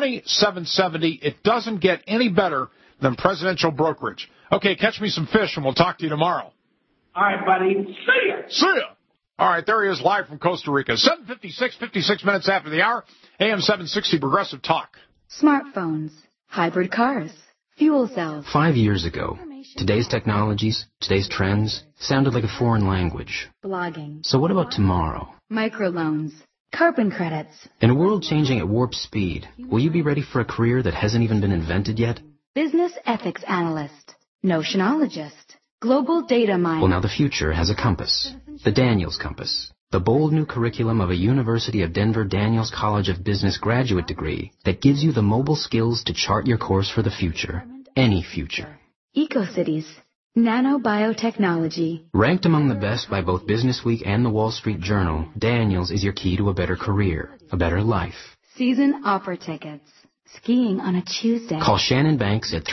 It doesn't get any better than presidential brokerage. Okay, catch me some fish, and we'll talk to you tomorrow. All right, buddy. See ya. See ya. All right, there he is live from Costa Rica. 7:56, 56 minutes after the hour. AM 760 Progressive Talk. Smartphones, hybrid cars, fuel cells. 5 years ago, today's technologies, today's trends sounded like a foreign language. Blogging. So what about tomorrow? Microloans. Carbon credits. In a world changing at warp speed, will you be ready for a career that hasn't even been invented yet? Business ethics analyst. Notionologist. Global data miner. Well, now the future has a compass. The Daniels Compass. The bold new curriculum of a University of Denver Daniels College of Business graduate degree that gives you the mobile skills to chart your course for the future. Any future. EcoCities. Nanobiotechnology. Ranked among the best by both Businessweek and the Wall Street Journal, Daniels is your key to a better career, a better life. Season opera tickets. Skiing on a Tuesday. Call Shannon Banks at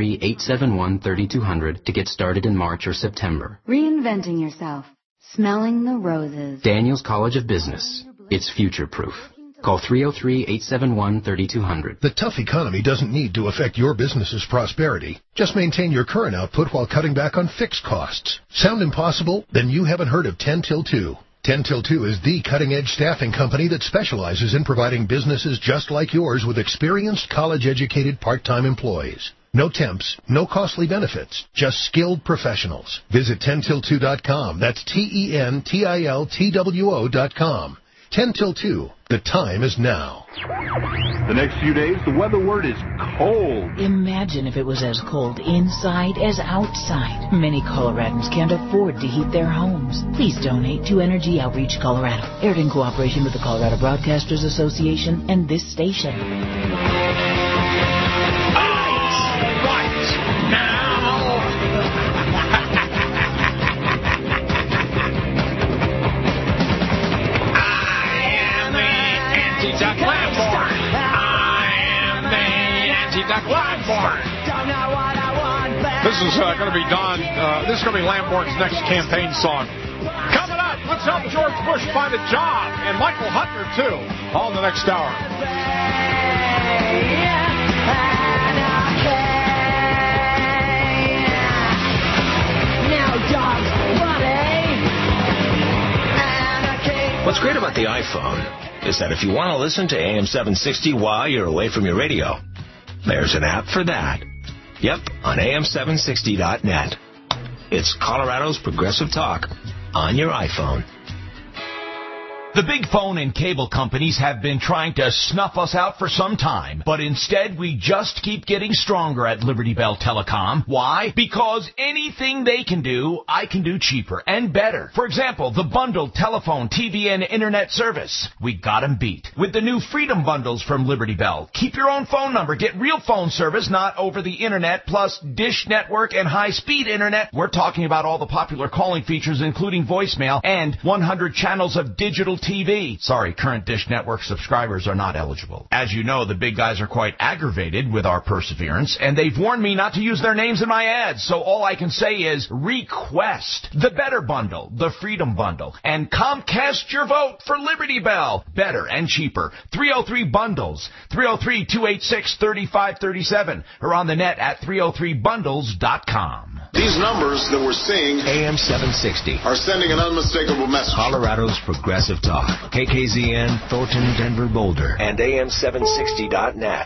303-871-3200 to get started in March or September. Reinventing yourself. Smelling the roses. Daniels College of Business. It's future-proof. Call 303-871-3200. The tough economy doesn't need to affect your business's prosperity. Just maintain your current output while cutting back on fixed costs. Sound impossible? Then you haven't heard of 10 Till 2. 10 Till 2 is the cutting-edge staffing company that specializes in providing businesses just like yours with experienced, college-educated part-time employees. No temps, no costly benefits, just skilled professionals. Visit 10till2.com. That's TENTILTWO.com. 10 till 2. The time is now. The next few days, the weather word is cold. Imagine if it was as cold inside as outside. Many Coloradans can't afford to heat their homes. Please donate to Energy Outreach Colorado. Aired in cooperation with the Colorado Broadcasters Association and this station. Yancey Duck Lamborn. I am the Yancey Duck Lamborn. This is going to be Don. This is going to be Lamborn's next campaign song. Coming up, let's help George Bush find a job, and Michael Huttner too. All in the next hour. What's great about the iPhone is that if you want to listen to AM 760 while you're away from your radio, there's an app for that. Yep, on am760.net. It's Colorado's Progressive Talk on your iPhone. The big phone and cable companies have been trying to snuff us out for some time, but instead we just keep getting stronger at Liberty Bell Telecom. Why? Because anything they can do, I can do cheaper and better. For example, the bundled telephone, TV, and internet service. We got them beat. With the new Freedom Bundles from Liberty Bell. Keep your own phone number. Get real phone service, not over the internet, plus Dish Network and high-speed internet. We're talking about all the popular calling features, including voicemail and 100 channels of digital TV. Sorry, current Dish Network subscribers are not eligible. As you know, the big guys are quite aggravated with our perseverance, and they've warned me not to use their names in my ads, so all I can say is request the better bundle, the Freedom Bundle, and Comcast your vote for Liberty Bell. Better and cheaper. 303 bundles, 303-286-3537, or on the net at 303bundles.com. These numbers that we're seeing, AM 760, are sending an unmistakable message. Colorado's Progressive Talk. KKZN, Thornton, Denver, Boulder, and AM760.net.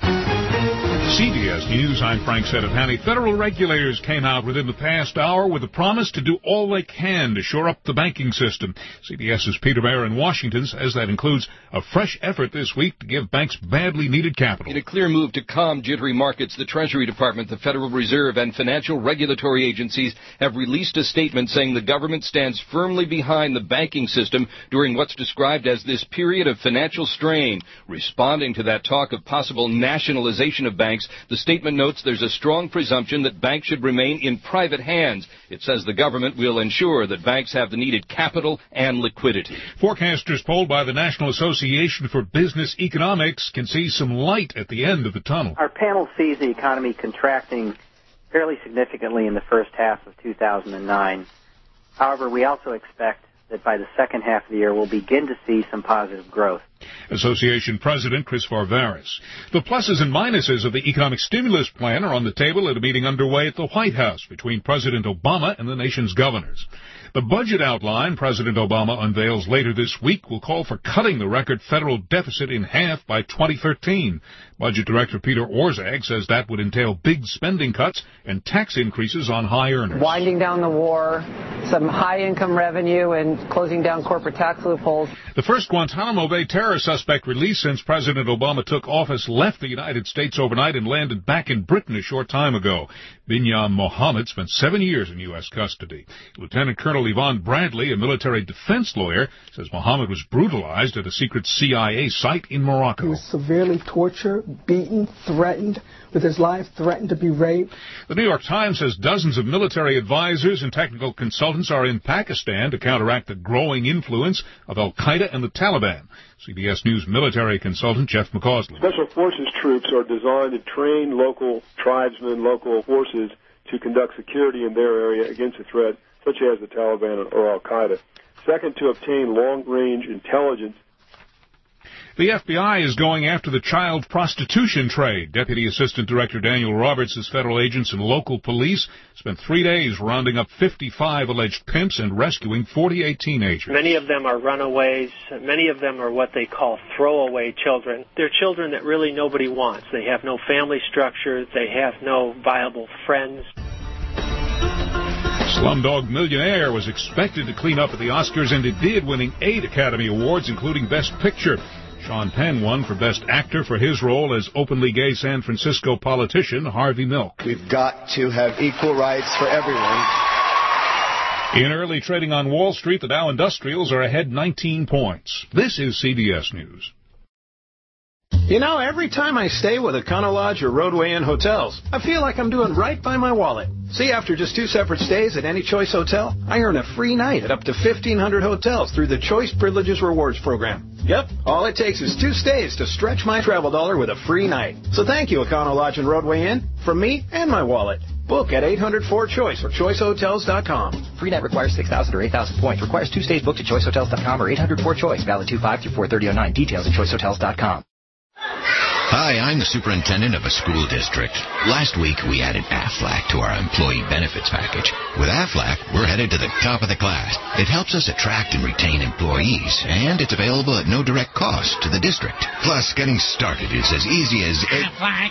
CBS News, I'm Frank Sedapani. Federal regulators came out within the past hour with a promise to do all they can to shore up the banking system. CBS's Peter Mayer in Washington says that includes a fresh effort this week to give banks badly needed capital. In a clear move to calm jittery markets, the Treasury Department, the Federal Reserve, and financial regulatory agencies have released a statement saying the government stands firmly behind the banking system during what's described as this period of financial strain. Responding to that talk of possible nationalization of banks, the statement notes there's a strong presumption that banks should remain in private hands. It says the government will ensure that banks have the needed capital and liquidity. Forecasters polled by the National Association for Business Economics can see some light at the end of the tunnel. Our panel sees the economy contracting fairly significantly in the first half of 2009. However, we also expect that by the second half of the year we'll begin to see some positive growth. Association President Chris Varvaris. The pluses and minuses of the economic stimulus plan are on the table at a meeting underway at the White House between President Obama and the nation's governors. The budget outline President Obama unveils later this week will call for cutting the record federal deficit in half by 2013. Budget Director Peter Orszag says that would entail big spending cuts and tax increases on high earners. Winding down the war, some high-income revenue, and closing down corporate tax loopholes. The first Guantanamo Bay terror suspect released since President Obama took office left the United States overnight and landed back in Britain a short time ago. Binyam Mohammed spent 7 years in U.S. custody. Lieutenant Colonel Yvonne Bradley, a military defense lawyer, says Mohammed was brutalized at a secret CIA site in Morocco. He was severely tortured, beaten, threatened with his life, threatened to be raped. The New York Times says dozens of military advisors and technical consultants are in Pakistan to counteract the growing influence of al-Qaeda and the Taliban. CBS News military consultant Jeff McCausland. Special Forces troops are designed to train local tribesmen, local forces to conduct security in their area against a threat such as the Taliban or al-Qaeda. Second, to obtain long-range intelligence. The FBI is going after the child prostitution trade. Deputy Assistant Director Daniel Roberts says federal agents and local police spent 3 days rounding up 55 alleged pimps and rescuing 48 teenagers. Many of them are runaways. Many of them are what they call throwaway children. They're children that really nobody wants. They have no family structure. They have no viable friends. Slumdog Millionaire was expected to clean up at the Oscars, and it did, winning 8 Academy Awards, including Best Picture. Sean Penn won for Best Actor for his role as openly gay San Francisco politician Harvey Milk. We've got to have equal rights for everyone. In early trading on Wall Street, the Dow Industrials are ahead 19 points. This is CBS News. You know, every time I stay with Econo Lodge or Roadway Inn hotels, I feel like I'm doing right by my wallet. See, after just 2 separate stays at any Choice Hotel, I earn a free night at up to 1,500 hotels through the Choice Privileges Rewards program. Yep, all it takes is 2 stays to stretch my travel dollar with a free night. So thank you, Econo Lodge and Roadway Inn, from me and my wallet. Book at 800-4CHOICE or choicehotels.com. Free night requires 6,000 or 8,000 points. Requires 2 stays booked at choicehotels.com or 800-4CHOICE. Valid 2/5 through 4/30/09. Details at choicehotels.com. Hi, I'm the superintendent of a school district. Last week, we added Aflac to our employee benefits package. With Aflac, we're headed to the top of the class. It helps us attract and retain employees, and it's available at no direct cost to the district. Plus, getting started is as easy as... Aflac.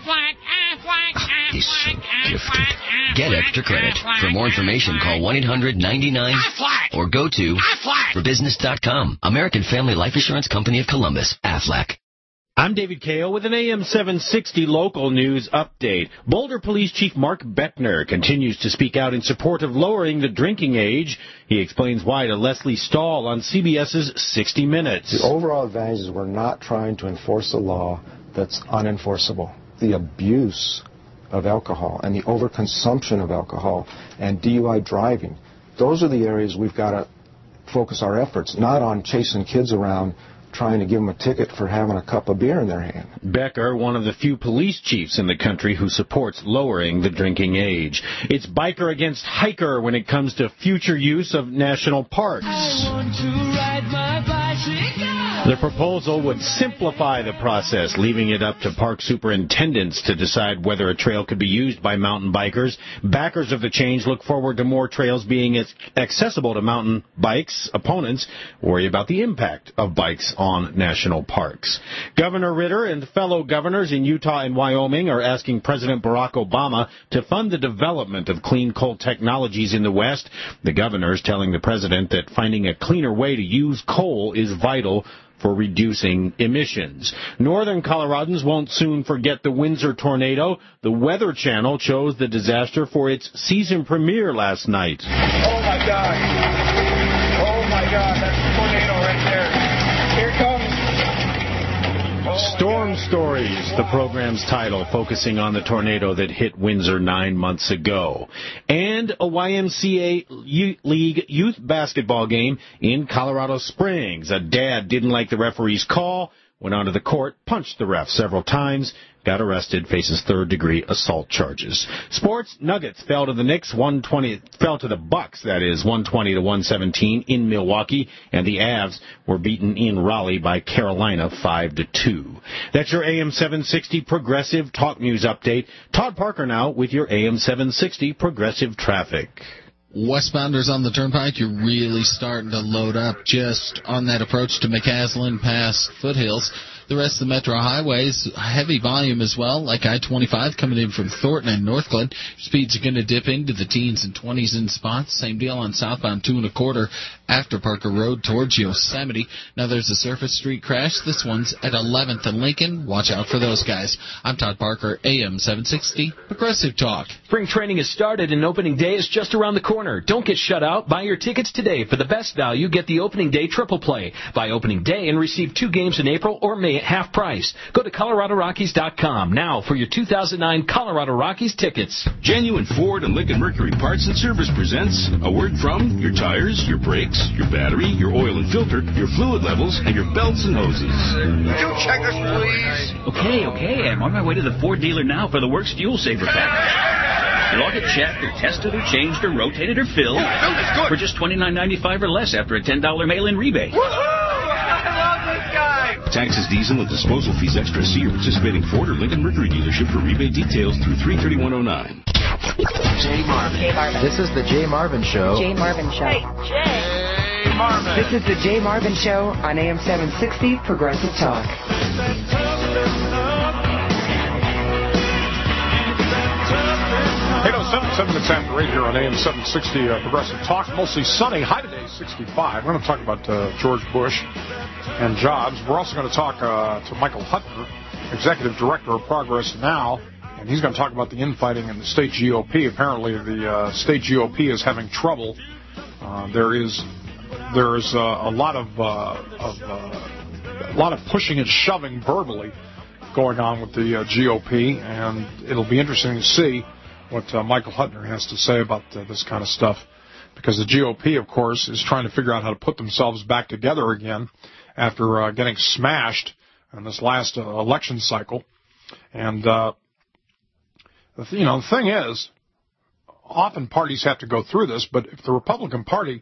He's so gifted. Get extra credit. For more information, call 1-800-99 or go to forbusiness.com. American Family Life Insurance Company of Columbus. Aflac. I'm David Kao with an AM 760 local news update. Boulder Police Chief Mark Beckner continues to speak out in support of lowering the drinking age. He explains why to Leslie Stahl on CBS's 60 Minutes. The overall advantage is we're not trying to enforce a law that's unenforceable. The abuse of alcohol and the overconsumption of alcohol and DUI driving, those are the areas we've got to focus our efforts, not on chasing kids around trying to give them a ticket for having a cup of beer in their hand. Becker, one of the few police chiefs in the country who supports lowering the drinking age. It's biker against hiker when it comes to future use of national parks. I want to ride my bicycle. The proposal would simplify the process, leaving it up to park superintendents to decide whether a trail could be used by mountain bikers. Backers of the change look forward to more trails being accessible to mountain bikes. Opponents worry about the impact of bikes on national parks. Governor Ritter and fellow governors in Utah and Wyoming are asking President Barack Obama to fund the development of clean coal technologies in the West. The governors telling the president that finding a cleaner way to use coal is vital for reducing emissions. Northern Coloradans won't soon forget the Windsor tornado. The Weather Channel chose the disaster for its season premiere last night. Oh, my God. Oh, my God. That's a tornado right there. Here it comes. Storm Stories, the program's title, focusing on the tornado that hit Windsor 9 months ago. And a YMCA League youth basketball game in Colorado Springs. A dad didn't like the referee's call, went onto the court, punched the ref several times, got arrested, faces third-degree assault charges. Sports, Nuggets fell to the Knicks, fell to the Bucks, that is, 120-117 in Milwaukee, and the Avs were beaten in Raleigh by Carolina 5-2. That's your AM 760 Progressive Talk News update. Todd Parker now with your AM 760 Progressive Traffic. Westbounders on the Turnpike, you're really starting to load up just on that approach to McCaslin past Foothills. The rest of the Metro highways, heavy volume as well, like I-25 coming in from Thornton and Northglenn. Speeds are going to dip into the teens and 20s in spots. Same deal on southbound 2 1/4 after Parker Road towards Yosemite. Now there's a surface street crash. This one's at 11th and Lincoln. Watch out for those guys. I'm Todd Parker, AM 760, Progressive Talk. Spring training has started and opening day is just around the corner. Don't get shut out. Buy your tickets today. For the best value, get the opening day triple play. Buy opening day and receive 2 games in April or May at half price. Go to ColoradoRockies.com now for your 2009 Colorado Rockies tickets. Genuine Ford and Lincoln Mercury Parts and Service presents a word from your tires, your brakes, your battery, your oil and filter, your fluid levels, and your belts and hoses. Would you check us, please? Okay. I'm on my way to the Ford dealer now for the Works Fuel Saver pack. It'll all get checked or tested or changed or rotated or filled for just $29.95 or less after a $10 mail-in rebate. Taxes, diesel, and disposal fees extra. See your participating Ford or Lincoln Mercury dealership for rebate details through 3/31/09. Jay Marvin. This is the Jay Marvin Show. Jay Marvin Show. Hey, Jay Marvin. This is the Jay Marvin Show on AM 760 Progressive Talk. Hey, 7 minutes after 8 here on AM 760 Progressive Talk. Mostly sunny. High today, 65. We're going to talk about George Bush and jobs. We're also going to talk to Michael Huttner, Executive Director of Progress Now, and he's going to talk about the infighting in the state GOP. Apparently, the state GOP is having trouble. There is a lot of a lot of pushing and shoving verbally going on with the GOP, and it'll be interesting to see what Michael Huttner has to say about this kind of stuff, because the GOP, of course, is trying to figure out how to put themselves back together again after getting smashed in this last election cycle. And the thing is, often parties have to go through this, but if the Republican Party,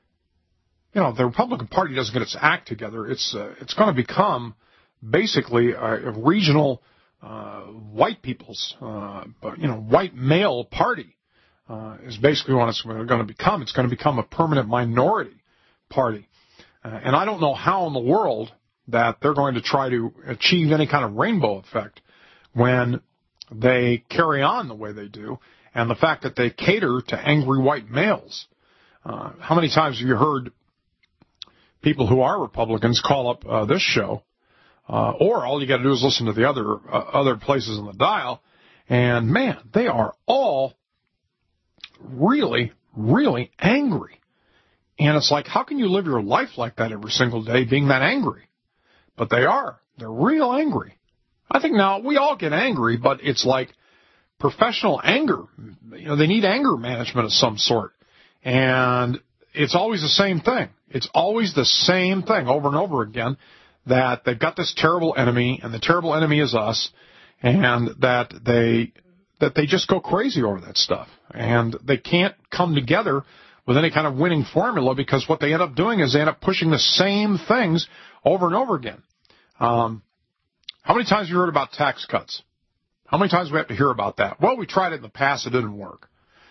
the Republican Party doesn't get its act together, it's going to become basically a regional white people's, white male party is basically what it's going to become. It's going to become a permanent minority party. And I don't know how in the world that they're going to try to achieve any kind of rainbow effect when they carry on the way they do, and the fact that they cater to angry white males. How many times have you heard people who are Republicans call up this show, or all you got to do is listen to the other places on the dial, and man, they are all really, really angry. And it's like, how can you live your life like that every single day, being that angry? But they are. They're real angry. I think now we all get angry, but it's like professional anger. They need anger management of some sort. And it's always the same thing. It's always the same thing over and over again, that they've got this terrible enemy, and the terrible enemy is us, and that they just go crazy over that stuff. And they can't come together with any kind of winning formula, because what they end up doing is they end up pushing the same things over and over again. How many times have you heard about tax cuts? How many times do we have to hear about that? Well, we tried it in the past. It didn't work.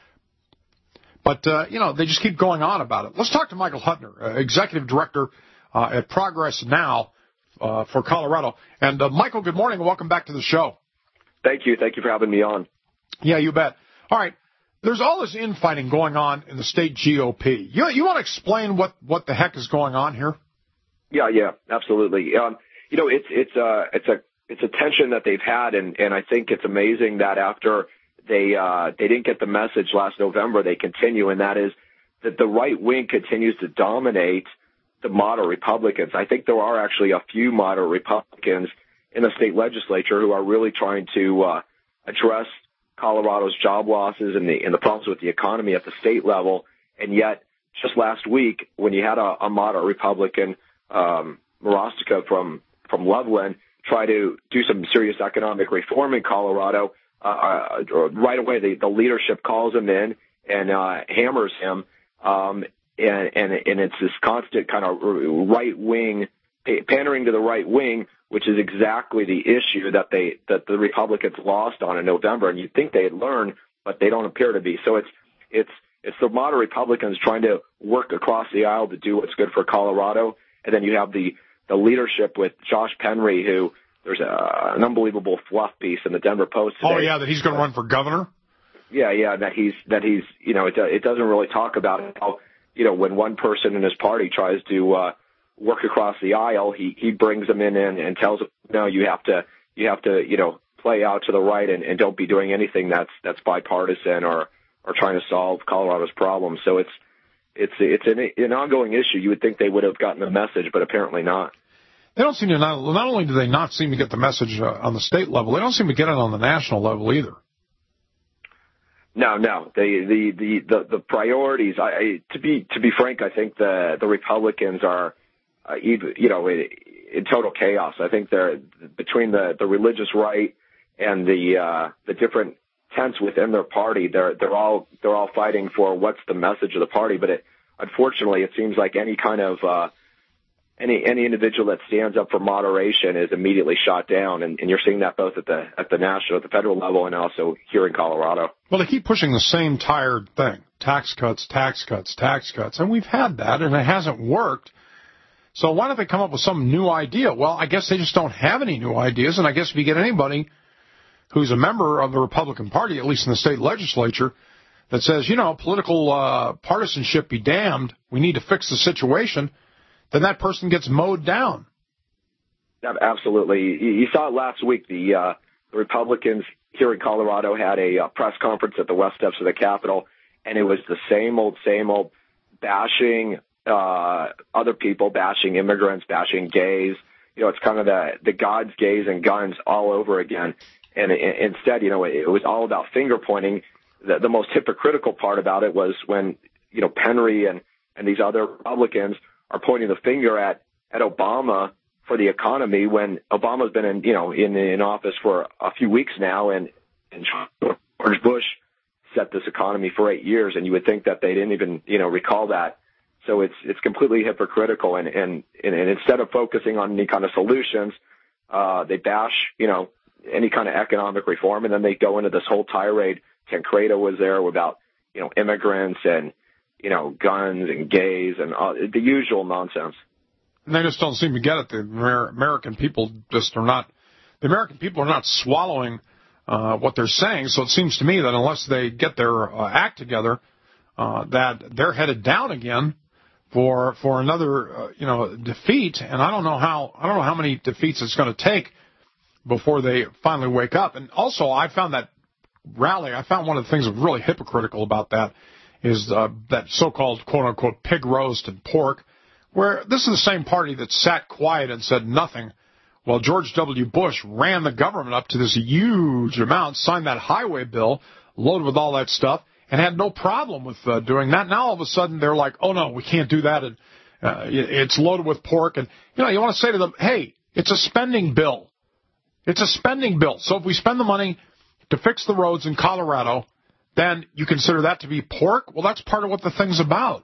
But, they just keep going on about it. Let's talk to Michael Huttner, Executive Director at Progress Now for Colorado. And, Michael, good morning and welcome back to the show. Thank you. Thank you for having me on. Yeah, you bet. All right. There's all this infighting going on in the state GOP. You want to explain what the heck is going on here? Yeah, absolutely. It's a tension that they've had, and I think it's amazing that after they didn't get the message last November, they continue, and that is that the right wing continues to dominate the moderate Republicans. I think there are actually a few moderate Republicans in the state legislature who are really trying to address Colorado's job losses and the problems with the economy at the state level. And yet, just last week, when you had a moderate Republican, Marostica from Loveland, try to do some serious economic reform in Colorado, right away the leadership calls him in and hammers him, and it's this constant kind of right wing pandering to the right wing, which is exactly the issue that the Republicans lost on in November, and you'd think they'd learn, but they don't appear to be. So it's the moderate Republicans trying to work across the aisle to do what's good for Colorado, and then you have the leadership with Josh Penry, who there's an unbelievable fluff piece in the Denver Post today. Oh yeah, that he's going to run for governor. Yeah, that he's it doesn't really talk about how when one person in his party tries to work across the aisle, he brings them in and tells them, no, you have to play out to the right and don't be doing anything that's bipartisan or trying to solve Colorado's problems. So it's an ongoing issue. You would think they would have gotten the message, but apparently not. They don't seem to not only do they not seem to get the message on the state level, they don't seem to get it on the national level either. No. The priorities. To be frank, I think the Republicans are in total chaos. I think they're between the religious right and the different tents within their party. They're all fighting for what's the message of the party. But unfortunately, it seems like any kind of any individual that stands up for moderation is immediately shot down, and you're seeing that both at the national, at the federal level, and also here in Colorado. Well, they keep pushing the same tired thing: tax cuts, and we've had that, and it hasn't worked. So why don't they come up with some new idea? Well, I guess they just don't have any new ideas, and I guess if you get anybody who's a member of the Republican Party, at least in the state legislature, that says, political partisanship be damned, we need to fix the situation, then that person gets mowed down. Absolutely. You saw it last week. The Republicans here in Colorado had a press conference at the west steps of the Capitol, and it was the same old bashing other people, bashing immigrants, bashing gays, it's kind of the God's gaze and guns all over again. And instead, it was all about finger pointing. The most hypocritical part about it was when, Penry and these other Republicans are pointing the finger at Obama for the economy when Obama's been in office for a few weeks now, and George Bush set this economy for 8 years, and you would think that they didn't even, recall that. So it's completely hypocritical, and instead of focusing on any kind of solutions, they bash, any kind of economic reform, and then they go into this whole tirade. Tancredo was there about, immigrants and, guns and gays and the usual nonsense. And they just don't seem to get it. The American people are not swallowing what they're saying. So it seems to me that unless they get their act together, that they're headed down again for another defeat. And I don't know how many defeats it's going to take before they finally wake up. And also, I found that rally. I found one of the things that was really hypocritical about that is that so-called quote-unquote pig roast and pork, where this is the same party that sat quiet and said nothing while George W. Bush ran the government up to this huge amount, signed that highway bill loaded with all that stuff, and had no problem with doing that. Now all of a sudden they're like, oh, no, we can't do that, and it's loaded with pork. And, you want to say to them, hey, it's a spending bill. It's a spending bill. So if we spend the money to fix the roads in Colorado, then you consider that to be pork? Well, that's part of what the thing's about.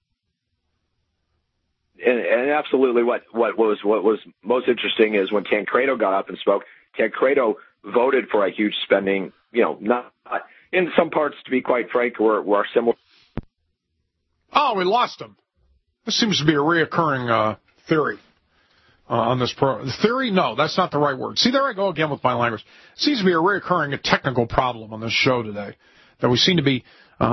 And absolutely, what was most interesting is when Tancredo got up and spoke. Tancredo voted for a huge spending. Not in some parts, to be quite frank, were similar. Oh, we lost him. This seems to be a reoccurring theory on this program. Theory? No, that's not the right word. See, there I go again with my language. It seems to be a reoccurring technical problem on this show today, that we seem to be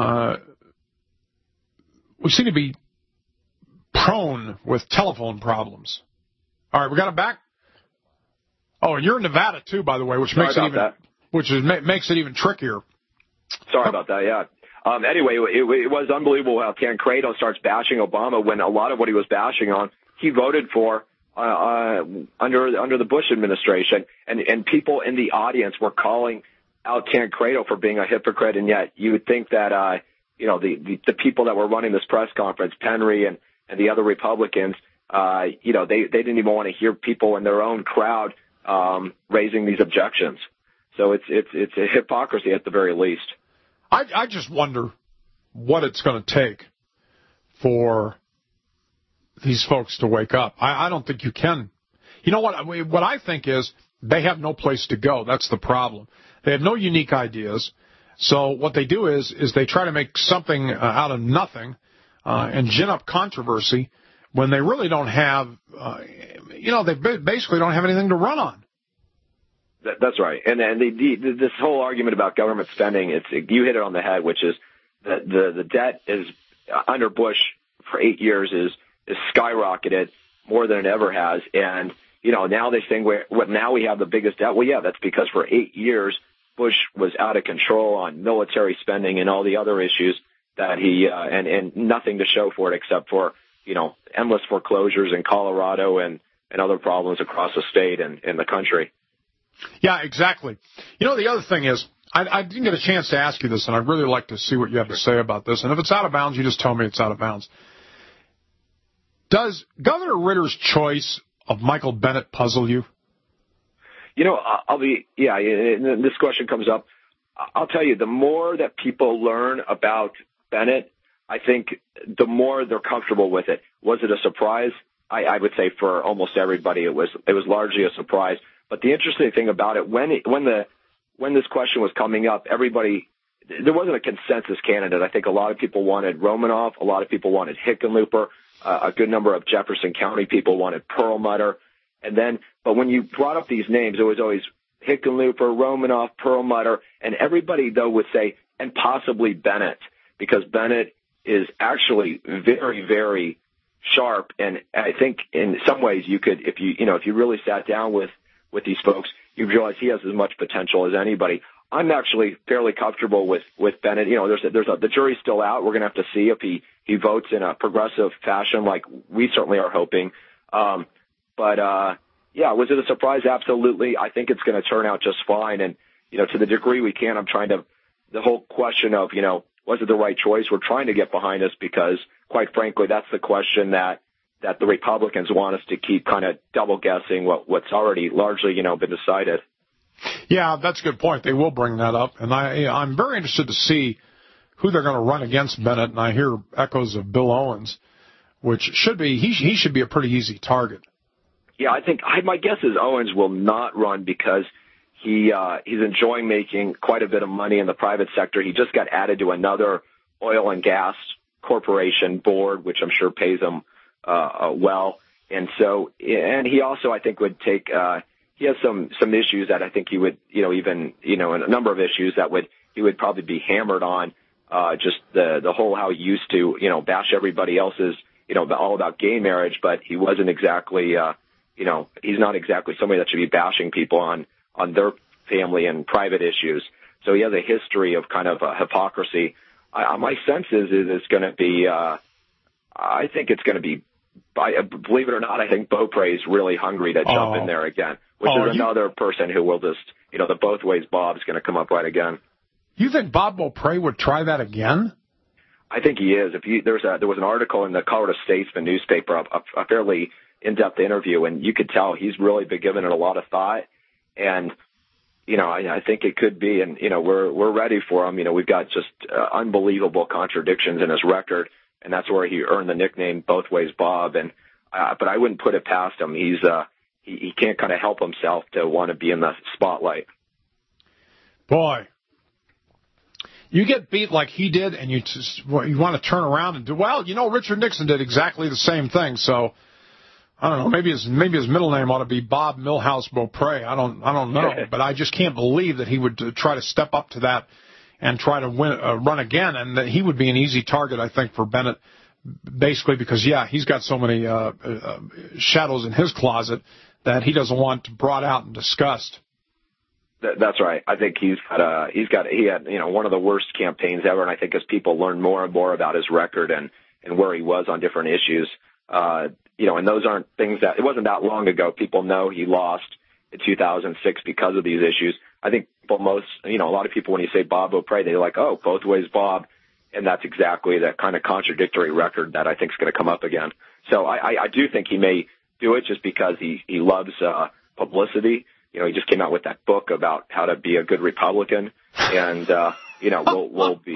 prone with telephone problems. All right, we got it back. Oh, and you're in Nevada too, by the way, which makes it even trickier. Sorry about that. Yeah. Anyway, it was unbelievable how Tancredo starts bashing Obama when a lot of what he was bashing on he voted for under the Bush administration, and people in the audience were calling out Tancredo for being a hypocrite, and yet you would think that the people that were running this press conference, Penry and the other Republicans, they didn't even want to hear people in their own crowd raising these objections. So it's a hypocrisy at the very least. I just wonder what it's going to take for these folks to wake up. I don't think you can. You know what I think is they have no place to go. That's the problem. They have no unique ideas. So what they do is they try to make something out of nothing and gin up controversy when they really don't have, they basically don't have anything to run on. That's right. And this whole argument about government spending, you hit it on the head, which is that the debt is under Bush for 8 years is skyrocketed more than it ever has. And, now they think now we have the biggest debt. Well, yeah, that's because for 8 years, Bush was out of control on military spending and all the other issues that he, and nothing to show for it except for, endless foreclosures in Colorado and other problems across the state and the country. Yeah, exactly. The other thing is, I didn't get a chance to ask you this, and I'd really like to see what you have to say about this. And if it's out of bounds, you just tell me it's out of bounds. Does Governor Ritter's choice of Michael Bennet puzzle you? This question comes up. I'll tell you, the more that people learn about Bennet, I think the more they're comfortable with it. Was it a surprise? I would say for almost everybody, it was largely a surprise. But the interesting thing about it, when this question was coming up, there wasn't a consensus candidate. I think a lot of people wanted Romanoff, a lot of people wanted Hickenlooper, a good number of Jefferson County people wanted Perlmutter, but when you brought up these names, it was always Hickenlooper, Romanoff, Perlmutter, and everybody though would say, and possibly Bennet, because Bennet is actually very, very sharp, and I think in some ways you could, if you really sat down with these folks, you realize he has as much potential as anybody. I'm actually fairly comfortable with Bennet. The jury's still out. We're going to have to see if he votes in a progressive fashion, like we certainly are hoping. But Yeah, was it a surprise? Absolutely. I think it's going to turn out just fine. And, to the degree we can, the whole question of, was it the right choice? We're trying to get behind us because, quite frankly, that's the question that the Republicans want us to keep kind of double guessing what's already largely, been decided. Yeah, that's a good point. They will bring that up. And I'm very interested to see who they're going to run against Bennett. And I hear echoes of Bill Owens, which should be, he should be a pretty easy target. Yeah, my guess is Owens will not run because he's enjoying making quite a bit of money in the private sector. He just got added to another oil and gas corporation board, which I'm sure pays him well. And so, and he also, I think, would take, he has some issues that I think he would, a number of issues that he would probably be hammered on, just the whole, how he used to, bash everybody else's, all about gay marriage, but he wasn't exactly, he's not exactly somebody that should be bashing people on their family and private issues. So he has a history of kind of hypocrisy. My sense is it's going to be, I think it's going to be, believe it or not, I think Beaupre is really hungry to jump in there again, which is another person who will just, the both ways Bob is going to come up right again. You think Bob Beaupre would try that again? I think he is. There was an article in the Colorado Statesman newspaper, a fairly in-depth interview, and you could tell he's really been giving it a lot of thought. And, I think it could be, and, we're ready for him. We've got just unbelievable contradictions in his record, and that's where he earned the nickname Both Ways Bob. And, but I wouldn't put it past him. He can't kind of help himself to want to be in the spotlight. Boy. You get beat like he did, and you want to turn around and do, Richard Nixon did exactly the same thing. So, I don't know, maybe his middle name ought to be Bob Milhouse Beaupre. I don't know, but I just can't believe that he would try to step up to that and try to run again, and that he would be an easy target, I think, for Bennett, basically because, he's got so many shadows in his closet that he doesn't want brought out and discussed. That's right. I think he had one of the worst campaigns ever, and I think as people learn more and more about his record and where he was on different issues, and those aren't things that, it wasn't that long ago. People know he lost in 2006 because of these issues. I think a lot of people, when you say Bob Beaupre, they're like, oh, Both Ways Bob, and that's exactly that kind of contradictory record that I think is going to come up again. So I do think he may do it just because he loves publicity. He just came out with that book about how to be a good Republican, and we'll be,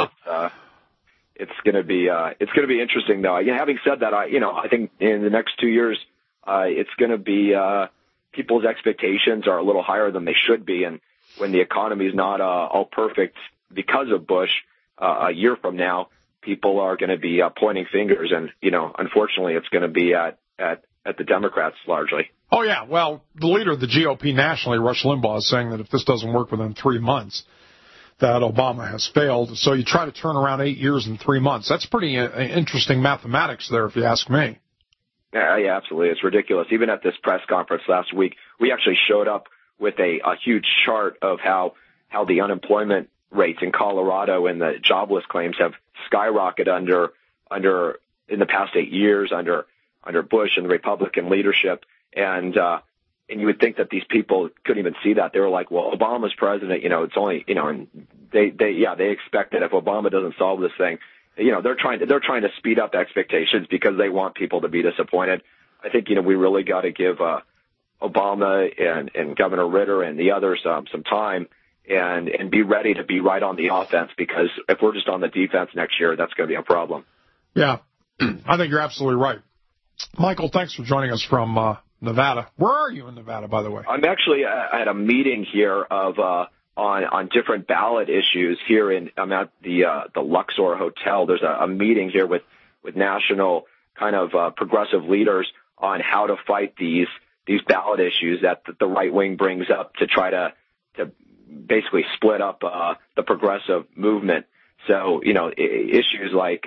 it's going to be interesting though. Having said that, I think in the next 2 years, it's going to be people's expectations are a little higher than they should be, and when the economy is not all perfect because of Bush, a year from now, people are going to be pointing fingers, and unfortunately, it's going to be at the Democrats largely. Oh, yeah. Well, the leader of the GOP nationally, Rush Limbaugh, is saying that if this doesn't work within 3 months, that Obama has failed. So you try to turn around 8 years in 3 months. That's pretty interesting mathematics there, if you ask me. Yeah, absolutely. It's ridiculous. Even at this press conference last week, we actually showed up with a huge chart of how the unemployment rates in Colorado and the jobless claims have skyrocketed under in the past 8 years under Bush and the Republican leadership. And you would think that these people couldn't even see that. They were like, well, Obama's president, it's only, and they expect that if Obama doesn't solve this thing, they're trying to speed up expectations because they want people to be disappointed. I think, we really got to give Obama and Governor Ritter and the others some time and be ready to be right on the offense, because if we're just on the defense next year, that's going to be a problem. Yeah, I think you're absolutely right. Michael, thanks for joining us from Nevada. Where are you in Nevada, by the way? I'm actually at a meeting here of on different ballot issues here I'm at the Luxor Hotel. There's a meeting here with national kind of progressive leaders on how to fight these ballot issues that the right wing brings up to try to basically split up the progressive movement. So, issues like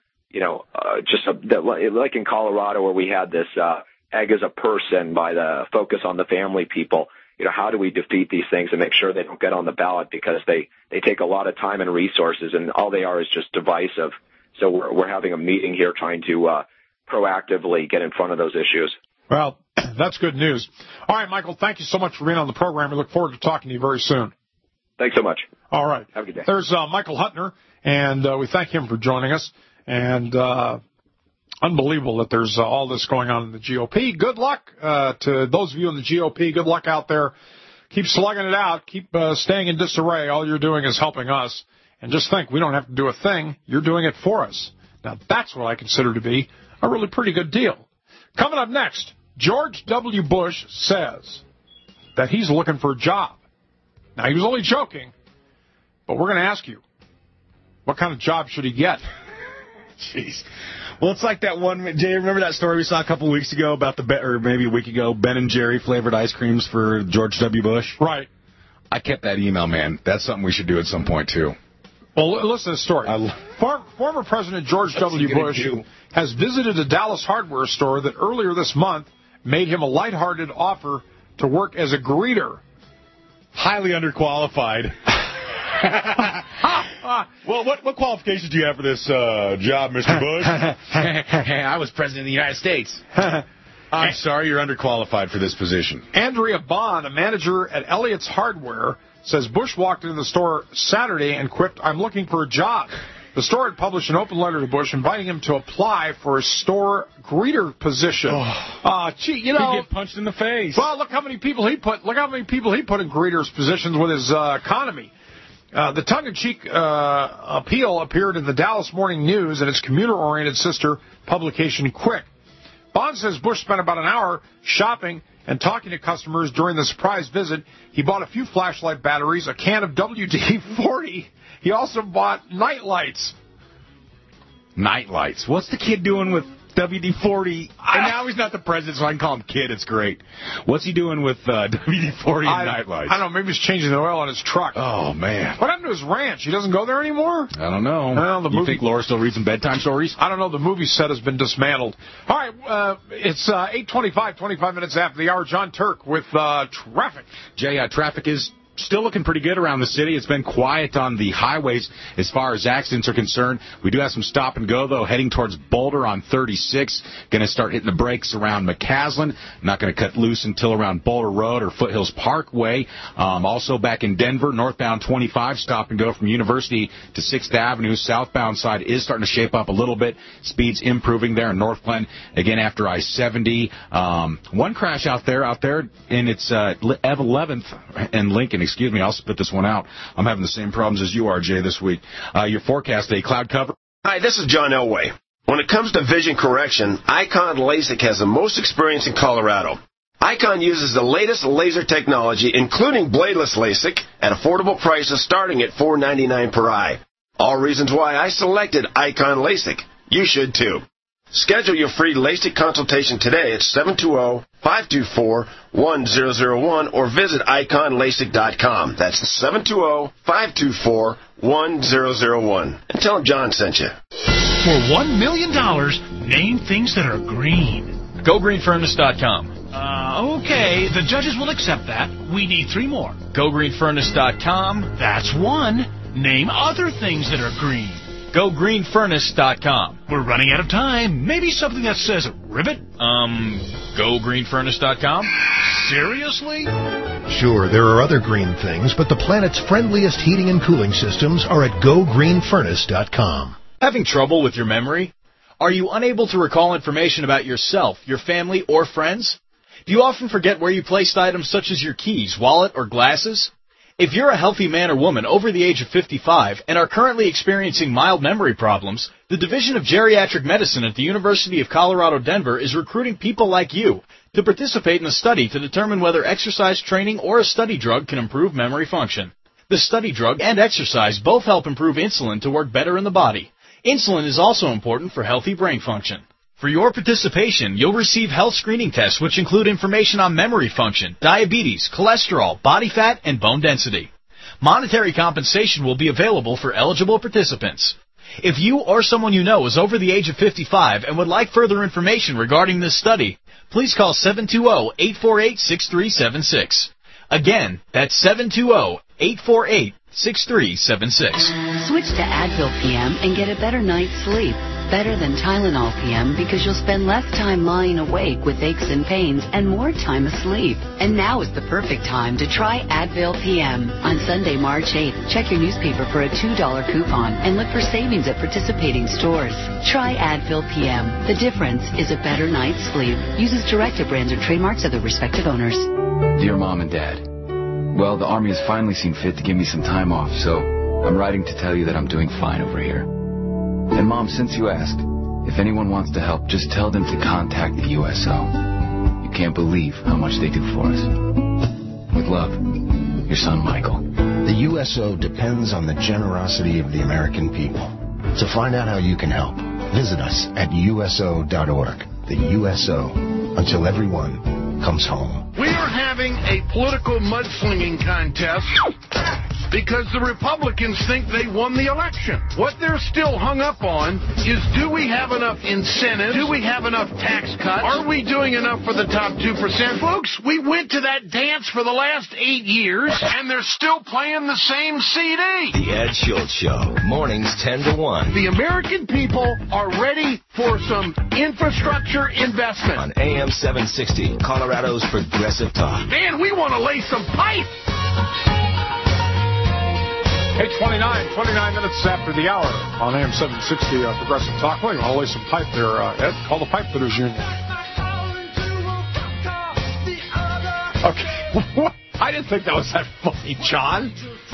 like in Colorado where we had this egg as a person by the Focus on the Family people. How do we defeat these things and make sure they don't get on the ballot, because they take a lot of time and resources, and all they are is just divisive. So we're having a meeting here trying to proactively get in front of those issues. Well, that's good news. All right, Michael, thank you so much for being on the program. We look forward to talking to you very soon. Thanks so much. All right. Have a good day. There's Michael Huttner, and we thank him for joining us. And unbelievable that there's all this going on in the GOP. Good luck to those of you in the GOP. Good luck out there. Keep slugging it out. Keep staying in disarray. All you're doing is helping us. And just think, we don't have to do a thing. You're doing it for us. Now, that's what I consider to be a really pretty good deal. Coming up next, George W. Bush says that he's looking for a job. Now, he was only joking, but we're going to ask you, what kind of job should he get? Jeez. Well, it's like that one, Jay, remember that story we saw a couple weeks ago about or maybe a week ago, Ben & Jerry flavored ice creams for George W. Bush? Right. I kept that email, man. That's something we should do at some point, too. Well, listen to the story. Former President George W. Bush has visited a Dallas hardware store that earlier this month made him a lighthearted offer to work as a greeter. Highly underqualified. Well, what qualifications do you have for this job, Mr. Bush? I was president of the United States. I'm sorry, you're underqualified for this position. Andrea Bond, a manager at Elliott's Hardware, says Bush walked into the store Saturday and quipped, "I'm looking for a job." The store had published an open letter to Bush inviting him to apply for a store greeter position. Gee, you know, he'd get punched in the face. Well, look how many people he put in greeters positions with his economy. The tongue-in-cheek appeal appeared in the Dallas Morning News and its commuter-oriented sister publication, Quick. Bond says Bush spent about an hour shopping and talking to customers during the surprise visit. He bought a few flashlight batteries, a can of WD-40. He also bought night lights. Night lights? What's the kid doing with WD-40? And now he's not the president, so I can call him kid. It's great. What's he doing with WD-40 and night lights? I don't know. Maybe he's changing the oil on his truck. Oh, man. What happened to his ranch? He doesn't go there anymore? I don't know. Well, you think Laura still reads some bedtime stories? I don't know. The movie set has been dismantled. All right. It's 8:25, 25 minutes after the hour. John Turk with traffic. Jay, traffic is still looking pretty good around the city. It's been quiet on the highways as far as accidents are concerned. We do have some stop and go, though, heading towards Boulder on 36. Going to start hitting the brakes around McCaslin. Not going to cut loose until around Boulder Road or Foothills Parkway. Also back in Denver, northbound 25, stop and go from University to 6th Avenue. Southbound side is starting to shape up a little bit. Speeds improving there in North Glen. Again, after I-70. One crash out there, and it's Ev 11th and Lincoln. Excuse me, I'll spit this one out. I'm having the same problems as you are, Jay, this week. Your forecast, a cloud cover. Hi, this is John Elway. When it comes to vision correction, Icon LASIK has the most experience in Colorado. Icon uses the latest laser technology, including bladeless LASIK, at affordable prices starting at $4.99 per eye. All reasons why I selected Icon LASIK. You should too. Schedule your free LASIK consultation today at 720-524-1001 or visit iconlasik.com. That's 720-524-1001. And tell them John sent you. For $1 million, name things that are green. GoGreenFurnace.com. Okay, the judges will accept that. We need 3 more. GoGreenFurnace.com. That's 1. Name other things that are green. GoGreenFurnace.com. We're running out of time. Maybe something that says ribbit? GoGreenFurnace.com. Seriously? Sure, there are other green things, but the planet's friendliest heating and cooling systems are at GoGreenFurnace.com. Having trouble with your memory? Are you unable to recall information about yourself, your family, or friends? Do you often forget where you placed items such as your keys, wallet, or glasses? If you're a healthy man or woman over the age of 55 and are currently experiencing mild memory problems, the Division of Geriatric Medicine at the University of Colorado Denver is recruiting people like you to participate in a study to determine whether exercise training or a study drug can improve memory function. The study drug and exercise both help improve insulin to work better in the body. Insulin is also important for healthy brain function. For your participation, you'll receive health screening tests which include information on memory function, diabetes, cholesterol, body fat, and bone density. Monetary compensation will be available for eligible participants. If you or someone you know is over the age of 55 and would like further information regarding this study, please call 720-848-6376. Again, that's 720-848-6376. Switch to Advil PM and get a better night's sleep. better than Tylenol PM because you'll spend less time lying awake with aches and pains and more time asleep. And now is the perfect time to try Advil PM. On Sunday, March 8th, check your newspaper for a $2 coupon and look for savings at participating stores. Try Advil PM. The difference is a better night's sleep. Uses directed brands or trademarks of the respective owners. Dear Mom and Dad, well, the Army has finally seen fit to give me some time off, so I'm writing to tell you that I'm doing fine over here. And Mom, since you asked, if anyone wants to help, just tell them to contact the USO. You can't believe how much they do for us. With love, your son, Michael. The USO depends on the generosity of the American people. To find out how you can help, visit us at USO.org. The USO, until everyone comes home. We are having a political mudslinging contest because the Republicans think they won the election. What they're still hung up on is, do we have enough incentives? Do we have enough tax cuts? Are we doing enough for the top 2%? Folks, we went to that dance for the last 8 years, and they're still playing the same CD. The Ed Schultz Show, mornings 10 to 1. The American people are ready for some infrastructure investment. On AM 760, Colorado's Progressive Talk. Man, we want to lay some pipe. Hey, 29 minutes after the hour on AM 760 Progressive Talk. Well, you want to lay some pipe there, Ed? Call the Pipe Fitters Union. Okay. I didn't think that was that funny, John.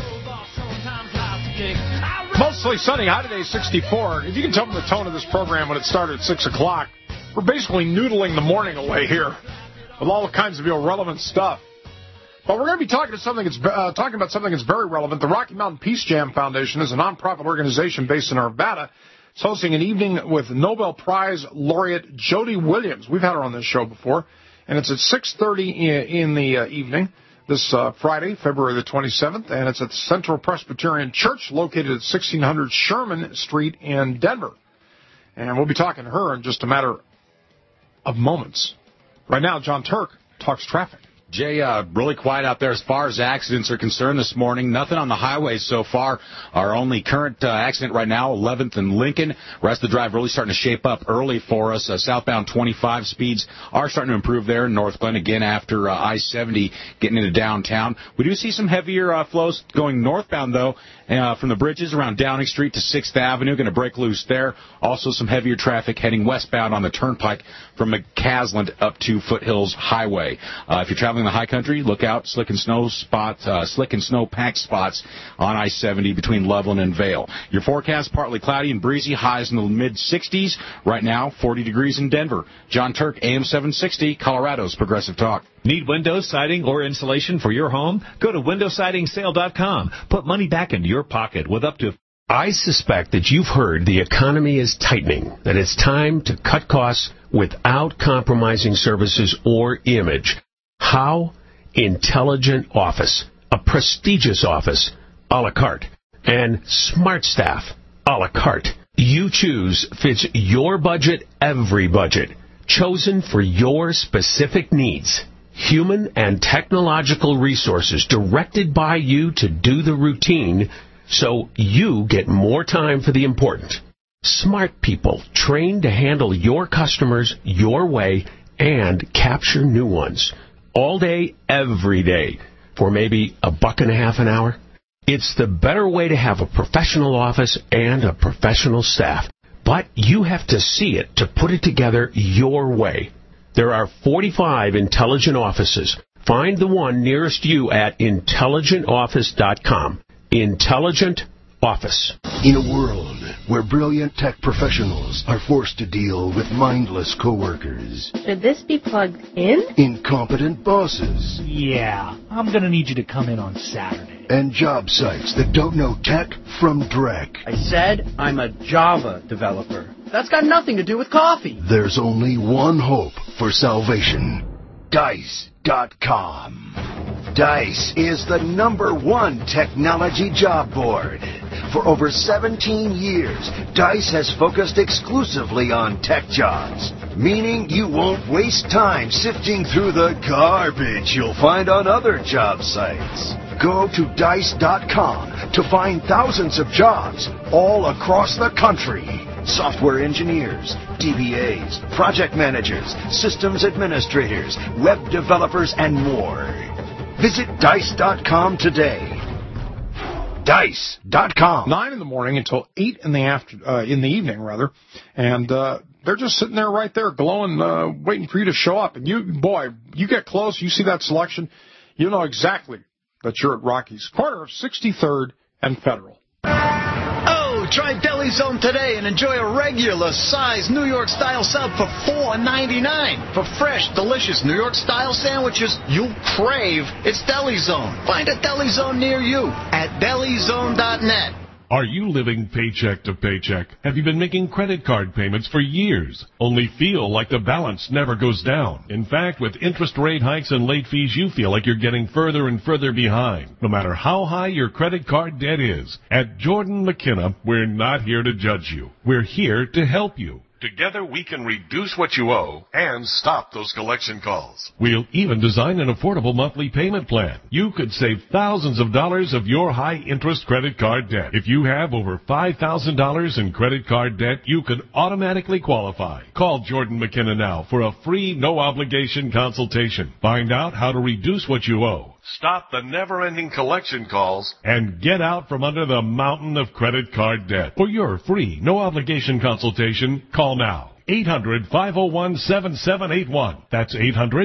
Mostly sunny, high today, 64. If you can tell from the tone of this program when it started at 6 o'clock, we're basically noodling the morning away here with all kinds of irrelevant stuff. But we're going to be talking about something that's very relevant. The Rocky Mountain Peace Jam Foundation is a nonprofit organization based in Nevada. It's hosting an evening with Nobel Prize laureate Jody Williams. We've had her on this show before, and it's at 6:30 in the evening this Friday, February the 27th, and it's at the Central Presbyterian Church located at 1600 Sherman Street in Denver. And we'll be talking to her in just a matter of moments. Right now, John Turk talks traffic. Jay, really quiet out there as far as accidents are concerned this morning. Nothing on the highways so far. Our only current accident right now, 11th and Lincoln. Rest of the drive really starting to shape up early for us. Southbound 25 speeds are starting to improve there in North Glen again after I-70 getting into downtown. We do see some heavier flows going northbound, though, from the bridges around Downing Street to 6th Avenue. Going to break loose there. Also some heavier traffic heading westbound on the Turnpike from McCasland up to Foothills Highway. If you're traveling the high country, look out, slick and snow packed spots on I-70 between Loveland and Vail. Your forecast, partly cloudy and breezy, highs in the mid-60s. Right now, 40 degrees in Denver. John Turk, AM 760, Colorado's Progressive Talk. Need windows, siding, or insulation for your home? Go to windowsidingsale.com. Put money back into your pocket with up to... I suspect that you've heard the economy is tightening, that it's time to cut costs without compromising services or image. How? Intelligent Office, a prestigious office, a la carte, and smart staff, a la carte. You choose fits your budget, every budget, chosen for your specific needs. Human and technological resources directed by you to do the routine so you get more time for the important. Smart people trained to handle your customers your way and capture new ones. All day, every day, for maybe $1.50 an hour. It's the better way to have a professional office and a professional staff. But you have to see it to put it together your way. There are 45 intelligent offices. Find the one nearest you at intelligentoffice.com. Intelligent Office. In a world where brilliant tech professionals are forced to deal with mindless coworkers. Should this be plugged in? Incompetent bosses. Yeah, I'm going to need you to come in on Saturday. And job sites that don't know tech from dreck. I said I'm a Java developer. That's got nothing to do with coffee. There's only one hope for salvation. Dice.com. Dice is the #1 technology job board. For over 17 years, Dice has focused exclusively on tech jobs, meaning you won't waste time sifting through the garbage you'll find on other job sites. Go to Dice.com to find thousands of jobs all across the country. software engineers, DBAs, project managers, systems administrators, web developers, and more. Visit Dice.com today. Dice.com. 9 in the morning until 8 in the evening, and they're just sitting there right there, glowing, waiting for you to show up. And you get close, you see that selection, you know exactly that you're at Rocky's, corner of 63rd and Federal. Oh, try Deli Zone today and enjoy a regular-size New York-style sub for $4.99. For fresh, delicious New York-style sandwiches you'll crave, it's Deli Zone. Find a Deli Zone near you at DeliZone.net. Are you living paycheck to paycheck? Have you been making credit card payments for years, only feel like the balance never goes down? In fact, with interest rate hikes and late fees, you feel like you're getting further and further behind, no matter how high your credit card debt is. At Jordan McKenna, we're not here to judge you. We're here to help you. Together we can reduce what you owe and stop those collection calls. We'll even design an affordable monthly payment plan. You could save thousands of dollars of your high-interest credit card debt. If you have over $5,000 in credit card debt, you could automatically qualify. Call Jordan McKenna now for a free, no-obligation consultation. Find out how to reduce what you owe. Stop the never-ending collection calls and get out from under the mountain of credit card debt. For your free, no-obligation consultation, call now. 800-501-7781. That's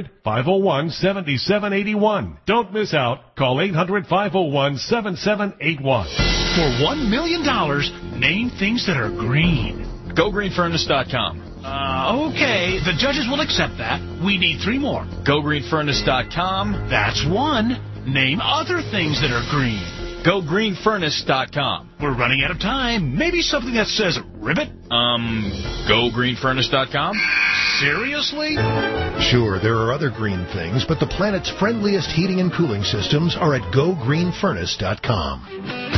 800-501-7781. Don't miss out. Call 800-501-7781. For $1 million, name things that are green. GoGreenFurnace.com. Okay, the judges will accept that. We need 3 more. GoGreenFurnace.com. That's 1. Name other things that are green. GoGreenFurnace.com. We're running out of time. Maybe something that says ribbit? GoGreenFurnace.com. Seriously? Sure, there are other green things, but the planet's friendliest heating and cooling systems are at GoGreenFurnace.com.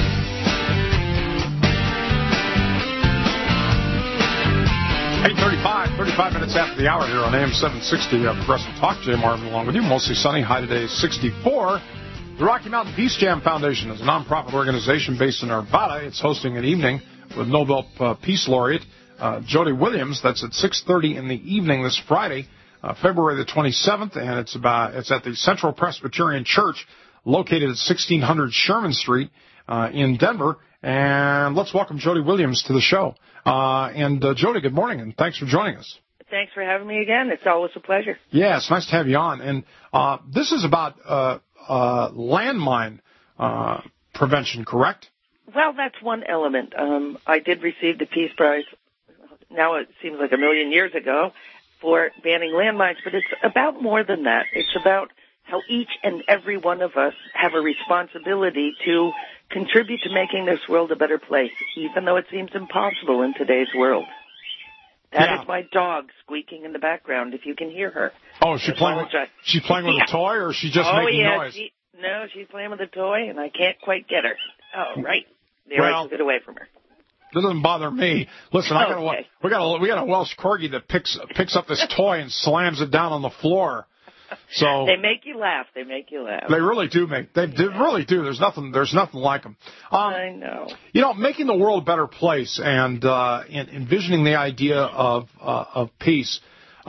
35 minutes after the hour here on AM 760, Progressive Talk. Jay Marvin along with you. Mostly sunny, high today 64. The Rocky Mountain Peace Jam Foundation is a nonprofit organization based in Arvada. It's hosting an evening with Nobel Peace Laureate Jody Williams. That's at 6:30 in the evening this Friday, February the 27th, and it's at the Central Presbyterian Church located at 1600 Sherman Street in Denver. And let's welcome Jody Williams to the show. Jody, good morning, and thanks for joining us. Thanks for having me again. It's always a pleasure. Yeah, it's nice to have you on. And this is about landmine prevention, correct? Well, that's one element. I did receive the Peace Prize, now it seems like a million years ago, for banning landmines, but it's about more than that. It's about how each and every one of us have a responsibility to contribute to making this world a better place, even though it seems impossible in today's world. That is my dog squeaking in the background, if you can hear her. Oh, is she playing with a toy, or is she just making noise? No, she's playing with a toy, and I can't quite get her. Oh, right. There, I took it away from her. That doesn't bother me. Listen, we got a Welsh Corgi that picks up this toy and slams it down on the floor. So they make you laugh. They really do really do. There's nothing like them. I know. You know, making the world a better place and envisioning the idea of peace.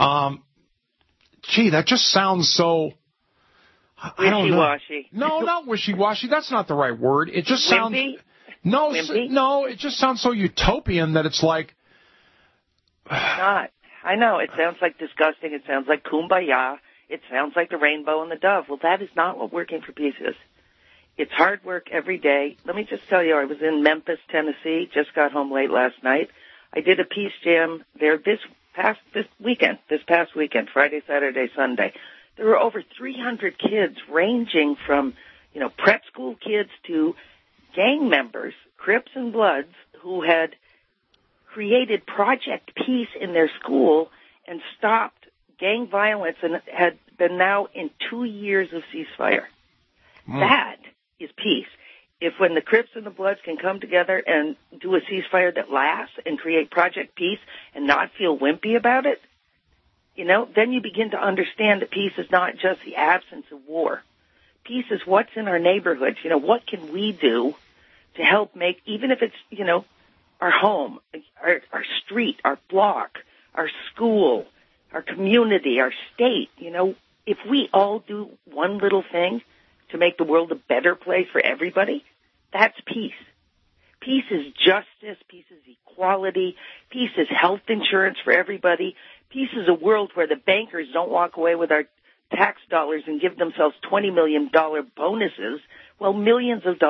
Gee, that just sounds so. I don't know. Wishy-washy. No, not wishy-washy. That's not the right word. It just sounds. Wimpy? No, it just sounds so utopian that it's like. It's not. I know. It sounds like disgusting. It sounds like kumbaya. It sounds like the rainbow and the dove. Well, that is not what working for peace is. It's hard work every day. Let me just tell you, I was in Memphis, Tennessee, just got home late last night. I did a peace jam there this past weekend, Friday, Saturday, Sunday. There were over 300 kids ranging from, prep school kids to gang members, Crips and Bloods, who had created Project Peace in their school and stopped gang violence and had been now in 2 years of ceasefire. That is peace. If when the Crips and the Bloods can come together and do a ceasefire that lasts and create Project Peace and not feel wimpy about it, then you begin to understand that peace is not just the absence of war. Peace is what's in our neighborhoods. What can we do to help make, even if it's, our home. our street, our block, our school, our community, our state. You know, if we all do one little thing to make the world a better place for everybody, that's peace. Peace is justice. Peace is equality. Peace is health insurance for everybody. Peace is a world where the bankers don't walk away with our tax dollars and give themselves $20 million bonuses. Well, millions of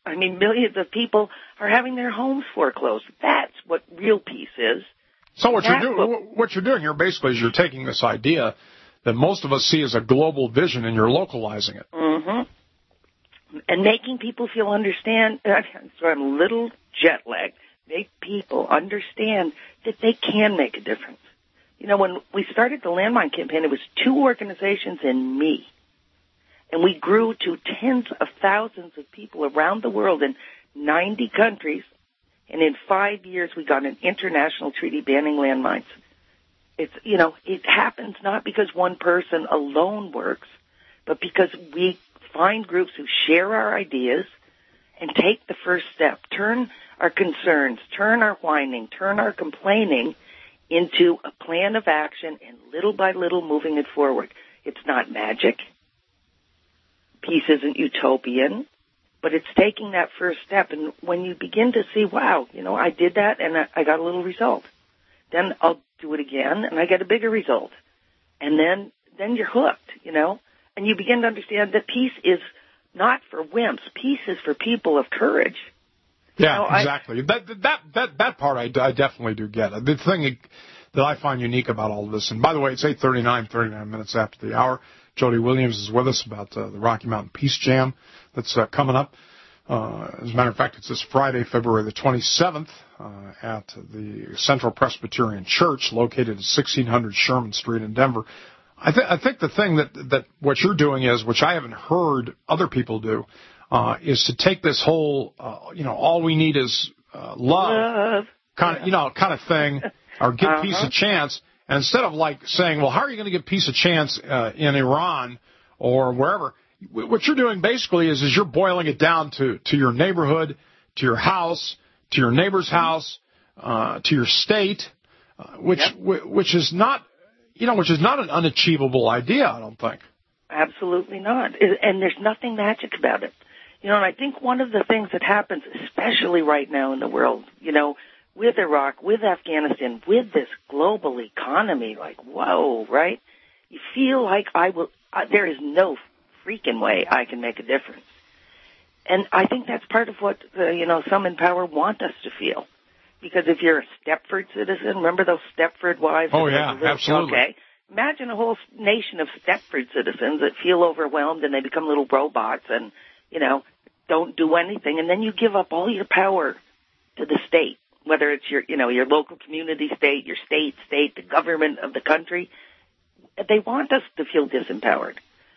people are having their homes foreclosed. That's what real peace is. So what you're doing here basically is you're taking this idea that most of us see as a global vision and you're localizing it. Mm-hmm. And making people understand, so I'm a little jet lagged, make people understand that they can make a difference. You know, when we started the landmine campaign, it was 2 organizations and me. And we grew to tens of thousands of people around the world in 90 countries. And in 5 years, we got an international treaty banning landmines. It's, you know, it happens not because one person alone works, but because we find groups who share our ideas and take the first step, turn our concerns, turn our whining, turn our complaining into a plan of action and little by little moving it forward. It's not magic. Peace isn't utopian, but it's taking that first step. And when you begin to see, wow, you know, I did that and I got a little result. Then I'll do it again and I get a bigger result. And then you're hooked, you know. And you begin to understand that peace is not for wimps. Peace is for people of courage. Yeah, you know, exactly. That part I definitely do get. The thing that I find unique about all of this, and by the way, it's 8:39, 39 minutes after the hour. Jody Williams is with us about the Rocky Mountain Peace Jam that's coming up. As a matter of fact, it's this Friday, February the 27th, at the Central Presbyterian Church, located at 1600 Sherman Street in Denver. I think the thing that what you're doing is, which I haven't heard other people do, is to take this whole, all we need is love kind of thing, or give peace a chance. And instead of like saying, well, how are you going to give peace a chance in Iran or wherever? What you're doing basically is you're boiling it down to your neighborhood, to your house, to your neighbor's house, to your state, which is not. Which is not an unachievable idea, I don't think. Absolutely not. And there's nothing magic about it. You know, and I think one of the things that happens, especially right now in the world, you know, with Iraq, with Afghanistan, with this global economy, like, whoa, right? You feel like there is no freaking way I can make a difference. And I think that's part of what, some in power want us to feel. Because if you're a Stepford citizen, remember those Stepford wives? Oh, yeah, absolutely. Okay. Imagine a whole nation of Stepford citizens that feel overwhelmed and they become little robots and, don't do anything. And then you give up all your power to the state, whether it's your local community state, your state, the government of the country. They want us to feel disempowered.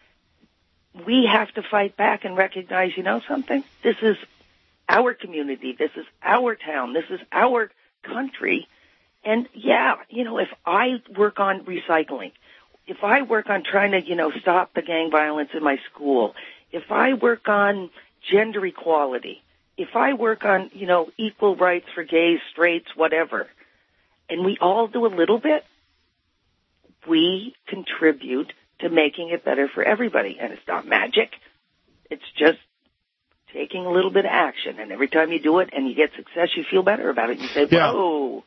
We have to fight back and recognize, something? This is our community, this is our town, this is our country. And if I work on recycling, if I work on trying to, stop the gang violence in my school, if I work on gender equality, if I work on, equal rights for gays, straights, whatever, and we all do a little bit, we contribute to making it better for everybody. And it's not magic. It's just taking a little bit of action, and every time you do it and you get success, you feel better about it. You say, whoa,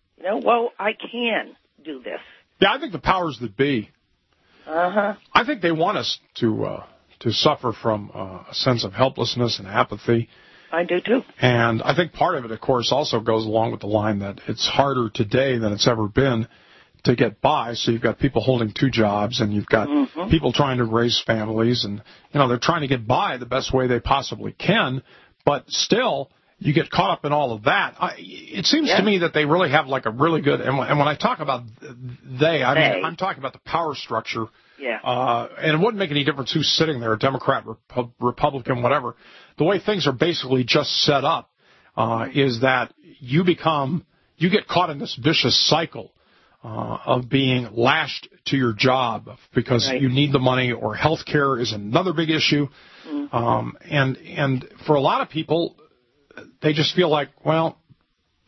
I can do this. Yeah, I think the powers that be, I think they want us to suffer from a sense of helplessness and apathy. I do, too. And I think part of it, of course, also goes along with the line that it's harder today than it's ever been to get by. So you've got people holding 2 jobs, and you've got people trying to raise families, and they're trying to get by the best way they possibly can. But still, you get caught up in all of that. It seems to me that they really have like a really good. And when I talk about mean I'm talking about the power structure. Yeah. And it wouldn't make any difference who's sitting there, Democrat, Republican, whatever. The way things are basically just set up is that you get caught in this vicious cycle of being lashed to your job because you need the money, or health care is another big issue. And for a lot of people, they just feel like, well,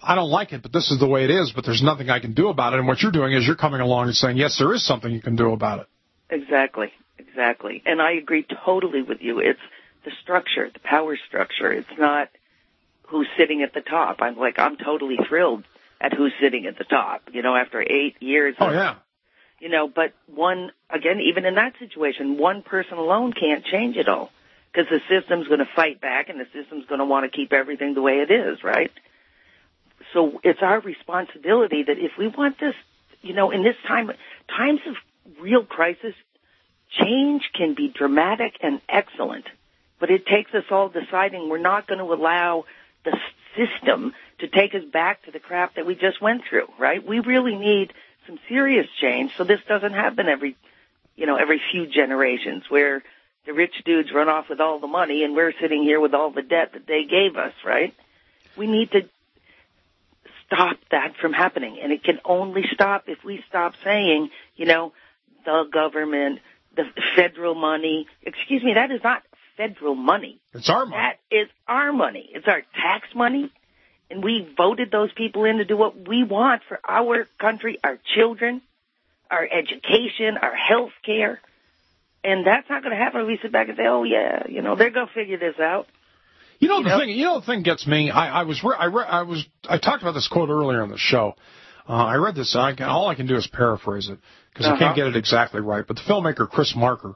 I don't like it, but this is the way it is, but there's nothing I can do about it. And what you're doing is you're coming along and saying, yes, there is something you can do about it. Exactly. And I agree totally with you. It's the structure, the power structure. It's not who's sitting at the top. I'm totally thrilled at who's sitting at the top, after 8 years. Oh, yeah. But even in that situation, one person alone can't change it all because the system's going to fight back and the system's going to want to keep everything the way it is, right? So it's our responsibility that if we want this, in this times of real crisis, change can be dramatic and excellent, but it takes us all deciding we're not going to allow the system to take us back to the crap that we just went through, right? We really need some serious change so this doesn't happen every few generations where the rich dudes run off with all the money and we're sitting here with all the debt that they gave us, right? We need to stop that from happening, and it can only stop if we stop saying, the government, the federal money. Excuse me, that is not federal money. It's our money. That is our money. It's our tax money, and we voted those people in to do what we want for our country, our children, our education, our health care, and that's not going to happen if we sit back and say, oh, yeah, they're going to figure this out. The thing gets me. I talked about this quote earlier on the show. I read this. All I can do is paraphrase it because I can't get it exactly right. But the filmmaker Chris Marker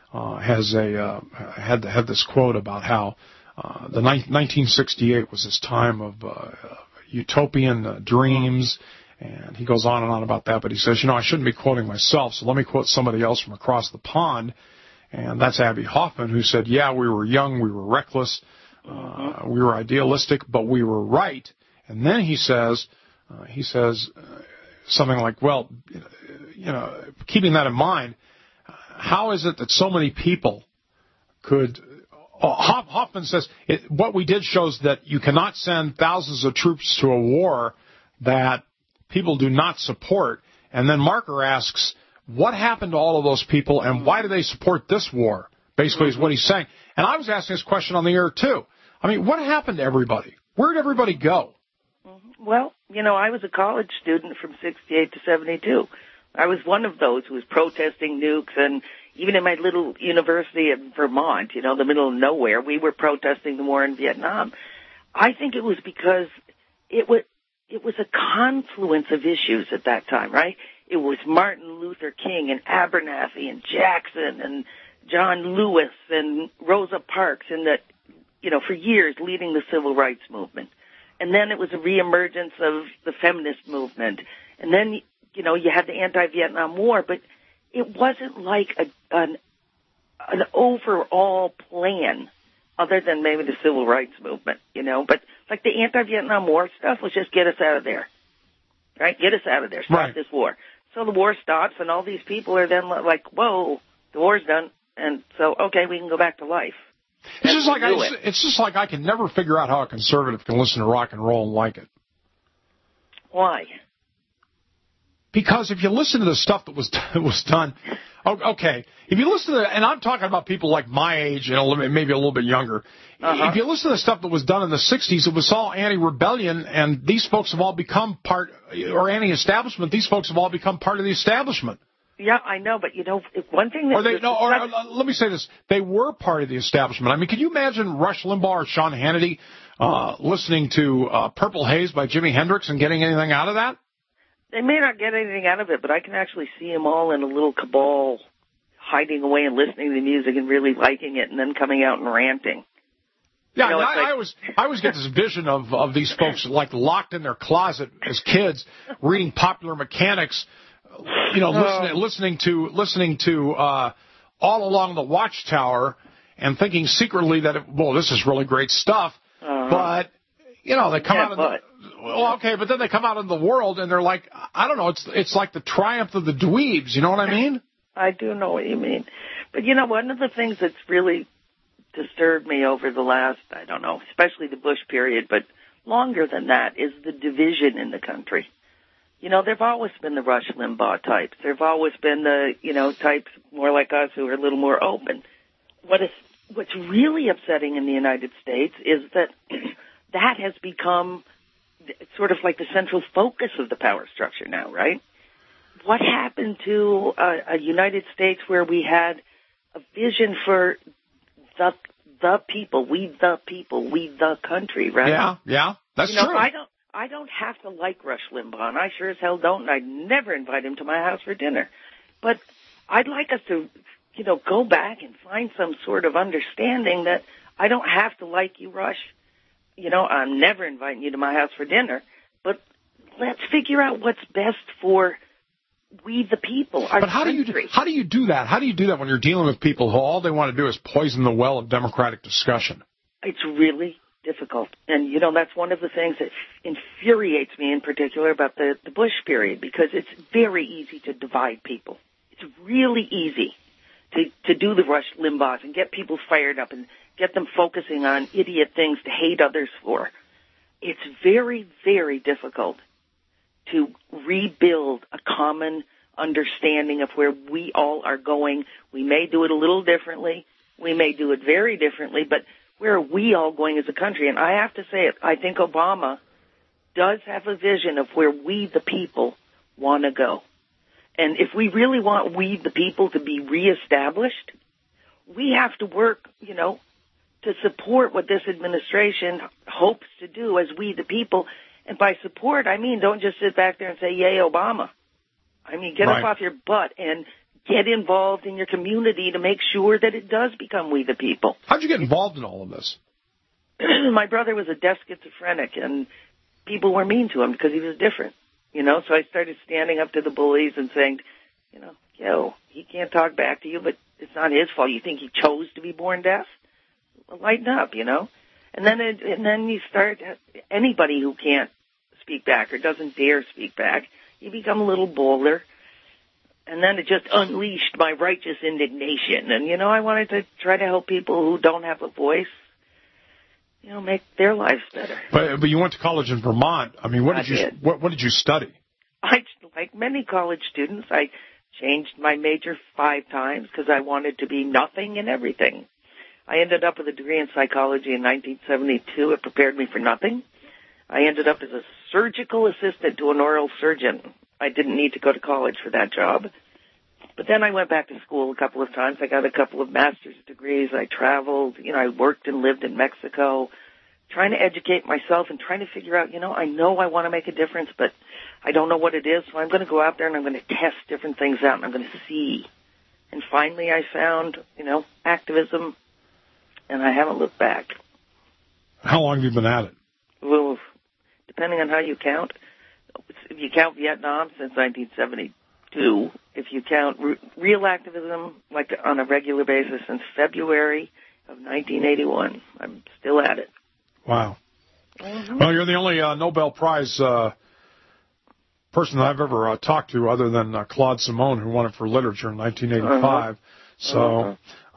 had this quote about how the 1968 was this time of utopian dreams, and he goes on and on about that. But he says, I shouldn't be quoting myself, so let me quote somebody else from across the pond, and that's Abby Hoffman, who said, "Yeah, we were young, we were reckless." We were idealistic, but we were right. And then he says something like, well, keeping that in mind, how is it that so many people could... Hoffman says, what we did shows that you cannot send thousands of troops to a war that people do not support. And then Marker asks, what happened to all of those people, and why do they support this war? Basically is what he's saying. And I was asking this question on the air, too. I mean, what happened to everybody? Where did everybody go? Well, I was a college student from 68 to 72. I was one of those who was protesting nukes, and even in my little university in Vermont, the middle of nowhere, we were protesting the war in Vietnam. I think it was because it was a confluence of issues at that time, right? It was Martin Luther King and Abernathy and Jackson and John Lewis and Rosa Parks and for years leading the civil rights movement. And then it was a reemergence of the feminist movement. And then, you had the anti-Vietnam War, but it wasn't like an overall plan other than maybe the civil rights movement, But like the anti-Vietnam War stuff was just get us out of there, right? Get us out of there. Stop this war. So the war stops, and all these people are then like, whoa, the war's done. And so, okay, we can go back to life. It's just like I can never figure out how a conservative can listen to rock and roll and like it. Why? Because if you listen to the stuff that was done, okay, if you listen to and I'm talking about people like my age and maybe a little bit younger, if you listen to the stuff that was done in the 60s, it was all anti-rebellion, and these folks have all become or anti-establishment, these folks have all become part of the establishment. Yeah, I know, but one thing that... let me say this. They were part of the establishment. I mean, can you imagine Rush Limbaugh or Sean Hannity listening to Purple Haze by Jimi Hendrix and getting anything out of that? They may not get anything out of it, but I can actually see them all in a little cabal hiding away and listening to the music and really liking it and then coming out and ranting. Yeah, I always get this vision of these folks like locked in their closet as kids reading Popular Mechanics, listening to All Along the Watchtower and thinking secretly that, this is really great stuff. But, they come out of but then they come out in the world and they're like, I don't know, it's like the triumph of the dweebs, you know what I mean? I do know what you mean. But, one of the things that's really disturbed me over the last, I don't know, especially the Bush period, but longer than that, is the division in the country. There've always been the Rush Limbaugh types. There've always been the, types more like us who are a little more open. What's really upsetting in the United States is that that has become sort of like the central focus of the power structure now, right? What happened to a United States where we had a vision for the people, we the country, right? Yeah, that's true. I don't have to like Rush Limbaugh, and I sure as hell don't, and I'd never invite him to my house for dinner. But I'd like us to, go back and find some sort of understanding that I don't have to like you, Rush. I'm never inviting you to my house for dinner, but let's figure out what's best for we the people. But how do you do that? How do you do that when you're dealing with people who all they want to do is poison the well of democratic discussion? It's really difficult. And, that's one of the things that infuriates me in particular about the Bush period, because it's very easy to divide people. It's really easy to do the Rush Limbaughs and get people fired up and get them focusing on idiot things to hate others for. It's very, very difficult to rebuild a common understanding of where we all are going. We may do it a little differently. We may do it very differently, but where are we all going as a country? And I have to say it, I think Obama does have a vision of where we the people want to go. And if we really want we the people to be reestablished, we have to work, to support what this administration hopes to do as we the people. And by support, I mean don't just sit back there and say, yay, Obama. I mean, get up off your butt and get involved in your community to make sure that it does become we the people. How'd you get involved in all of this? My brother was a deaf schizophrenic, and people were mean to him because he was different, So I started standing up to the bullies and saying, he can't talk back to you, but it's not his fault. You think he chose to be born deaf? Well, lighten up, And then you start, anybody who can't speak back or doesn't dare speak back, you become a little bolder. And then it just unleashed my righteous indignation. And, I wanted to try to help people who don't have a voice, make their lives better. But you went to college in Vermont. I mean, what did you study? Like many college students, I changed my major 5 times because I wanted to be nothing and everything. I ended up with a degree in psychology in 1972. It prepared me for nothing. I ended up as a surgical assistant to an oral surgeon. I didn't need to go to college for that job. But then I went back to school a couple of times. I got a couple of master's degrees. I traveled. I worked and lived in Mexico, trying to educate myself and trying to figure out, I know I want to make a difference, but I don't know what it is. So I'm going to go out there and I'm going to test different things out and I'm going to see. And finally I found, activism, and I haven't looked back. How long have you been at it? Well, depending on how you count. If you count Vietnam, since 1972. If you count real activism, like on a regular basis, since February of 1981. I'm still at it. Wow. Mm-hmm. Well, you're the only Nobel Prize person that I've ever talked to other than Claude Simon, who won it for literature in 1985. So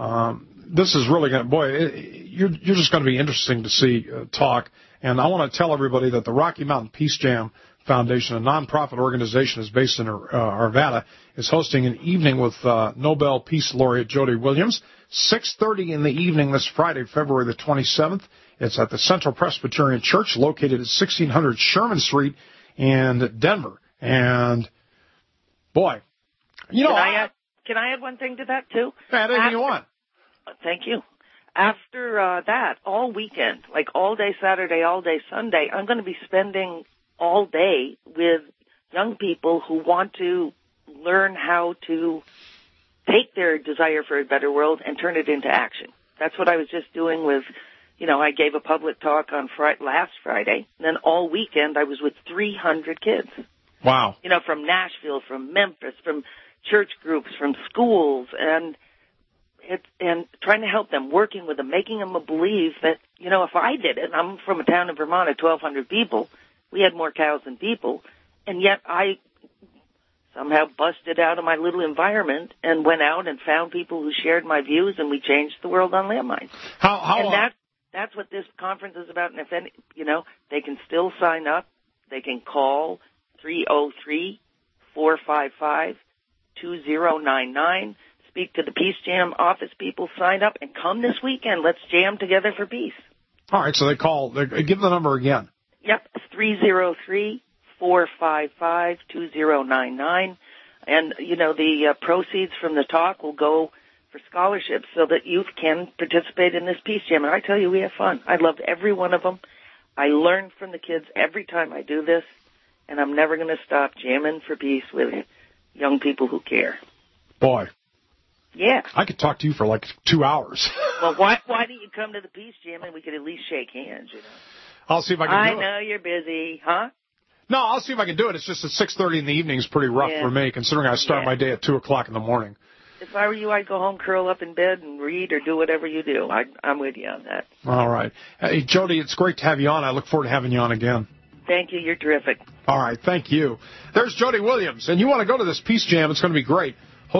this is really going to, you're just going to be interesting to see talk. And I want to tell everybody that the Rocky Mountain Peace Jam Foundation, a nonprofit organization is based in Arvada, is hosting an evening with Nobel Peace Laureate Jody Williams, 6:30 in the evening this Friday, February the 27th. It's at the Central Presbyterian Church, located at 1600 Sherman Street in Denver. And, boy, Can I add one thing to that, too? Add anything you want. Thank you. After that, all weekend, like all day Saturday, all day Sunday, I'm going to be spending all day with young people who want to learn how to take their desire for a better world and turn it into action. That's what I was just doing with, I gave a public talk on last Friday, and then all weekend I was with 300 kids. Wow. From Nashville, from Memphis, from church groups, from schools, and trying to help them, working with them, making them believe that, if I did it, I'm from a town in Vermont of 1,200 people, we had more cows than people, and yet I somehow busted out of my little environment and went out and found people who shared my views, and we changed the world on landmines. That's what this conference is about. And if any, they can still sign up. They can call 303-455-2099. Speak to the Peace Jam office people. Sign up and come this weekend. Let's jam together for peace. All right. So give the number again. Yep, 303-455-2099. And, the proceeds from the talk will go for scholarships so that youth can participate in this Peace Jam. And I tell you, we have fun. I loved every one of them. I learn from the kids every time I do this, and I'm never going to stop jamming for peace with young people who care. Boy. Yeah. I could talk to you for like 2 hours. Well, why don't you come to the Peace Jam and we could at least shake hands, I'll see if I can do it. I know you're busy, huh? No, I'll see if I can do it. It's just at 6:30 in the evening is pretty rough for me, considering I start my day at 2 o'clock in the morning. If I were you, I'd go home, curl up in bed, and read or do whatever you do. I'm with you on that. All right. Hey, Jody, it's great to have you on. I look forward to having you on again. Thank you. You're terrific. All right. Thank you. There's Jody Williams. And you want to go to this Peace Jam. It's going to be great.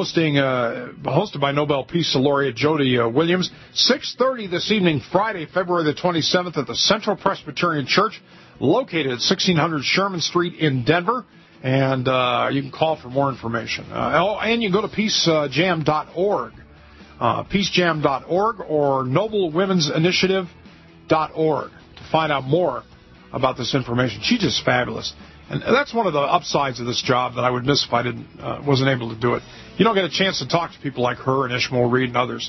Hosted by Nobel Peace Laureate Jody Williams. 6:30 this evening, Friday, February the 27th at the Central Presbyterian Church, located at 1600 Sherman Street in Denver. And you can call for more information. And you can go to peacejam.org, peacejam.org or noblewomensinitiative.org to find out more about this information. She's just fabulous. And that's one of the upsides of this job that I would miss if I wasn't able to do it. You don't get a chance to talk to people like her and Ishmael Reed and others,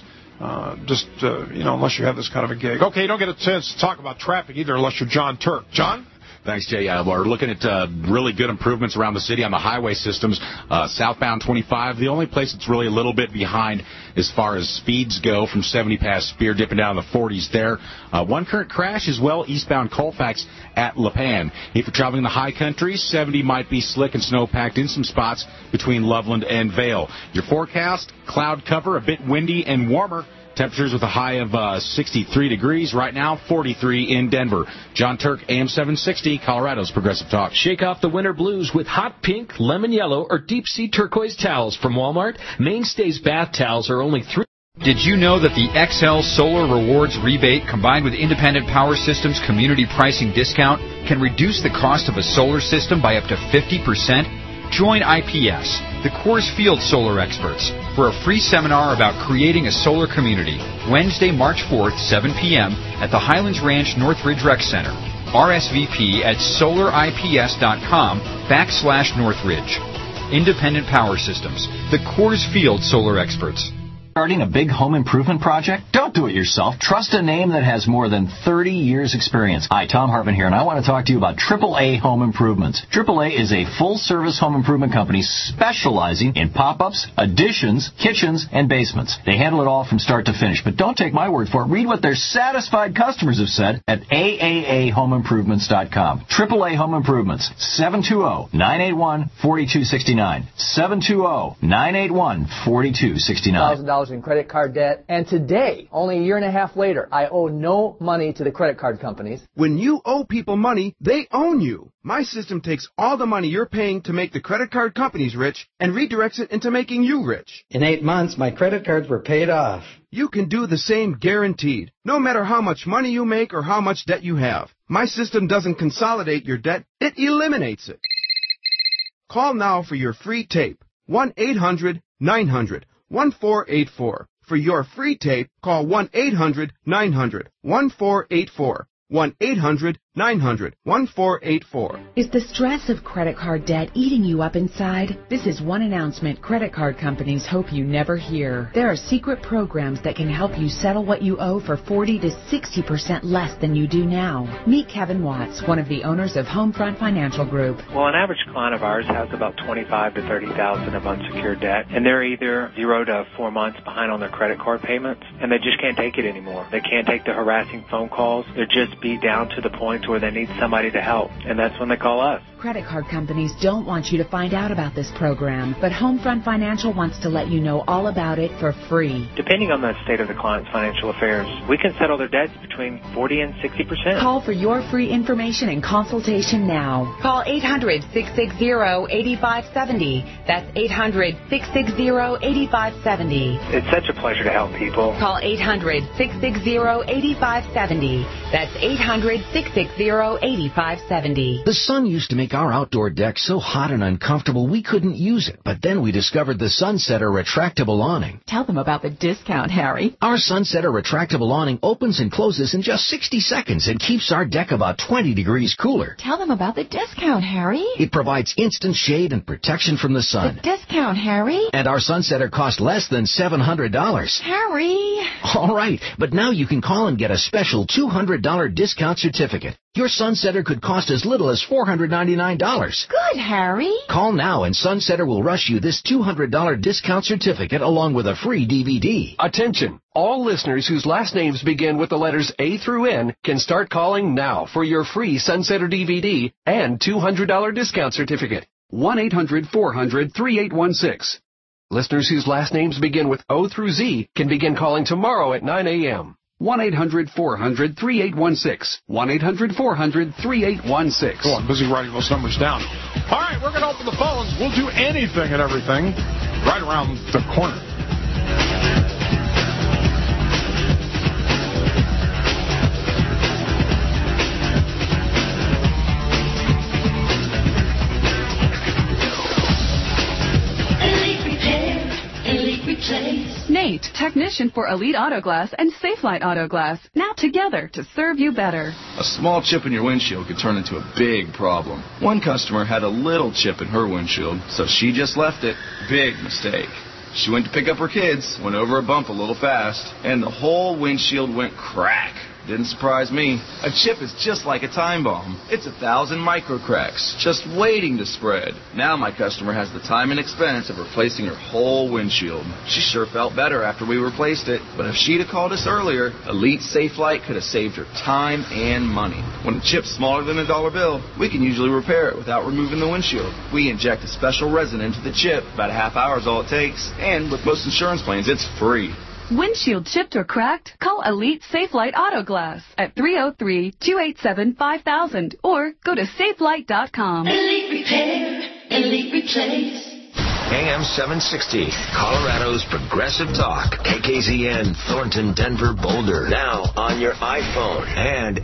unless you have this kind of a gig. Okay, you don't get a chance to talk about traffic either unless you're John Turk. John? Thanks, Jay. We're looking at really good improvements around the city on the highway systems. Southbound 25, the only place that's really a little bit behind as far as speeds go from 70 past Spear, dipping down to the 40s there. One current crash as well, eastbound Colfax at Lipan. If you're traveling the high country, 70 might be slick and snow-packed in some spots between Loveland and Vail. Your forecast, cloud cover, a bit windy and warmer. Temperatures with a high of 63 degrees. Right now, 43 in Denver. John Turk, AM 760, Colorado's Progressive Talk. Shake off the winter blues with hot pink, lemon yellow, or deep sea turquoise towels from Walmart. Mainstays bath towels are only $3. Did you know that the XL Solar Rewards rebate combined with Independent Power Systems community pricing discount can reduce the cost of a solar system by up to 50%? Join IPS, the Coors Field Solar Experts, for a free seminar about creating a solar community, Wednesday, March 4th, 7 p.m. at the Highlands Ranch Northridge Rec Center. RSVP at solarips.com/Northridge. Independent Power Systems, the Coors Field Solar Experts. Starting a big home improvement project? Don't do it yourself. Trust a name that has more than 30 years experience. Hi, Tom Hartman here, and I want to talk to you about AAA Home Improvements. AAA is a full-service home improvement company specializing in pop-ups, additions, kitchens, and basements. They handle it all from start to finish, but don't take my word for it. Read what their satisfied customers have said at AAAHomeimprovements.com. AAA Home Improvements, 720-981-4269. 720-981-4269. In credit card debt, and today, only a year and a half later, I owe no money to the credit card companies. When you owe people money, they own you. My system takes all the money you're paying to make the credit card companies rich and redirects it into making you rich. In 8 months, my credit cards were paid off. You can do the same guaranteed, no matter how much money you make or how much debt you have. My system doesn't consolidate your debt, it eliminates it. Call now for your free tape. 1-800-900-1484. For your free tape, call 1-800-900-1484. 1-800-900-1484. Is the stress of credit card debt eating you up inside? This is one announcement credit card companies hope you never hear. There are secret programs that can help you settle what you owe for 40 to 60% less than you do now. Meet Kevin Watts, one of the owners of Homefront Financial Group. Well, an average client of ours has about $25,000 to $30,000 of unsecured debt, and they're either 0 to 4 months behind on their credit card payments, and they just can't take it anymore. They can't take the harassing phone calls. They're just beat down to the point where they need somebody to help, and that's when they call us. Credit card companies don't want you to find out about this program, but Homefront Financial wants to let you know all about it for free. Depending on the state of the client's financial affairs, we can settle their debts between 40 and 60%. Call for your free information and consultation now. Call 800-660-8570. That's 800-660-8570. It's such a pleasure to help people. Call 800-660-8570. That's 800-660-8570. 860-8570. The sun used to make our outdoor deck so hot and uncomfortable we couldn't use it. But then we discovered the Sunsetter retractable awning. Tell them about the discount, Harry. Our Sunsetter retractable awning opens and closes in just 60 seconds and keeps our deck about 20 degrees cooler. Tell them about the discount, Harry. It provides instant shade and protection from the sun. The discount, Harry. And our Sunsetter cost less than $700. Harry. All right, but now you can call and get a special $200 discount certificate. Your Sunsetter could cost as little as $499. Good, Harry. Call now and Sunsetter will rush you this $200 discount certificate along with a free DVD. Attention! All listeners whose last names begin with the letters A through N can start calling now for your free Sunsetter DVD and $200 discount certificate. 1-800-400-3816. Listeners whose last names begin with O through Z can begin calling tomorrow at 9 a.m. 1-800-400-3816. 1-800-400-3816. Cool, I'm busy writing those numbers down. All right, we're going to open the phones. We'll do anything and everything right around the corner. Nate, technician for Elite Auto Glass and Safelite Auto Glass, now together to serve you better. A small chip in your windshield could turn into a big problem. One customer had a little chip in her windshield, so she just left it. Big mistake. She went to pick up her kids, went over a bump a little fast, and the whole windshield went crack. Didn't surprise me. A chip is just like a time bomb. It's 1,000 micro cracks, just waiting to spread. Now my customer has the time and expense of replacing her whole windshield. She sure felt better after we replaced it, but if she'd have called us earlier, Elite Safelite could have saved her time and money. When a chip's smaller than a $1 bill, we can usually repair it without removing the windshield. We inject a special resin into the chip, about a half hour is all it takes, and with most insurance plans, it's free. Windshield chipped or cracked? Call Elite Safelite Auto Glass at 303-287-5000 or go to safelite.com. Elite Repair, Elite Replace. AM 760, Colorado's Progressive Talk. KKZN, Thornton, Denver, Boulder. Now on your iPhone and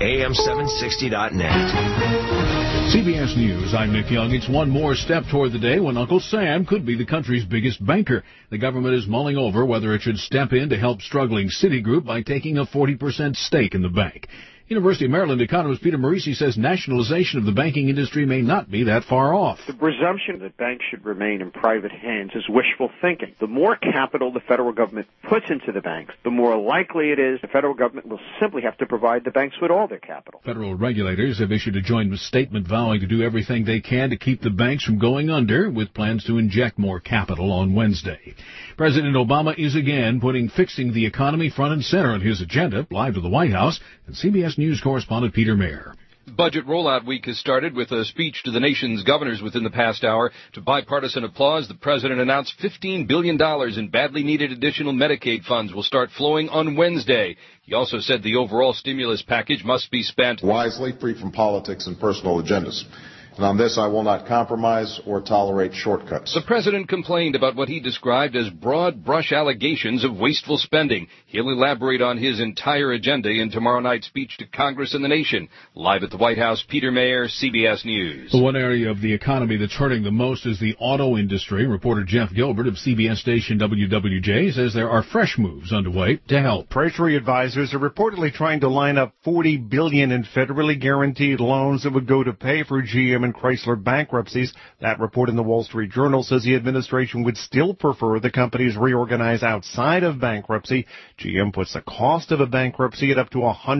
AM760.net. CBS News, I'm Nick Young. It's one more step toward the day when Uncle Sam could be the country's biggest banker. The government is mulling over whether it should step in to help struggling Citigroup by taking a 40% stake in the bank. University of Maryland economist Peter Marisi says nationalization of the banking industry may not be that far off. The presumption that banks should remain in private hands is wishful thinking. The more capital the federal government puts into the banks, the more likely it is the federal government will simply have to provide the banks with all their capital. Federal regulators have issued a joint statement vowing to do everything they can to keep the banks from going under, with plans to inject more capital on Wednesday. President Obama is again putting fixing the economy front and center on his agenda. Live to the White House, and CBS News correspondent Peter Mayer. Budget rollout week has started with a speech to the nation's governors within the past hour. To bipartisan applause, the president announced $15 billion in badly needed additional Medicaid funds will start flowing on Wednesday. He also said the overall stimulus package must be spent wisely, free from politics and personal agendas. And on this, I will not compromise or tolerate shortcuts. The president complained about what he described as broad brush allegations of wasteful spending. He'll elaborate on his entire agenda in tomorrow night's speech to Congress and the nation. Live at the White House, Peter Mayer, CBS News. The one area of the economy that's hurting the most is the auto industry. Reporter Jeff Gilbert of CBS station WWJ says there are fresh moves underway to help. Treasury advisors are reportedly trying to line up $40 billion in federally guaranteed loans that would go to pay for GM and Chrysler bankruptcies. That report in the Wall Street Journal says the administration would still prefer the companies reorganize outside of bankruptcy. GM puts the cost of a bankruptcy at up to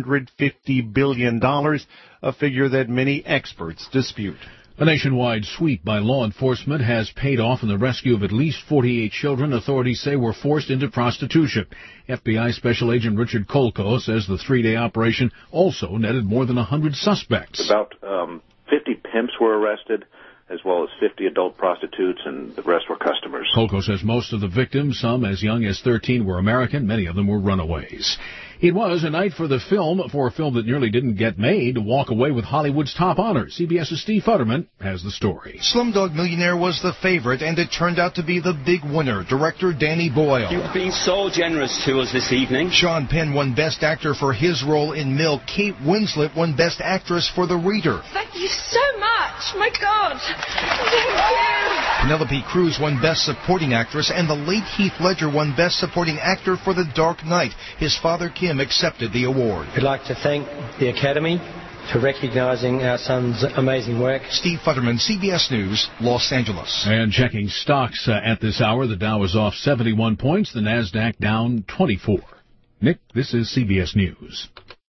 $150 billion, a figure that many experts dispute. A nationwide sweep by law enforcement has paid off in the rescue of at least 48 children authorities say were forced into prostitution. FBI Special Agent Richard Kolko says the three-day operation also netted more than 100 suspects. About 50 pimps were arrested, as well as 50 adult prostitutes, and the rest were customers. Kolko says most of the victims, some as young as 13, were American. Many of them were runaways. It was a night for a film that nearly didn't get made to walk away with Hollywood's top honors. CBS's Steve Futterman has the story. Slumdog Millionaire was the favorite, and it turned out to be the big winner, director Danny Boyle. You've been so generous to us this evening. Sean Penn won Best Actor for his role in Milk. Kate Winslet won Best Actress for The Reader. Thank you so much. My God. Thank you. Penelope Cruz won Best Supporting Actress, and the late Heath Ledger won Best Supporting Actor for The Dark Knight. His father, Kim, accepted the award. I'd like to thank the Academy for recognizing our son's amazing work. Steve Futterman, CBS News, Los Angeles. And checking stocks at this hour, the Dow is off 71 points, the NASDAQ down 24. Nick, this is CBS News.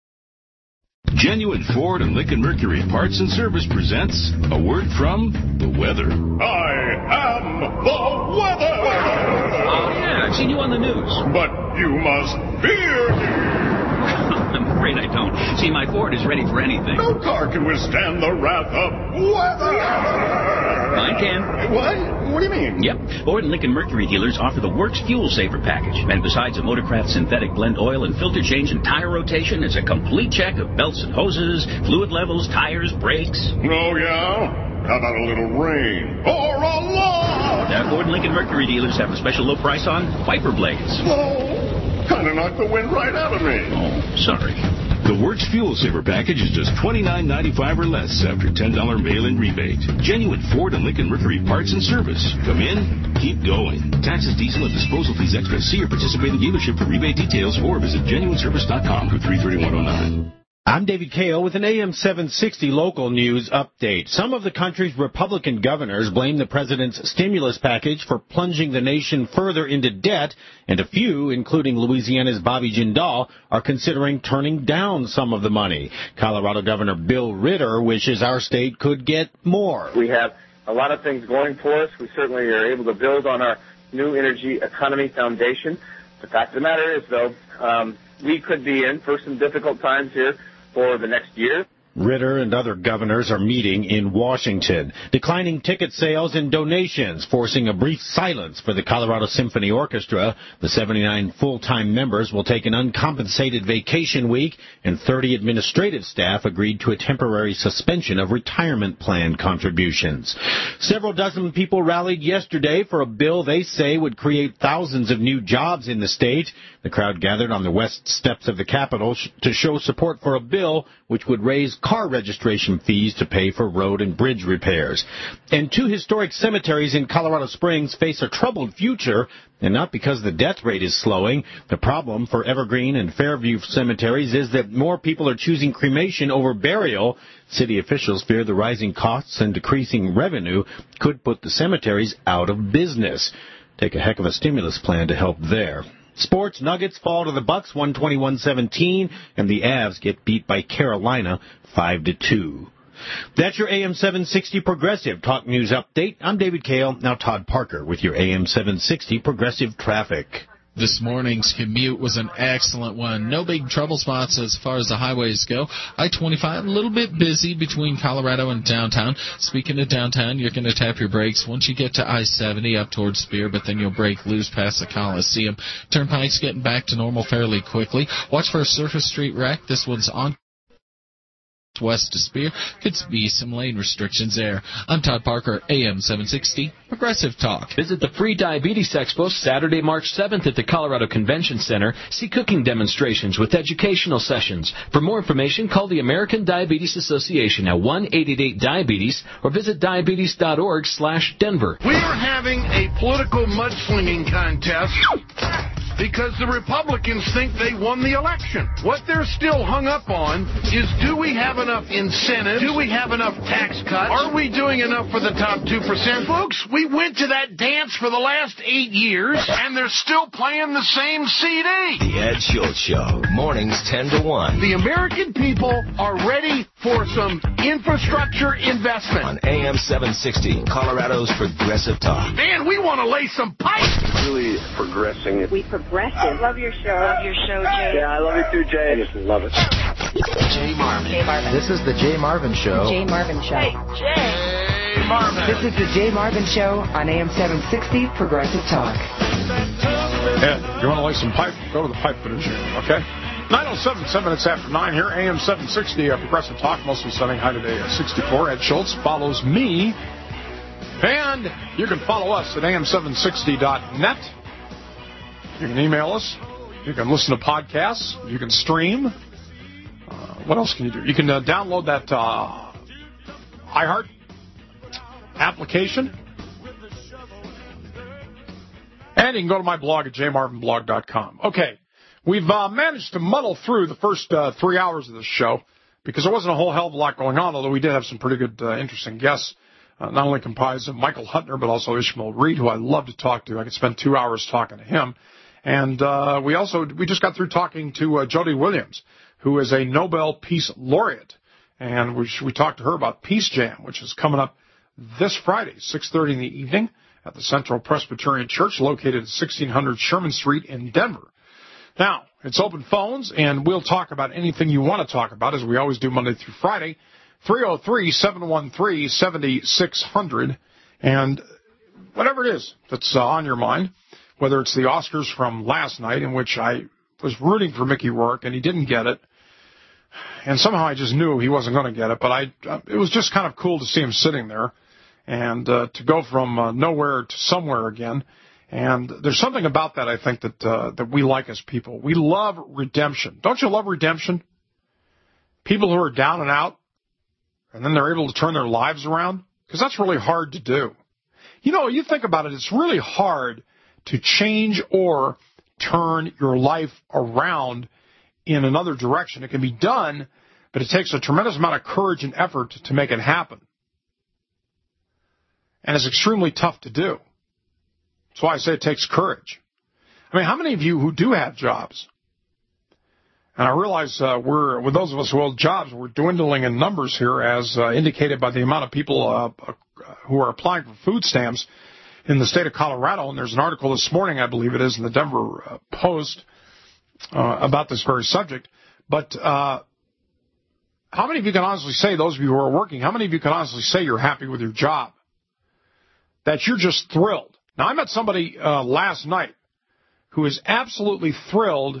Genuine Ford and Lincoln Mercury Parts and Service presents a word from the weather. I am the weather! Oh, yeah, I've seen you on the news. But you must fear me. I'm afraid I don't. See, my Ford is ready for anything. No car can withstand the wrath of weather. Mine can. What do you mean? Yep. Ford and Lincoln Mercury dealers offer the Works Fuel Saver Package. And besides a Motorcraft synthetic blend oil and filter change and tire rotation, it's a complete check of belts and hoses, fluid levels, tires, brakes. Oh, yeah? How about a little rain? Or a lot? Ford and Lincoln Mercury dealers have a special low price on wiper blades. Oh, kind of knocked the wind right out of me. Oh, sorry. The Works Fuel Saver Package is just $29.95 or less after $10 mail-in rebate. Genuine Ford and Lincoln Mercury Parts and Service. Come in, keep going. Taxes, diesel, and disposal fees extra. See your participating dealership for rebate details or visit genuineservice.com for 33109. I'm David Kao with an AM 760 local news update. Some of the country's Republican governors blame the president's stimulus package for plunging the nation further into debt, and a few, including Louisiana's Bobby Jindal, are considering turning down some of the money. Colorado Governor Bill Ritter wishes our state could get more. We have a lot of things going for us. We certainly are able to build on our new energy economy foundation. The fact of the matter is, though, we could be in for some difficult times here for the next year. Ritter and other governors are meeting in Washington. Declining ticket sales and donations, forcing a brief silence for the Colorado Symphony Orchestra. The 79 full-time members will take an uncompensated vacation week, and 30 administrative staff agreed to a temporary suspension of retirement plan contributions. Several dozen people rallied yesterday for a bill they say would create thousands of new jobs in the state. The crowd gathered on the west steps of the Capitol to show support for a bill which would raise car registration fees to pay for road and bridge repairs. And 2 historic cemeteries in Colorado Springs face a troubled future, and not because the death rate is slowing. The problem for Evergreen and Fairview cemeteries is that more people are choosing cremation over burial. City officials fear the rising costs and decreasing revenue could put the cemeteries out of business. Take a heck of a stimulus plan to help there. Sports, Nuggets fall to the Bucks 121-17, and the Avs get beat by Carolina 5-2. That's your AM 760 Progressive Talk News Update. I'm David Kale. Now Todd Parker with your AM 760 Progressive Traffic. This morning's commute was an excellent one. No big trouble spots as far as the highways go. I-25, a little bit busy between Colorado and downtown. Speaking of downtown, you're going to tap your brakes once you get to I-70 up towards Spear, but then you'll break loose past the Coliseum. Turnpike's getting back to normal fairly quickly. Watch for a Surface Street wreck. This one's on west to Spear. Could be some lane restrictions there. I'm Todd Parker, AM 760, Progressive Talk. Visit the Free Diabetes Expo Saturday, March 7th at the Colorado Convention Center. See cooking demonstrations with educational sessions. For more information, call the American Diabetes Association at 1-888-DIABETES or visit diabetes.org/Denver. We are having a political mudslinging contest because the Republicans think they won the election. What they're still hung up on is, do we have enough incentives? Do we have enough tax cuts? Are we doing enough for the top 2%? Folks, we went to that dance for the last 8 years, and they're still playing the same CD. The Ed Schultz Show, mornings 10 to 1. The American people are ready for some infrastructure investment. On AM 760, Colorado's Progressive Talk. Man, we want to lay some pipe. Really progressing. We progressive. Love your show. Love your show, Jay. Yeah, I love it too, Jay. I just love it. Jay Marvin. Jay Marvin. This is the Jay Marvin Show. Jay Marvin Show. Hey, Jay Marvin. This is the Jay Marvin Show on AM 760 Progressive Talk. Ed, you want to lay some pipe? Go to the pipe fitters here, okay? 9:07, 7 minutes after 9 here, AM 760, Progressive Talk, mostly sunny, high today at 64. Ed Schultz follows me, and you can follow us at am760.net. You can email us. You can listen to podcasts. You can stream. What else can you do? You can download that iHeart application. And you can go to my blog at jmarvinblog.com. Okay, we've managed to muddle through the first 3 hours of this show because there wasn't a whole hell of a lot going on, although we did have some pretty good, interesting guests, not only comprised of Michael Huttner, but also Ishmael Reed, who I love to talk to. I could spend 2 hours talking to him. And we just got through talking to Jody Williams, who is a Nobel Peace Laureate. And we talked to her about Peace Jam, which is coming up this Friday, 6:30 in the evening at the Central Presbyterian Church, located at 1600 Sherman Street in Denver. Now, it's open phones, and we'll talk about anything you want to talk about, as we always do Monday through Friday. 303-713-7600. And whatever it is that's on your mind, whether it's the Oscars from last night, in which I was rooting for Mickey Rourke, and he didn't get it. And somehow I just knew he wasn't going to get it, but it was just kind of cool to see him sitting there and to go from nowhere to somewhere again. And there's something about that, I think, that we like as people. We love redemption. Don't you love redemption? People who are down and out, and then they're able to turn their lives around, because that's really hard to do. You know, you think about it, it's really hard to change or turn your life around in another direction. It can be done, but it takes a tremendous amount of courage and effort to make it happen. And it's extremely tough to do. That's why I say it takes courage. I mean, how many of you who do have jobs, and I realize with those of us who hold jobs, we're dwindling in numbers here, as indicated by the amount of people who are applying for food stamps in the state of Colorado. And there's an article this morning, I believe it is, in the Denver Post about this very subject. But how many of you can honestly say, those of you who are working, how many of you can honestly say you're happy with your job? That you're just thrilled? Now, I met somebody last night who is absolutely thrilled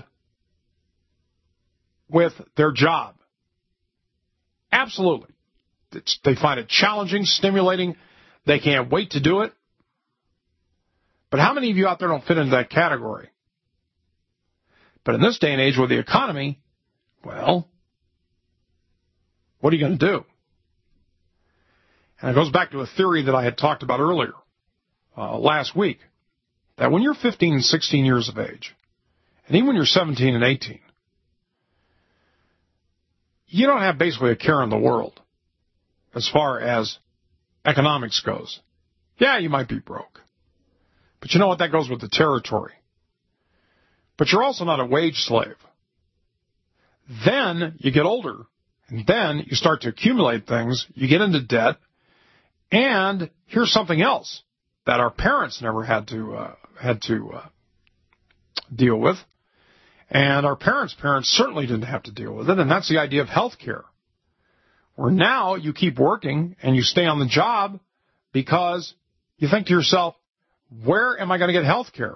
with their job. Absolutely. They find it challenging, stimulating. They can't wait to do it. But how many of you out there don't fit into that category? But in this day and age with the economy, well, what are you going to do? And it goes back to a theory that I had talked about earlier last week, that when you're 15 and 16 years of age, and even when you're 17 and 18, you don't have basically a care in the world as far as economics goes. Yeah, you might be broke. But you know what? That goes with the territory. But you're also not a wage slave. Then you get older, and then you start to accumulate things. You get into debt. And here's something else that our parents never had to deal with. And our parents' certainly didn't have to deal with it, and that's the idea of health care. Where now you keep working and you stay on the job because you think to yourself, where am I going to get health care?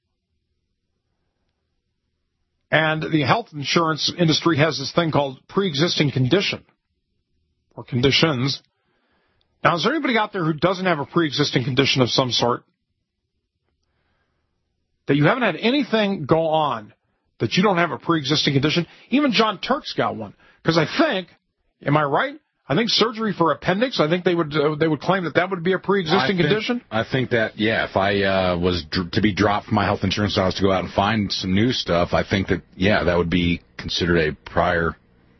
And the health insurance industry has this thing called pre-existing condition, or conditions. Now, is there anybody out there who doesn't have a pre-existing condition of some sort? That you haven't had anything go on that you don't have a pre-existing condition? Even John Turk's got one. Because I think, am I right? I think surgery for appendix, I think they would claim that would be a pre-existing condition? I think that, yeah, if I was to be dropped from my health insurance and I was to go out and find some new stuff, I think that, yeah, that would be considered a prior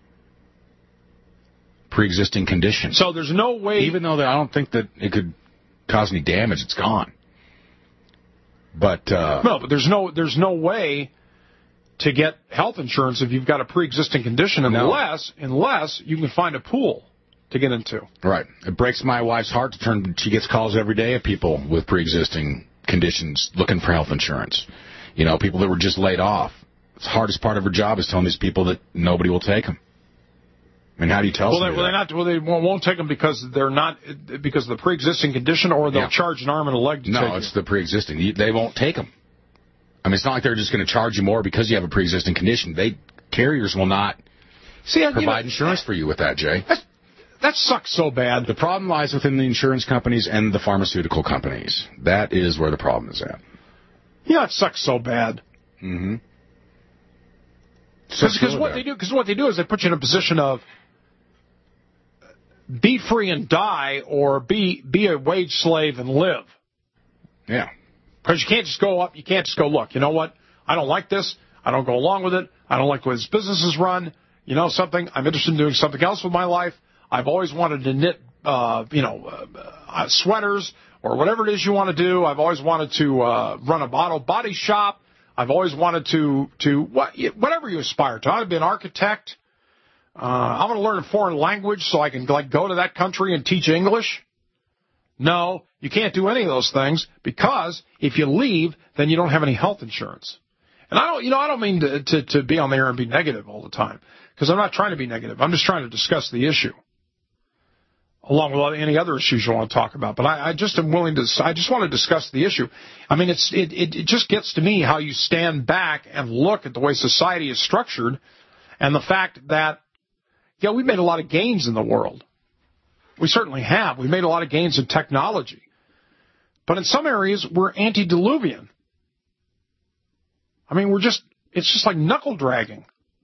pre-existing condition. So there's no way... Even though I don't think that it could cause any damage, it's gone. But... No, but there's no way to get health insurance if you've got a pre-existing condition unless you can find a pool to get into. Right. It breaks my wife's heart she gets calls every day of people with pre-existing conditions looking for health insurance. You know, people that were just laid off. The hardest part of her job is telling these people that nobody will take them. I mean, how do you tell them? They won't take them because they're not, because of the pre-existing condition, or they'll charge an arm and a leg to take No, it's the pre-existing. They won't take them. I mean, it's not like they're just going to charge you more because you have a pre-existing condition. carriers will not provide insurance for you with that, Jay. That sucks so bad. The problem lies within the insurance companies and the pharmaceutical companies. That is where the problem is at. Yeah, it sucks so bad. Mm-hmm. Because what they do is they put you in a position of be free and die, or be a wage slave and live. Yeah. Because you can't just go up. You can't just go, look, you know what? I don't like this. I don't go along with it. I don't like the way this business is run. You know something? I'm interested in doing something else with my life. I've always wanted to knit, sweaters or whatever it is you want to do. I've always wanted to run a body shop. I've always wanted to whatever you aspire to. I want to be an architect. I want to learn a foreign language so I can go to that country and teach English. No, you can't do any of those things, because if you leave, then you don't have any health insurance. And I don't mean to be on the air and be negative all the time, because I'm not trying to be negative. I'm just trying to discuss the issue, along with any other issues you want to talk about. But I just want to discuss the issue. I mean, it just gets to me how you stand back and look at the way society is structured, and the fact that, we've made a lot of gains in the world. We certainly have. We've made a lot of gains in technology. But in some areas, we're antediluvian. I mean, it's just like knuckle dragging.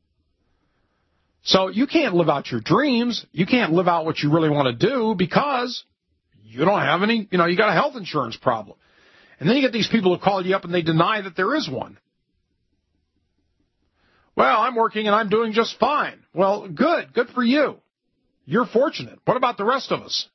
So you can't live out your dreams. You can't live out what you really want to do, because you don't have any, you got a health insurance problem. And then you get these people who call you up and they deny that there is one. Well, I'm working and I'm doing just fine. Well, good. Good for you. You're fortunate. What about the rest of us?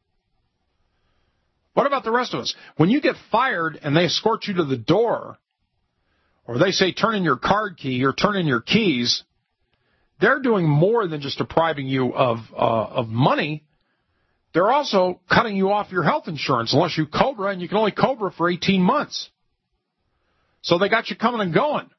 What about the rest of us? When you get fired and they escort you to the door, or they say turn in your card key or turn in your keys, they're doing more than just depriving you of money. They're also cutting you off your health insurance unless you COBRA, and you can only COBRA for 18 months. So they got you coming and going.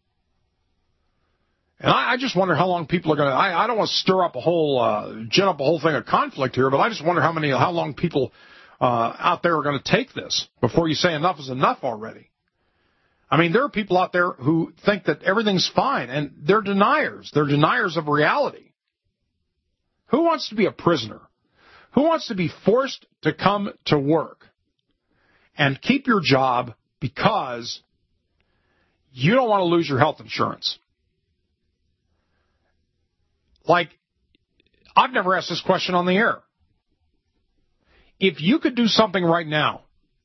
And I just wonder how long people are going to. I don't want to gin up a whole thing of conflict here, but I just wonder how long people out there are going to take this before you say enough is enough already. I mean, there are people out there who think that everything's fine, and they're deniers. They're deniers of reality. Who wants to be a prisoner? Who wants to be forced to come to work and keep your job because you don't want to lose your health insurance? Like, I've never asked this question on the air. If you could do something right now,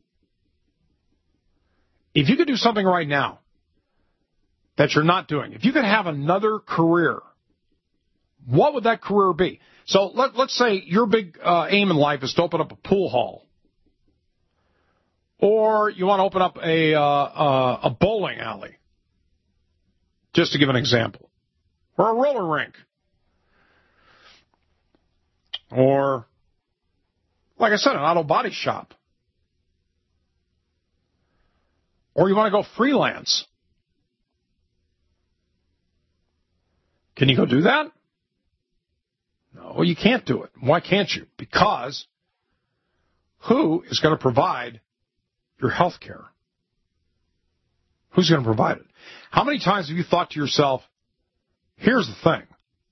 that you're not doing, if you could have another career, what would that career be? So let's say your big aim in life is to open up a pool hall, or you want to open up a bowling alley, just to give an example, or a roller rink. Or, like I said, an auto body shop. Or you want to go freelance. Can you go do that? No, you can't do it. Why can't you? Because who is going to provide your health care? Who's going to provide it? How many times have you thought to yourself, here's the thing.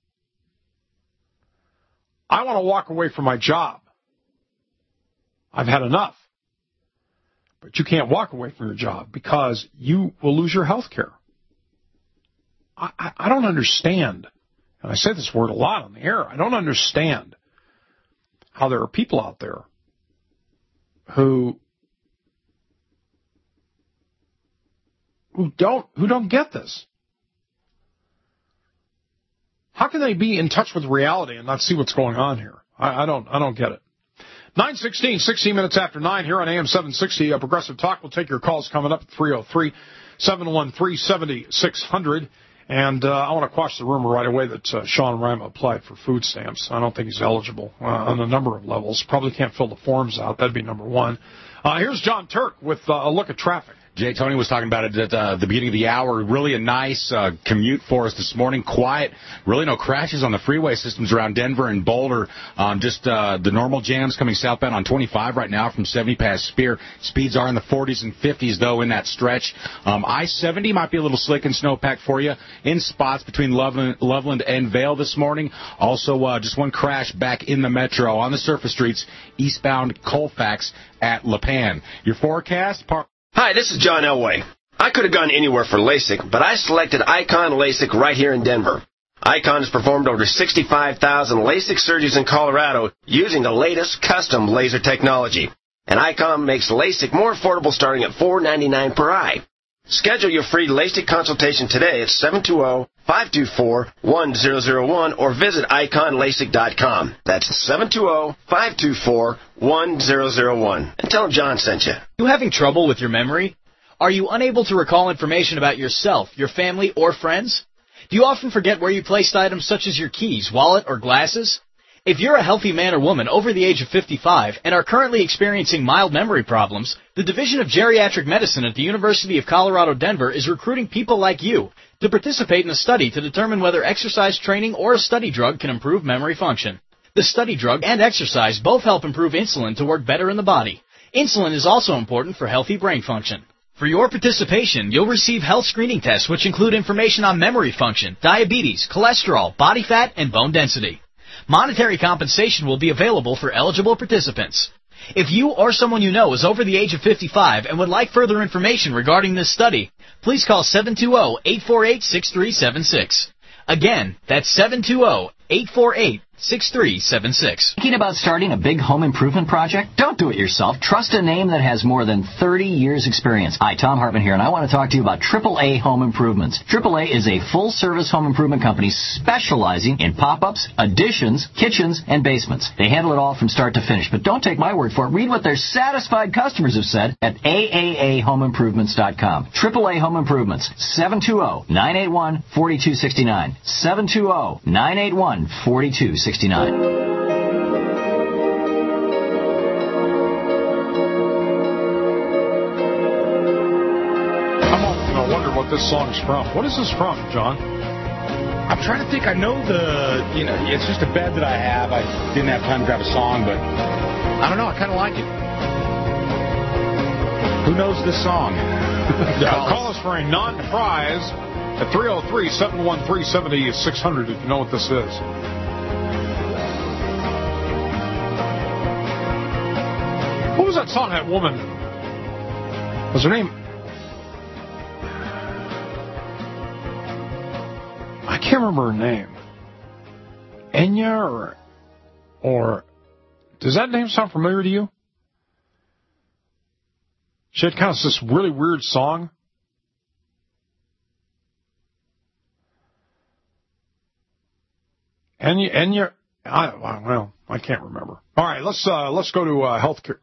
I want to walk away from my job. I've had enough. But you can't walk away from your job because you will lose your health care. I don't understand, and I say this word a lot on the air, I don't understand how there are people out there who don't get this. How can they be in touch with reality and not see what's going on here? I don't get it. 9:16, 16 minutes after 9 here on AM 760. Progressive Talk. We'll take your calls coming up at 303-713-7600. And I want to quash the rumor right away that Sean Rima applied for food stamps. I don't think he's eligible on a number of levels. Probably can't fill the forms out. That'd be number one. Here's John Turk with a look at traffic. Jay, Tony was talking about it at the beginning of the hour. Really a nice commute for us this morning. Quiet. Really no crashes on the freeway systems around Denver and Boulder. Just the normal jams coming southbound on 25 right now from 70 past Spear. Speeds are in the 40s and 50s, though, in that stretch. I-70 might be a little slick and snowpack for you in spots between Loveland and Vail this morning. Also, just one crash back in the metro on the surface streets, eastbound Colfax at Lipan. Your forecast? Hi, this is John Elway. I could have gone anywhere for LASIK, but I selected Icon LASIK right here in Denver. Icon has performed over 65,000 LASIK surgeries in Colorado using the latest custom laser technology. And Icon makes LASIK more affordable starting at $4.99 per eye. Schedule your free LASIK consultation today at 720-524-1001 or visit iconlasik.com. That's 720-524-1001. And tell them John sent you. Are you having trouble with your memory? Are you unable to recall information about yourself, your family, or friends? Do you often forget where you placed items such as your keys, wallet, or glasses? If you're a healthy man or woman over the age of 55 and are currently experiencing mild memory problems, the Division of Geriatric Medicine at the University of Colorado Denver is recruiting people like you to participate in a study to determine whether exercise training or a study drug can improve memory function. The study drug and exercise both help improve insulin to work better in the body. Insulin is also important for healthy brain function. For your participation, you'll receive health screening tests which include information on memory function, diabetes, cholesterol, body fat, and bone density. Monetary compensation will be available for eligible participants. If you or someone you know is over the age of 55 and would like further information regarding this study, please call 720-848-6376. Again, that's 720-848-6376. Thinking about starting a big home improvement project? Don't do it yourself. Trust a name that has more than 30 years experience. Hi, Tom Hartman here, and I want to talk to you about AAA Home Improvements. AAA is a full-service home improvement company specializing in pop-ups, additions, kitchens, and basements. They handle it all from start to finish, but don't take my word for it. Read what their satisfied customers have said at AAAHomeImprovements.com. AAA Home Improvements, 720-981-4269. 720-981-4269. I wonder what this song's from. What is this from, John? I'm trying to think. I know it's just a bed that I have. I didn't have time to grab a song, but I don't know. I kind of like it. Who knows this song? Call us for a non-prize at 303-713-7600 if you know what this is. What was that song that woman... What's her name? I can't remember her name. Enya or... Does that name sound familiar to you? She had kind of this really weird song. Enya, I can't remember. All right, let's go to healthcare.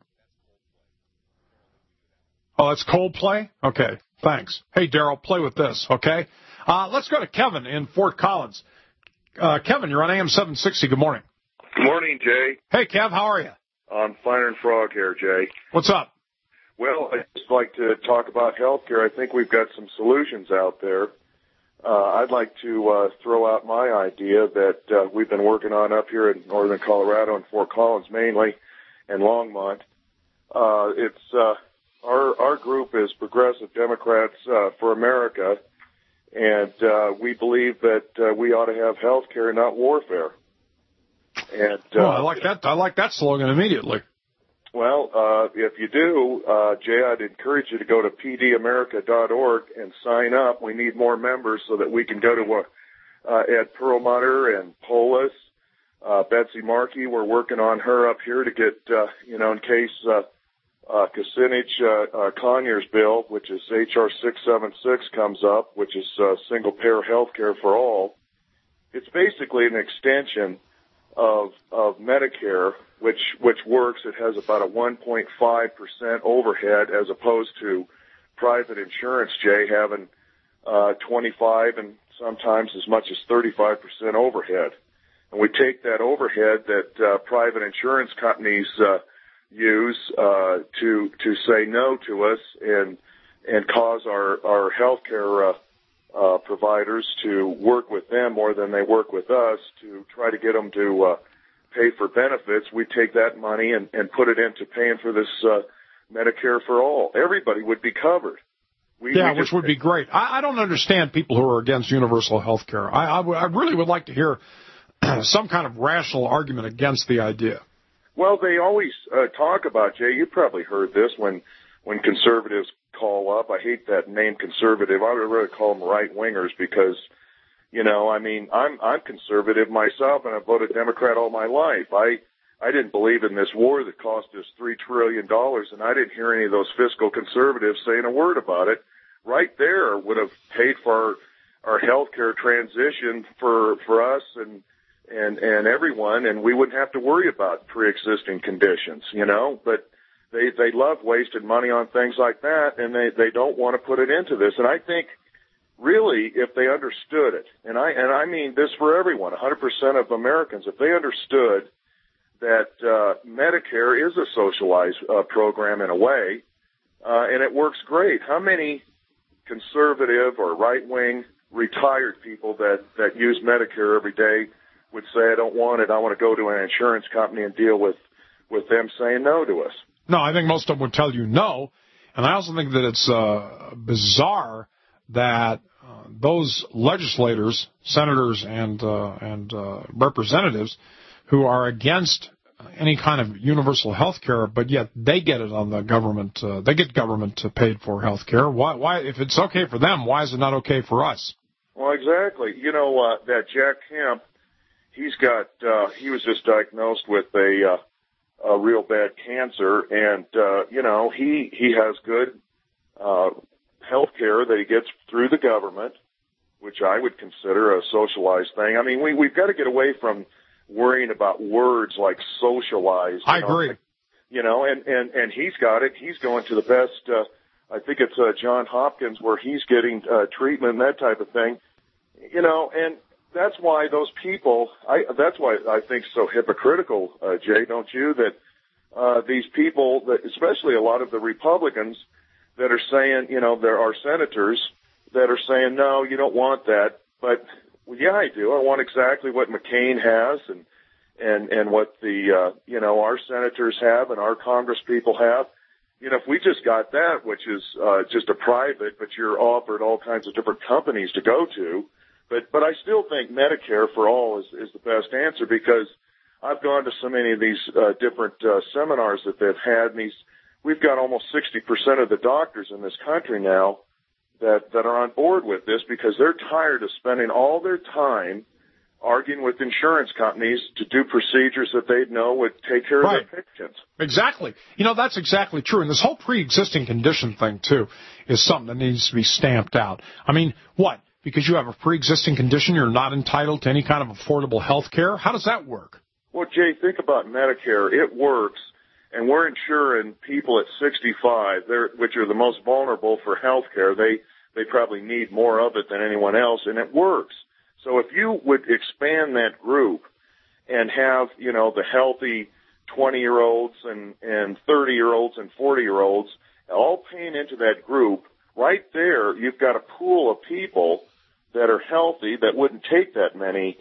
Oh, that's Coldplay? Okay, thanks. Hey, Daryl, play with this, okay? Let's go to Kevin in Fort Collins. Kevin, you're on AM 760. Good morning. Good morning, Jay. Hey, Kev, how are you? I'm finer than frog hair, Jay. What's up? Well, I'd just like to talk about healthcare. I think we've got some solutions out there. I'd like to throw out my idea that we've been working on up here in northern Colorado and Fort Collins mainly, and Longmont. Our group is Progressive Democrats for America, and we believe that we ought to have health care, not warfare. And I like that. I like that slogan immediately. Well, if you do, Jay, I'd encourage you to go to pdamerica.org and sign up. We need more members so that we can go to Ed Perlmutter and Polis, Betsy Markey. We're working on her up here to get, in case Kucinich Conyers bill, which is H.R. 676, comes up, which is single-payer health care for all. It's basically an extension of Medicare, which works. It has about a 1.5% overhead as opposed to private insurance, Jay, having 25 and sometimes as much as 35% overhead. And we take that overhead that private insurance companies use to say no to us, and cause our healthcare providers to work with them more than they work with us to try to get them to pay for benefits. We take that money and put it into paying for this Medicare for all. Everybody would be covered. Which would be great. I don't understand people who are against universal health care. I really would like to hear some kind of rational argument against the idea. Well, they always talk about, Jay, you probably heard this when conservatives call up. I hate that name conservative. I would really call them right-wingers because, I'm conservative myself, and I've voted Democrat all my life. I didn't believe in this war that cost us $3 trillion, and I didn't hear any of those fiscal conservatives saying a word about it. Right there would have paid for our health care transition for us and everyone, and we wouldn't have to worry about pre-existing conditions, but they love wasting money on things like that, and they don't want to put it into this. And I think really if they understood it, and I mean this for everyone, 100% of Americans, if they understood that Medicare is a socialized program in a way, and it works great. How many conservative or right-wing retired people that use Medicare every day would say, I don't want it, I want to go to an insurance company and deal with them saying no to us? No, I think most of them would tell you no, and I also think that it's bizarre that those legislators, senators, and representatives who are against any kind of universal health care, but yet they get it on the government. They get government paid for health care. Why, if it's okay for them, why is it not okay for us? Well, exactly. That Jack Kemp, he was just diagnosed with a real bad cancer, and he has good health care that he gets through the government, which I would consider a socialized thing. I mean, we've got to get away from worrying about words like socialized. I agree. And he's got it. He's going to the best, I think it's Johns Hopkins, where he's getting treatment and that type of thing. And that's why those people, that's why I think so hypocritical, Jay, don't you, that these people, especially a lot of the Republicans that are saying, there are senators that are saying, no, you don't want that. But, well, yeah, I do. I want exactly what McCain has and what our senators have and our Congress people have. If we just got that, which is just a private, but you're offered all kinds of different companies to go to. But I still think Medicare for all is the best answer, because I've gone to so many of these different seminars that they've had, and we've got almost 60% of the doctors in this country now that are on board with this, because they're tired of spending all their time arguing with insurance companies to do procedures that they know would take care of their patients. Exactly. That's exactly true. And this whole pre-existing condition thing, too, is something that needs to be stamped out. I mean, what? Because you have a pre-existing condition, you're not entitled to any kind of affordable health care? How does that work? Well, Jay, think about Medicare. It works, and we're insuring people at 65, which are the most vulnerable for health care. They probably need more of it than anyone else, and it works. So if you would expand that group and have, the healthy 20-year-olds and 30-year-olds and 40-year-olds all paying into that group, right there you've got a pool of people that are healthy that wouldn't take that many,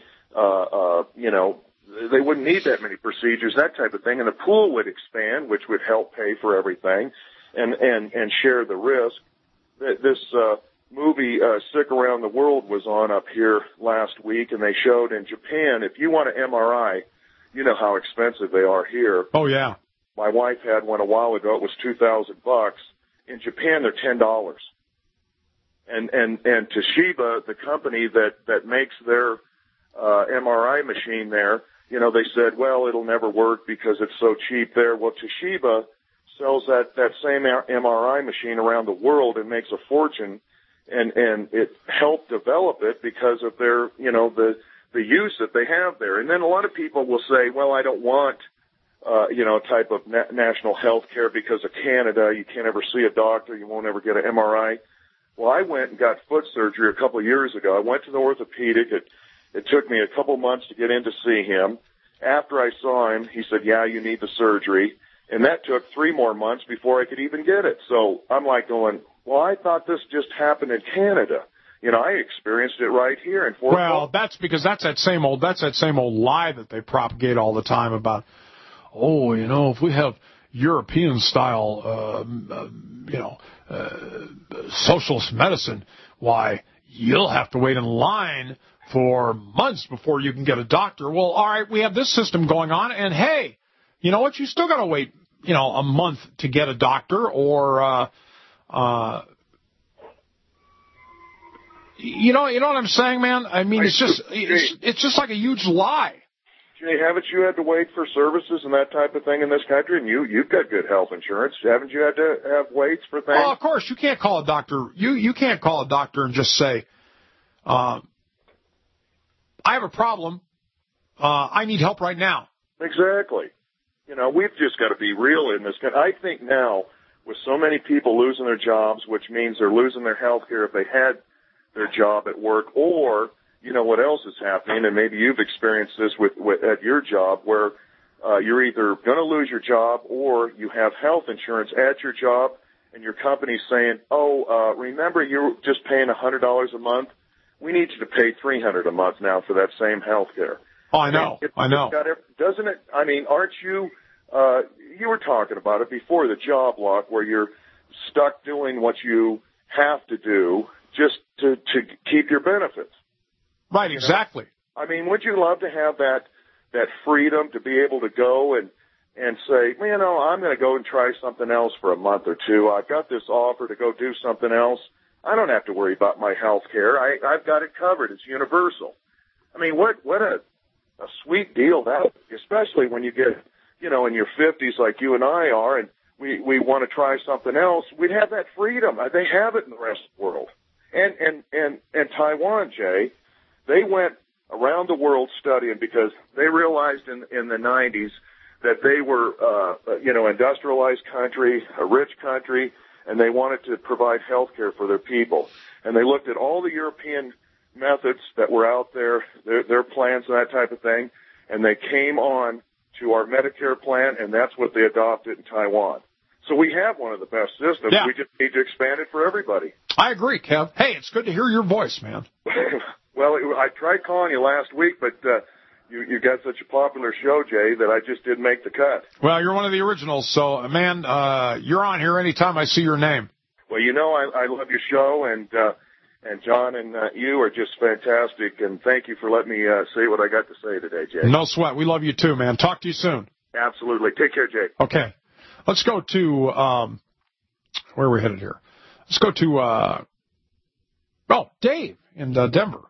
they wouldn't need that many procedures, that type of thing, and the pool would expand, which would help pay for everything and share the risk. This movie, Sick Around the World, was on up here last week, and they showed in Japan, if you want an MRI, you know how expensive they are here. Oh, yeah. My wife had one a while ago. It was $2,000. In Japan, they're $10. And Toshiba, the company that makes their MRI machine there, they said, well, it'll never work because it's so cheap there. Well, Toshiba sells that same MRI machine around the world and makes a fortune, and it helped develop it because of their, the use that they have there. And then a lot of people will say, well, I don't want, type of national health care because of Canada. You can't ever see a doctor. You won't ever get an MRI. Well, I went and got foot surgery a couple of years ago. I went to the orthopedic. It took me a couple months to get in to see him. After I saw him, he said, yeah, you need the surgery. And that took 3 more months before I could even get it. So I'm like going, Well, I thought this just happened in Canada. You know, I experienced it right here in Fort Well, that's because that's that same old lie that they propagate all the time about, oh, you know, if we have European style, socialist medicine, why, you'll have to wait in line for months before you can get a doctor. Well, all right, we have this system going on, and hey, you know what? You still got to wait, you know, a month to get a doctor, or you know what I'm saying, man? I mean, it's just like a huge lie. Jay, haven't you had to wait for services and that type of thing in this country? And you've got good health insurance. Haven't you had to have waits for things? Well, of course, you can't call a doctor. You can't call a doctor and just say, I have a problem. I need help right now. Exactly. You know, we've just got to be real in this country. I think now, with so many people losing their jobs, which means they're losing their health care if they had their job at work, or, you know, what else is happening, and maybe you've experienced this with at your job, where you're either going to lose your job or you have health insurance at your job, and your company's saying, remember you're just paying $100 a month? We need you to pay $300 a month now for that same health care. Oh, I know. Doesn't it? I mean, aren't you? You were talking about it before, the job lock, where you're stuck doing what you have to do just to keep your benefits. Right, exactly. I mean, would you love to have that freedom to be able to go and say, well, you know, I'm going to go and try something else for a month or two. I've got this offer to go do something else. I don't have to worry about my health care. I've got it covered. It's universal. I mean, what a sweet deal that is, especially when you get, you know, in your 50s like you and I are, and we want to try something else. We'd have that freedom. They have it in the rest of the world. And Taiwan, Jay, they went around the world studying because they realized in the 90s that they were, industrialized country, a rich country, and they wanted to provide health care for their people. And they looked at all the European methods that were out there, their plans and that type of thing, and they came on to our Medicare plan, and that's what they adopted in Taiwan. So we have one of the best systems. Yeah. We just need to expand it for everybody. I agree, Kev. Hey, it's good to hear your voice, man. Well, I tried calling you last week, but you got such a popular show, Jay, that I just didn't make the cut. Well, you're one of the originals, so, man, you're on here anytime I see your name. Well, you know I love your show, and John and you are just fantastic, and thank you for letting me say what I got to say today, Jay. No sweat. We love you too, man. Talk to you soon. Absolutely. Take care, Jay. Okay. Let's go to, where are we headed here? Let's go to, Dave in Denver.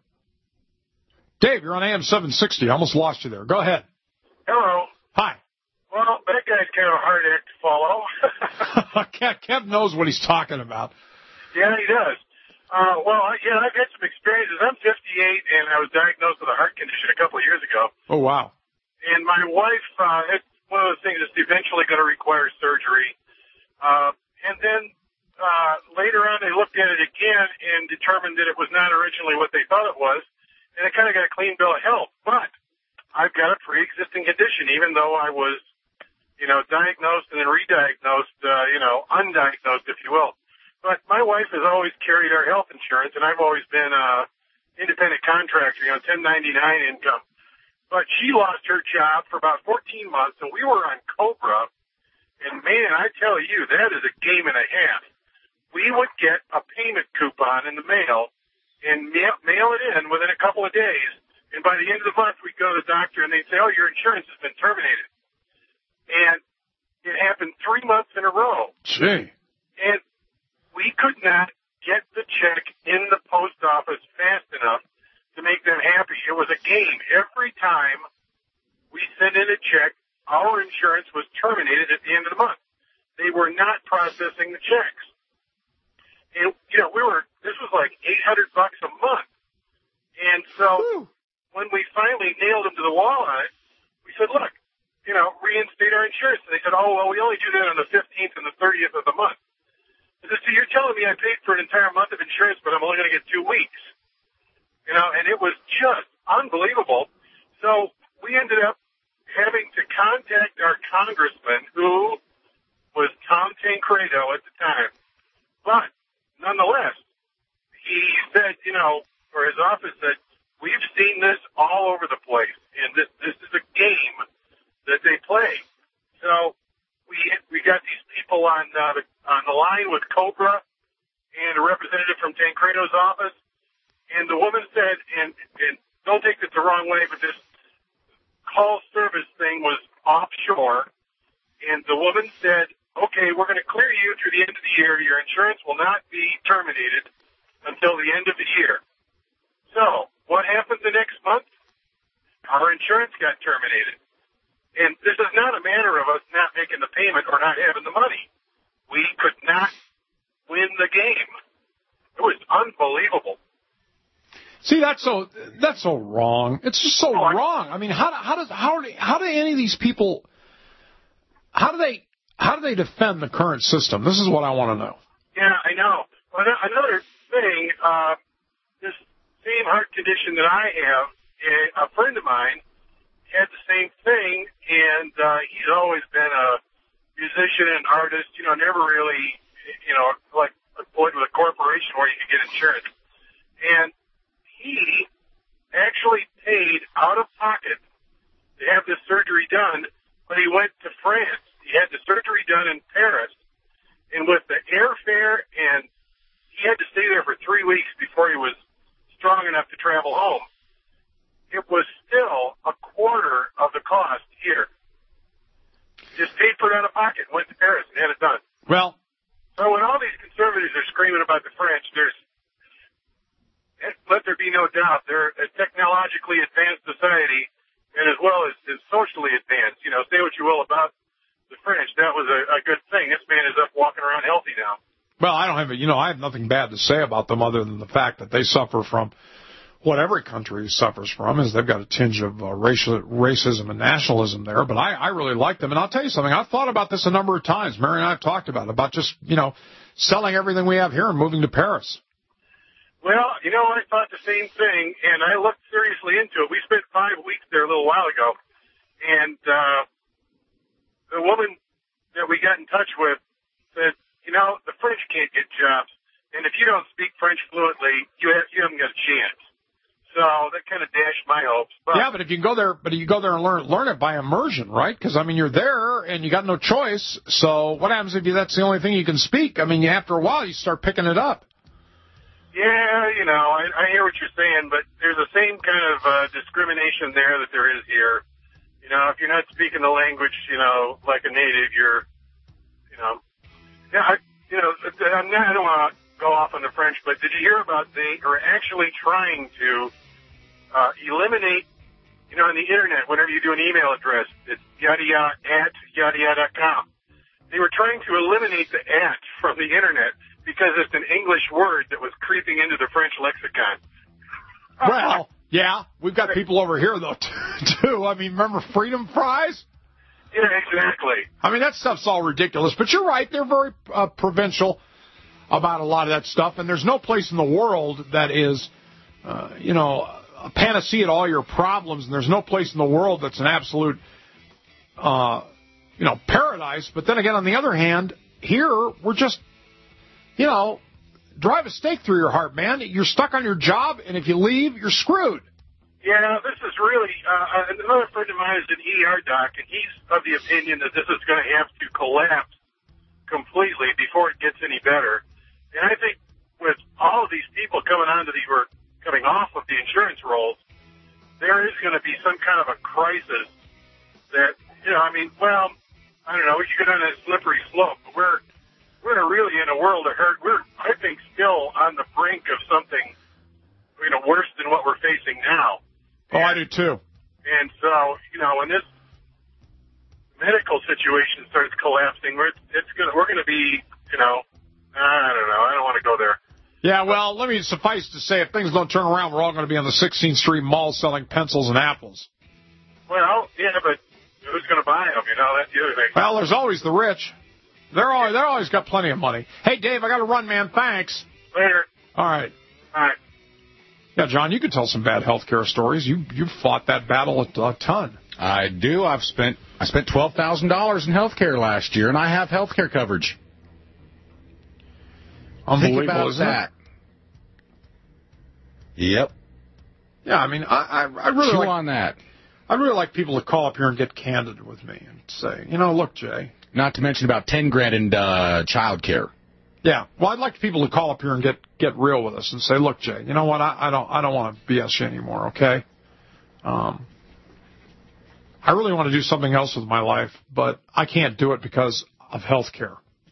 Dave, you're on AM 760. I almost lost you there. Go ahead. Hello. Hi. Well, that guy's kind of a hard act to follow. Kev knows what he's talking about. Yeah, he does. I've had some experiences. I'm 58, and I was diagnosed with a heart condition a couple of years ago. Oh, wow. And my wife, it's one of those things that's eventually going to require surgery. And then later on, they looked at it again and determined that it was not originally what they thought it was. And it kind of got a clean bill of health. But I've got a pre-existing condition, even though I was, diagnosed and then re-diagnosed, undiagnosed, if you will. But my wife has always carried our health insurance, and I've always been independent contractor, 1099 income. But she lost her job for about 14 months, and we were on COBRA. And, man, I tell you, that is a game and a half. We would get a payment coupon in the mail and mail it in within a couple of days. And by the end of the month, we'd go to the doctor, and they'd say, oh, your insurance has been terminated. And it happened 3 months in a row. Gee. And we could not get the check in the post office fast enough to make them happy. It was a game. Every time we sent in a check, our insurance was terminated at the end of the month. They were not processing the checks. And, this was like $800 a month. And so when we finally nailed them to the wall on it, we said, look, reinstate our insurance. And they said, oh, well, we only do that on the 15th and the 30th of the month. I said, so you're telling me I paid for an entire month of insurance, but I'm only going to get 2 weeks. And it was just unbelievable. So we ended up having to contact our congressman, who was Tom Tancredo at the time. But nonetheless, he said, or his office said, we've seen this all over the place, and this is a game that they play. So we got these people on the line with Cobra and a representative from Tancredo's office, and the woman said, and don't take this the wrong way, but this call service thing was offshore, and the woman said, okay, we're going to clear you through the end of the year. Your insurance will not be terminated until the end of the year. So what happened the next month? Our insurance got terminated. And this is not a matter of us not making the payment or not having the money. We could not win the game. It was unbelievable. See, that's so wrong. It's just so wrong. I mean, how do any of these people, how do they defend the current system? This is what I want to know. Yeah, I know. Another thing, this same heart condition that I have, a friend of mine had the same thing, and he's always been a musician and artist, never really, like employed with a corporation where you could get insurance. And he actually paid out of pocket to have this surgery done, but he went to France. He had the surgery done in Paris, and with the airfare, and he had to stay there for 3 weeks before he was strong enough to travel home. It was still a quarter of the cost here. Just paid for it out of pocket, went to Paris and had it done. Well, so when all these conservatives are screaming about the French, let there be no doubt, they're a technologically advanced society, and as well as socially advanced. Say what you will about the French. That was a good thing. This man is up walking around healthy now. Well, I have nothing bad to say about them other than the fact that they suffer from what every country suffers from, is they've got a tinge of racism and nationalism there. But I really like them. And I'll tell you something. I've thought about this a number of times. Mary and I have talked about just, selling everything we have here and moving to Paris. Well, I thought the same thing, and I looked seriously into it. We spent 5 weeks there a little while ago, and the woman that we got in touch with said, the French can't get jobs, and if you don't speak French fluently, you haven't got a chance. So that kind of dashed my hopes. But if you go there, and learn it by immersion, right? Because you're there and you got no choice. So what happens if that's the only thing you can speak? After a while, you start picking it up. Yeah, I hear what you're saying, but there's the same kind of discrimination there that there is here. If you're not speaking the language, like a native, I don't want to go off on the French, but did you hear about they are actually trying to eliminate, on the internet, whenever you do an email address, it's yada@yada.com. They were trying to eliminate the at from the internet because it's an English word that was creeping into the French lexicon. Well, yeah, we've got people over here, though, too. Remember freedom fries? Yeah, exactly. That stuff's all ridiculous. But you're right, they're very provincial about a lot of that stuff, and there's no place in the world that is, a panacea to all your problems, and there's no place in the world that's an absolute, paradise. But then again, on the other hand, here, we're just, drive a stake through your heart, man. You're stuck on your job, and if you leave, you're screwed. Yeah, this is really, another friend of mine is an ER doc, and he's of the opinion that this is going to have to collapse completely before it gets any better. And I think with all of these people coming off of the insurance rolls, there is going to be some kind of a crisis that, I don't know, we could get on a slippery slope. But we're really in a world of hurt. We're, I think, still on the brink of something, worse than what we're facing now. Oh, I do too. And so, when this medical situation starts collapsing, we're going to be, I don't know. I don't want to go there. Yeah, well, let me suffice to say, if things don't turn around, we're all going to be on the 16th Street Mall selling pencils and apples. Well, yeah, but who's going to buy them? That's the other thing. Well, there's always the rich. They're always got plenty of money. Hey, Dave, I got to run, man. Thanks. Later. All right. All right. Yeah, John, you could tell some bad healthcare stories. You've fought that battle a ton. I do. I spent $12,000 in healthcare last year, and I have healthcare coverage. Unbelievable, isn't it? Yep. Yeah, I mean, I really Chew like on that. I'd really like people to call up here and get candid with me and say, look, Jay. Not to mention about $10,000 in child care. Yeah, well, I'd like people to call up here and get real with us and say, look, Jay, you know what? I don't want to BS you anymore, okay? I really want to do something else with my life, but I can't do it because of health care.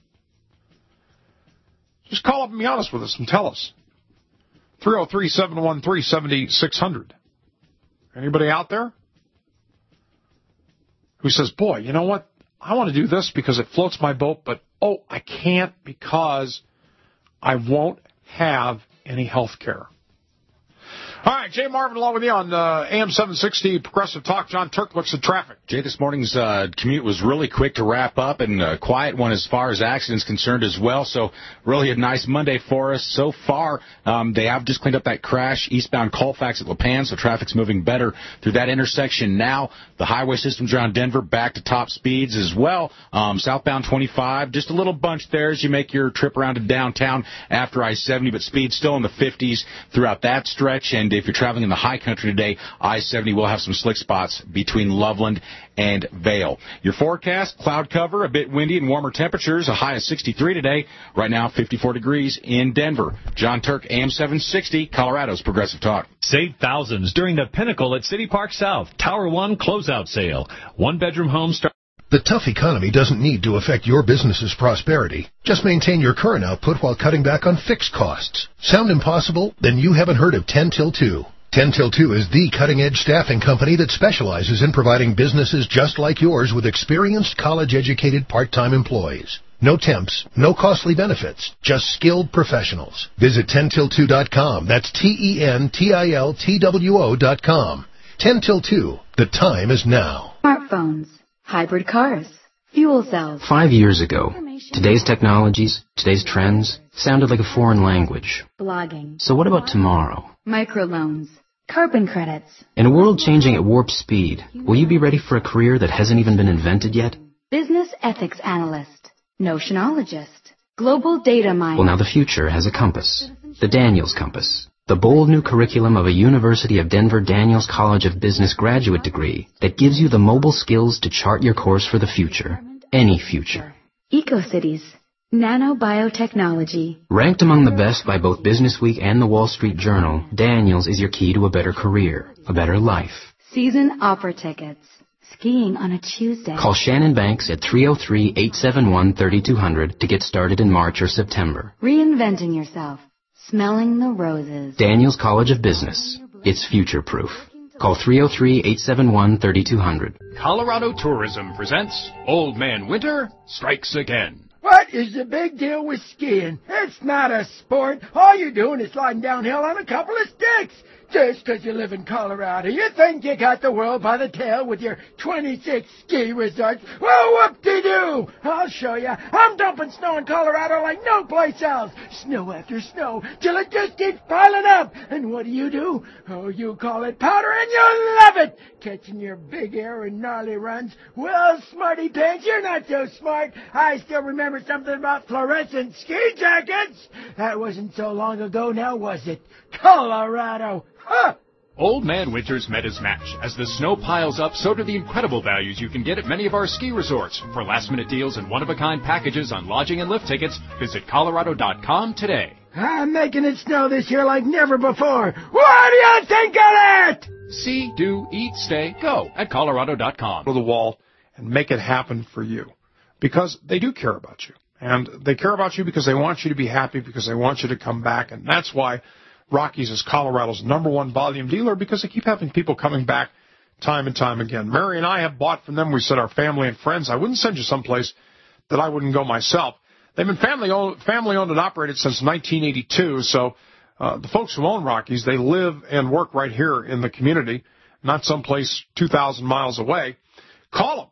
Just call up and be honest with us and tell us. 303-713-7600. Anybody out there who says, boy, you know what? I want to do this because it floats my boat, but, I can't because I won't have any health care. All right, Jay Marvin along with you on AM 760 Progressive Talk. John Turk looks at traffic. Jay, this morning's commute was really quick to wrap up and a quiet one as far as accidents concerned as well. So really a nice Monday for us so far. They have just cleaned up that crash eastbound Colfax at La Pan, so traffic's moving better through that intersection now. The highway systems around Denver back to top speeds as well. Southbound 25, just a little bunch there as you make your trip around to downtown after I-70, but speed still in the 50s throughout that stretch. And if you're traveling in the high country today, I-70 will have some slick spots between Loveland and Vail. Your forecast, cloud cover, a bit windy and warmer temperatures, a high of 63 today. Right now, 54 degrees in Denver. John Turk, AM 760, Colorado's Progressive Talk. Save thousands during the Pinnacle at City Park South Tower 1 closeout sale. One-bedroom homes start. The tough economy doesn't need to affect your business's prosperity. Just maintain your current output while cutting back on fixed costs. Sound impossible? Then you haven't heard of 10 Till 2. 10 Till 2 is the cutting-edge staffing company that specializes in providing businesses just like yours with experienced, college-educated part-time employees. No temps, no costly benefits, just skilled professionals. Visit 10till2.com. That's TENTILTWO.com. 10 Till 2. The time is now. Smartphones. Hybrid cars, fuel cells. 5 years ago, today's technologies, today's trends, sounded like a foreign language. Blogging. So what about tomorrow? Microloans, carbon credits. In a world changing at warp speed, will you be ready for a career that hasn't even been invented yet? Business ethics analyst, notionologist, global data miner. Well, now the future has a compass, the Daniels Compass. The bold new curriculum of a University of Denver Daniels College of Business graduate degree that gives you the mobile skills to chart your course for the future. Any future. EcoCities. Nanobiotechnology. Ranked among the best by both Businessweek and the Wall Street Journal, Daniels is your key to a better career, a better life. Season opera tickets. Skiing on a Tuesday. Call Shannon Banks at 303-871-3200 to get started in March or September. Reinventing yourself. Smelling the roses. Daniels College of Business. It's future-proof. Call 303-871-3200. Colorado Tourism presents Old Man Winter Strikes Again. What is the big deal with skiing? It's not a sport. All you're doing is sliding downhill on a couple of sticks. Just 'cause you live in Colorado, you think you got the world by the tail with your 26 ski resorts. Well, whoop-de-doo! I'll show you. I'm dumping snow in Colorado like no place else. Snow after snow, till it just keeps piling up. And what do? Oh, you call it powder and you love it! Catching your big air and gnarly runs. Well, smarty pants, you're not so smart. I still remember something about fluorescent ski jackets. That wasn't so long ago now, was it? Colorado! Huh! Old Man Winter's met his match. As the snow piles up, so do the incredible values you can get at many of our ski resorts. For last-minute deals and one-of-a-kind packages on lodging and lift tickets, visit Colorado.com today. I'm making it snow this year like never before. What do you think of that? See, do, eat, stay, go at Colorado.com. To the wall and make it happen for you. Because they do care about you. And they care about you because they want you to be happy, because they want you to come back. And that's why Rockies is Colorado's #1 volume dealer, because they keep having people coming back time and time again. Mary and I have bought from them. We said our family and friends. I wouldn't send you someplace that I wouldn't go myself. They've been family owned and operated since 1982. So the folks who own Rockies, they live and work right here in the community, not someplace 2,000 miles away. Call them.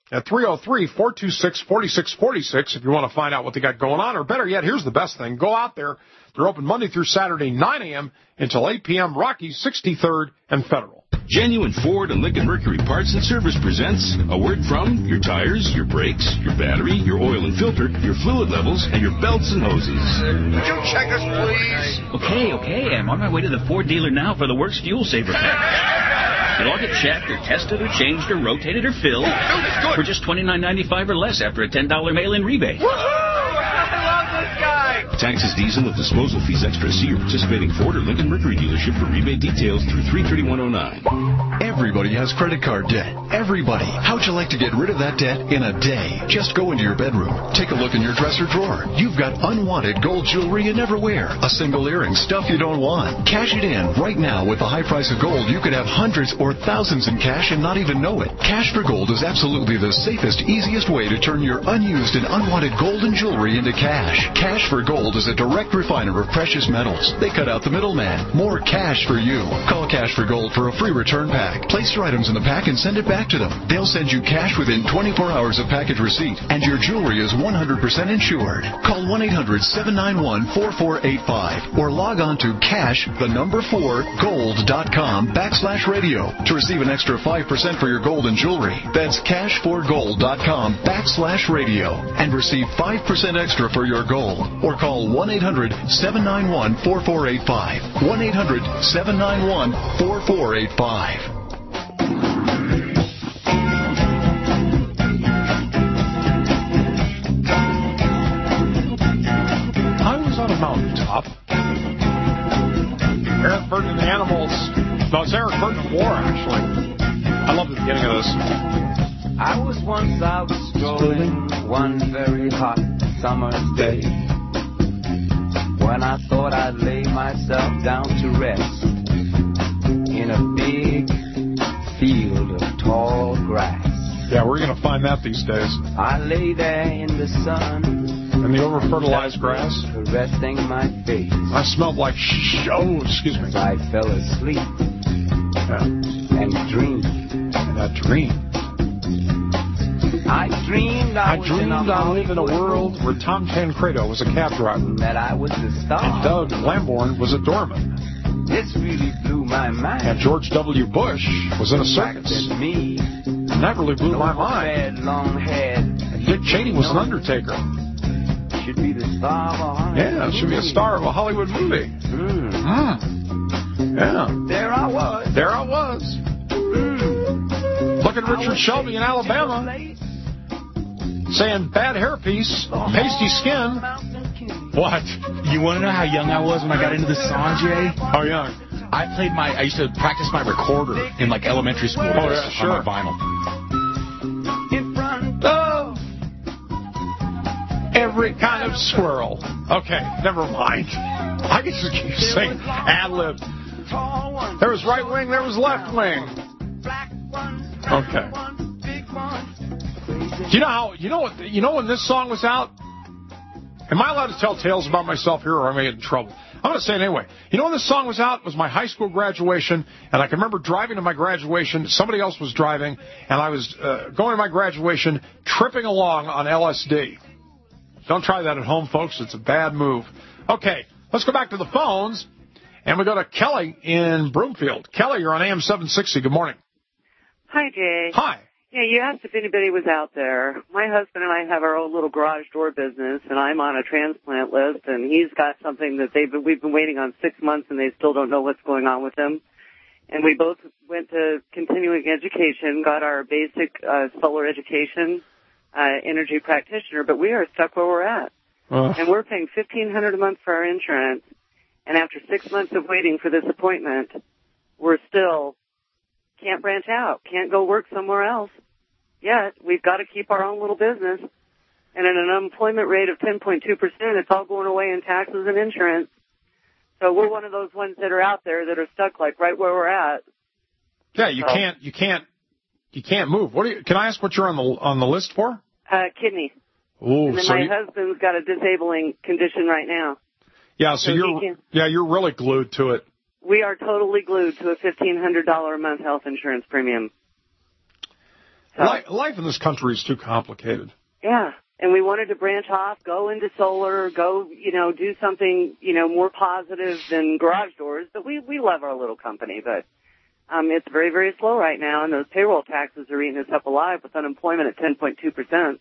at 303-426-4646 if you want to find out what they got going on. Or better yet, here's the best thing. Go out there. They're open Monday through Saturday, 9 a.m. until 8 p.m., Rocky 63rd and Federal. Genuine Ford and Lincoln Mercury Parts and Service presents a word from your tires, your brakes, your battery, your oil and filter, your fluid levels, and your belts and hoses. Would you check us, please? Okay. I'm on my way to the Ford dealer now for the Works Fuel Saver pack. It'll all get checked or tested or changed or rotated or filled for just $29.95 or less after a $10 mail-in rebate. Taxes, diesel, and disposal fees extra. See your participating Ford or Lincoln Mercury dealership for rebate details through 3/31/09. Everybody has credit card debt. Everybody. How'd you like to get rid of that debt in a day? Just go into your bedroom. Take a look in your dresser drawer. You've got unwanted gold jewelry you never wear. A single earring, stuff you don't want. Cash it in. Right now, with the high price of gold, you could have hundreds or thousands in cash and not even know it. Cash for Gold is absolutely the safest, easiest way to turn your unused and unwanted gold and jewelry into cash. Cash for Gold is a direct refiner of precious metals. They cut out the middleman. More cash for you. Call Cash for Gold for a free return pack. Place your items in the pack and send it back to them. They'll send you cash within 24 hours of package receipt, and your jewelry is 100% insured. Call 1-800-791-4485 or log on to cash4gold.com/radio to receive an extra 5% for your gold and jewelry. That's cash4gold.com/radio and receive 5% extra for your gold. Or call 1-800-791-4485. 1-800-791-4485. I was on a mountaintop. Eric Burden and the Animals. No, it's Eric Burden of War, actually. I love the beginning of this. I was once out strolling one very hot summer's day, when I thought I'd lay myself down to rest in a big field of tall grass. Yeah, we're going to find that these days. I lay there in the sun, and the over-fertilized grass, resting my face. I smelled like excuse me. As I fell asleep and dreamed. And I dreamed. I dreamed I lived in a world where Tom Tancredo was a cab driver. That I was the star. And Doug Lamborn was a doorman. This really blew my mind. And George W. Bush was in a circus. And that really blew my mind. And Dick Cheney was an undertaker. Should be the star of a Hollywood movie. Should be a star of a Hollywood movie. Yeah. There I was. Look at Richard Shelby in Alabama. Saying bad hairpiece, pasty skin. What? You want to know how young I was when I got into the song, Jay? How young? I used to practice my recorder in like elementary school. Oh, yeah, sure. On my vinyl. In front of every kind of squirrel. Okay, never mind. I can just keep saying ad-lib. There was right wing, there was left wing. Okay. You know when this song was out? Am I allowed to tell tales about myself here, or am I get in trouble? I'm going to say it anyway. You know when this song was out? It was my high school graduation, and I can remember driving to my graduation. Somebody else was driving, and I was going to my graduation, tripping along on LSD. Don't try that at home, folks. It's a bad move. Okay, let's go back to the phones, and we go to Kelly in Broomfield. Kelly, you're on AM 760. Good morning. Hi, Jay. Hi. Yeah, you asked if anybody was out there. My husband and I have our own little garage door business, and I'm on a transplant list, and he's got something that we've been waiting on 6 months, and they still don't know what's going on with him. And we both went to continuing education, got our basic solar education, energy practitioner, but we are stuck where we're at. And we're paying $1,500 a month for our insurance, and after 6 months of waiting for this appointment, we're still can't branch out, can't go work somewhere else. Yet we've got to keep our own little business. And at an unemployment rate of 10.2%, it's all going away in taxes and insurance. So we're one of those ones that are out there that are stuck like right where we're at. Yeah, you can't move. Can I ask what you're on the list for? Kidney. Ooh, and then my husband's got a disabling condition right now. Yeah, so you're really glued to it. We are totally glued to a $1,500 a month health insurance premium. So, life in this country is too complicated. Yeah. And we wanted to branch off, go into solar, go, do something, more positive than garage doors. But we love our little company, but it's very, very slow right now, and those payroll taxes are eating us up alive with unemployment at 10.2%.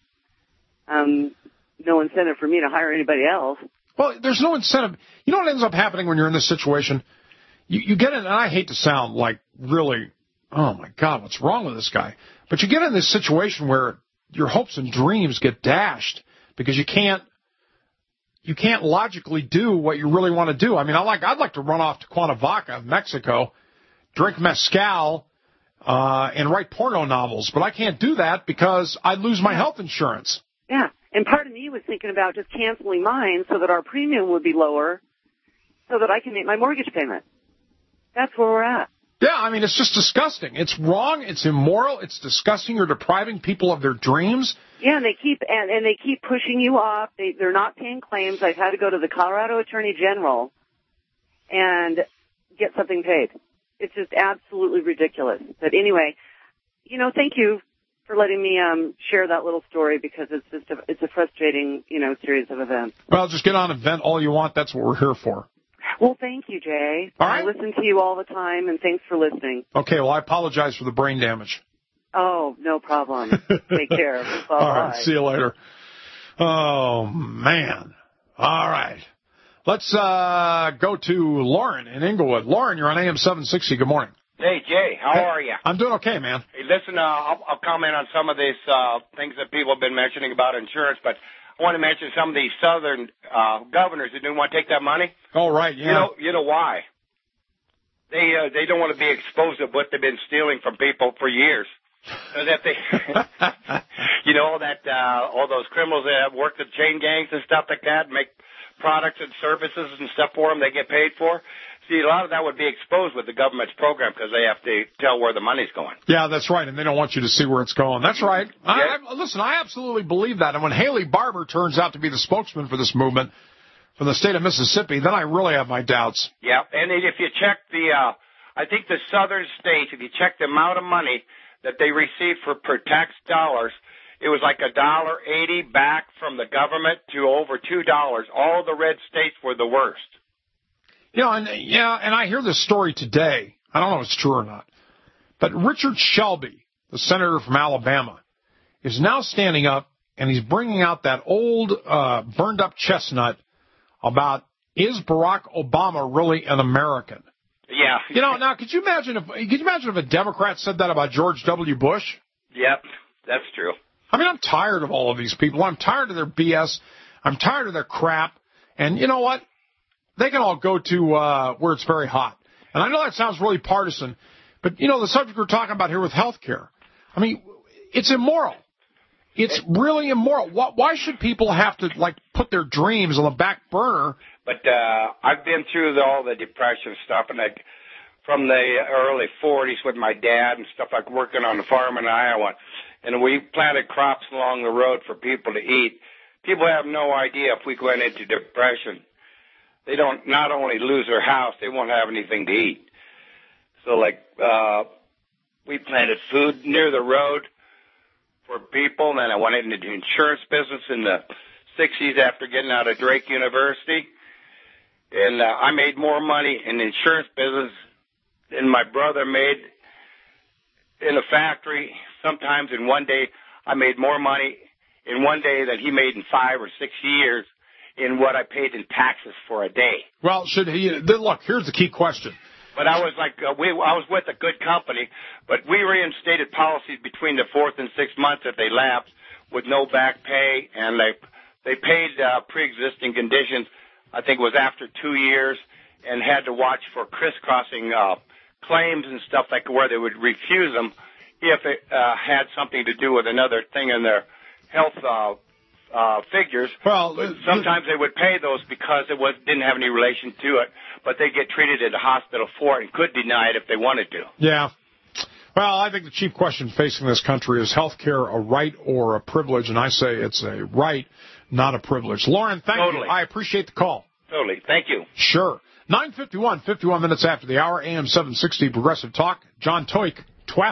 No incentive for me to hire anybody else. Well, there's no incentive. You know what ends up happening when you're in this situation? You get in, and I hate to sound like really, oh, my God, what's wrong with this guy? But you get in this situation where your hopes and dreams get dashed because you can't logically do what you really want to do. I mean, I'd like to run off to Cuernavaca, Mexico, drink mezcal, and write porno novels, but I can't do that because I'd lose my health insurance. Yeah, and part of me was thinking about just canceling mine so that our premium would be lower so that I can make my mortgage payment. That's where we're at. Yeah, I mean, it's just disgusting. It's wrong. It's immoral. It's disgusting. You're depriving people of their dreams. Yeah, and they keep pushing you off. They're not paying claims. I've had to go to the Colorado Attorney General and get something paid. It's just absolutely ridiculous. But anyway, thank you for letting me share that little story because it's a frustrating, series of events. Well, just get on and vent all you want. That's what we're here for. Well, thank you, Jay. All right. I listen to you all the time, and thanks for listening. Okay, well, I apologize for the brain damage. Oh, no problem. Take care. Bye-bye. All right, see you later. Oh, man. All right. Let's go to Lauren in Inglewood. Lauren, you're on AM 760. Good morning. Hey, Jay. How are you? I'm doing okay, man. Hey, listen, I'll comment on some of these things that people have been mentioning about insurance, but I want to mention some of these southern governors that didn't want to take that money. Oh, right, yeah. You know why? They don't want to be exposed to what they've been stealing from people for years. So that they, all those criminals that have worked with chain gangs and stuff like that, make products and services and stuff for them they get paid for. See, a lot of that would be exposed with the government's program because they have to tell where the money's going. Yeah, that's right, and they don't want you to see where it's going. That's right. Yeah. Listen, I absolutely believe that, and when Haley Barbour turns out to be the spokesman for this movement from the state of Mississippi, then I really have my doubts. Yeah, and if you check I think the southern states, if you check the amount of money that they receive per tax dollars, it was like $1.80 back from the government to over $2. All the red states were the worst. And I hear this story today. I don't know if it's true or not. But Richard Shelby, the senator from Alabama, is now standing up, and he's bringing out that old burned-up chestnut about, is Barack Obama really an American? Yeah. Now, could you imagine if a Democrat said that about George W. Bush? Yep, that's true. I mean, I'm tired of all of these people. I'm tired of their BS. I'm tired of their crap. And you know what? They can all go to where it's very hot. And I know that sounds really partisan, but, the subject we're talking about here with health care, I mean, it's immoral. It's really immoral. Why should people have to, put their dreams on the back burner? But I've been through all the depression stuff, and from the early 40s with my dad and stuff, like working on the farm in Iowa, and we planted crops along the road for people to eat. People have no idea if we went into depression. They don't not only lose their house, they won't have anything to eat. So, we planted food near the road for people, and then I went into the insurance business in the 60s after getting out of Drake University. And I made more money in the insurance business than my brother made in a factory. Sometimes in one day, I made more money in one day than he made in 5 or 6 years in what I paid in taxes for a day. Well, look, here's the key question. But I was I was with a good company, but we reinstated policies between the 4th and 6th month that they lapsed with no back pay, and they paid pre-existing conditions. I think it was after 2 years, and had to watch for crisscrossing claims and stuff where they would refuse them if it had something to do with another thing in their health figures. Well, but sometimes they would pay those because it didn't have any relation to it, but they get treated at the hospital for it and could deny it if they wanted to. Yeah. Well, I think the chief question facing this country is health care a right or a privilege, and I say it's a right, not a privilege. Lauren, thank you. I appreciate the call. Totally. Thank you. Sure. 9:51, 51 minutes after the hour, AM 760 Progressive Talk. John Toik, Traffic.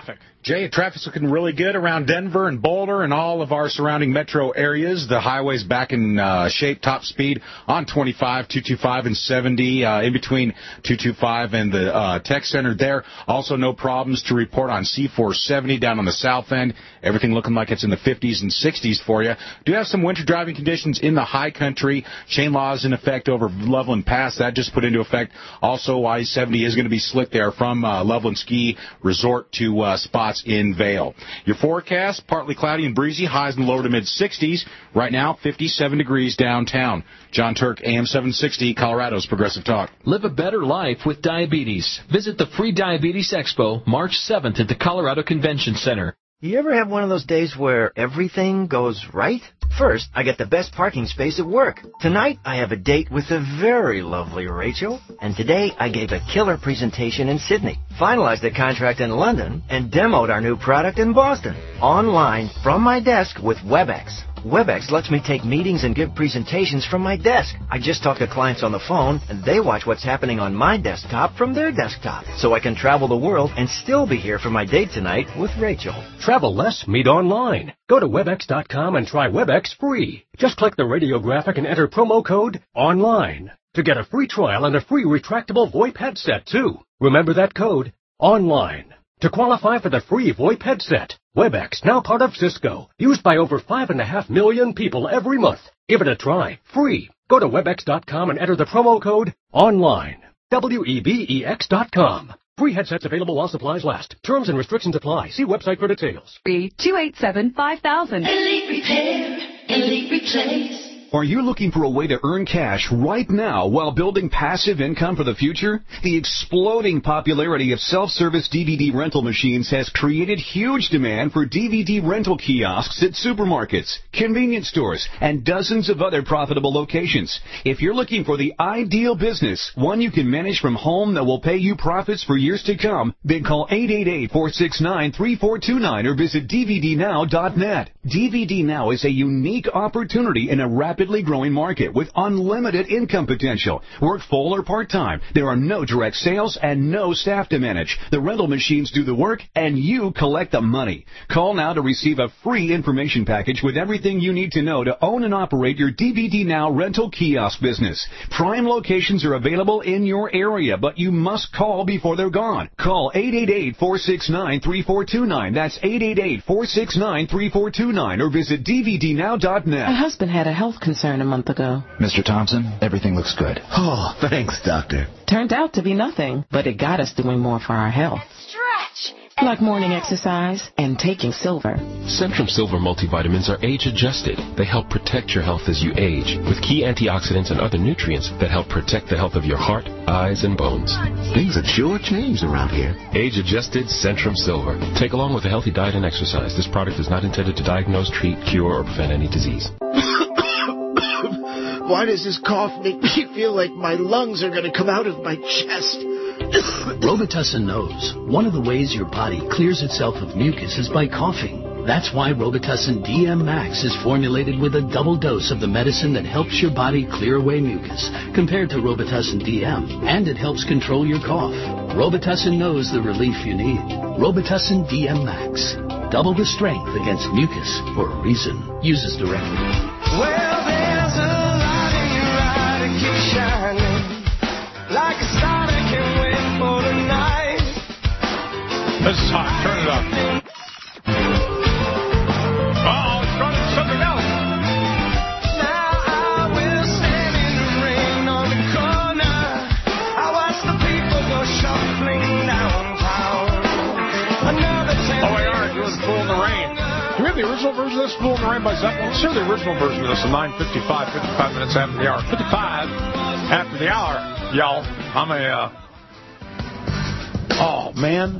Jay, traffic's looking really good around Denver and Boulder and all of our surrounding metro areas. The highway's back in shape, top speed on 25, 225, and 70, in between 225 and the tech center there. Also, no problems to report on C470 down on the south end. Everything looking like it's in the 50s and 60s for you. Do have some winter driving conditions in the high country. Chain laws in effect over Loveland Pass. That just put into effect. Also, I-70 is going to be slick there from Loveland Ski Resort to spots in Vail. Your forecast, partly cloudy and breezy, highs in the lower to mid-60s. Right now, 57 degrees downtown. John Turk, AM 760, Colorado's Progressive Talk. Live a better life with diabetes. Visit the Free Diabetes Expo March 7th at the Colorado Convention Center. You ever have one of those days where everything goes right? First, I get the best parking space at work. Tonight, I have a date with the very lovely Rachel. And today, I gave a killer presentation in Sydney, finalized a contract in London, and demoed our new product in Boston. Online, from my desk with WebEx. WebEx lets me take meetings and give presentations from my desk. I just talk to clients on the phone, and they watch what's happening on my desktop from their desktop. So I can travel the world and still be here for my date tonight with Rachel. Travel less, meet online. Go to WebEx.com and try WebEx free. Just click the radio graphic and enter promo code ONLINE to get a free trial and a free retractable VoIP headset, too. Remember that code, ONLINE. To qualify for the free VoIP headset, WebEx, now part of Cisco, used by over 5.5 million people every month. Give it a try, free. Go to WebEx.com and enter the promo code ONLINE. WEBEX.com. Free headsets available while supplies last. Terms and restrictions apply. See website for details. 287-5000. Elite Repair, Elite Replace. Are you looking for a way to earn cash right now while building passive income for the future? The exploding popularity of self-service DVD rental machines has created huge demand for DVD rental kiosks at supermarkets, convenience stores, and dozens of other profitable locations. If you're looking for the ideal business, one you can manage from home that will pay you profits for years to come, then call 888-469-3429 or visit dvdnow.net. DVD Now is a unique opportunity in a rapidly growing market with unlimited income potential. Work full or part-time. There are no direct sales and no staff to manage. The rental machines do the work and you collect the money. Call now to receive a free information package with everything you need to know to own and operate your DVD Now rental kiosk business. Prime locations are available in your area, but you must call before they're gone. Call 888-469-3429. That's 888-469-3429 or visit dvdnow.net. My husband had a health concern a month ago. Mr. Thompson, everything looks good. Oh, thanks, doctor. Turned out to be nothing, but it got us doing more for our health. Stretch. Like morning exercise and taking silver. Centrum Silver multivitamins are age-adjusted. They help protect your health as you age, with key antioxidants and other nutrients that help protect the health of your heart, eyes, and bones. Things have sure changed around here. Age-adjusted Centrum Silver. Take along with a healthy diet and exercise. This product is not intended to diagnose, treat, cure, or prevent any disease. Why does this cough make me feel like my lungs are going to come out of my chest? Robitussin knows one of the ways your body clears itself of mucus is by coughing. That's why Robitussin DM Max is formulated with a double dose of the medicine that helps your body clear away mucus compared to Robitussin DM, and it helps control your cough. Robitussin knows the relief you need. Robitussin DM Max. Double the strength against mucus for a reason. Uses directly. Well, there's a light in your eye to keep shining, like a star that can wait for the night. This is hot. Turn it up. Oh, it's running something else. Now I will stand in the rain on the corner. I watch the people go shuffling downtown. Another 10 Oh, we are doing Fool in the Rain. Do we have the original version of this, Fool in the Rain by Zeppelin? Let's hear the original version of this at 9:55, 55 minutes after the hour. 55 after the hour, y'all. I'm a, oh, man.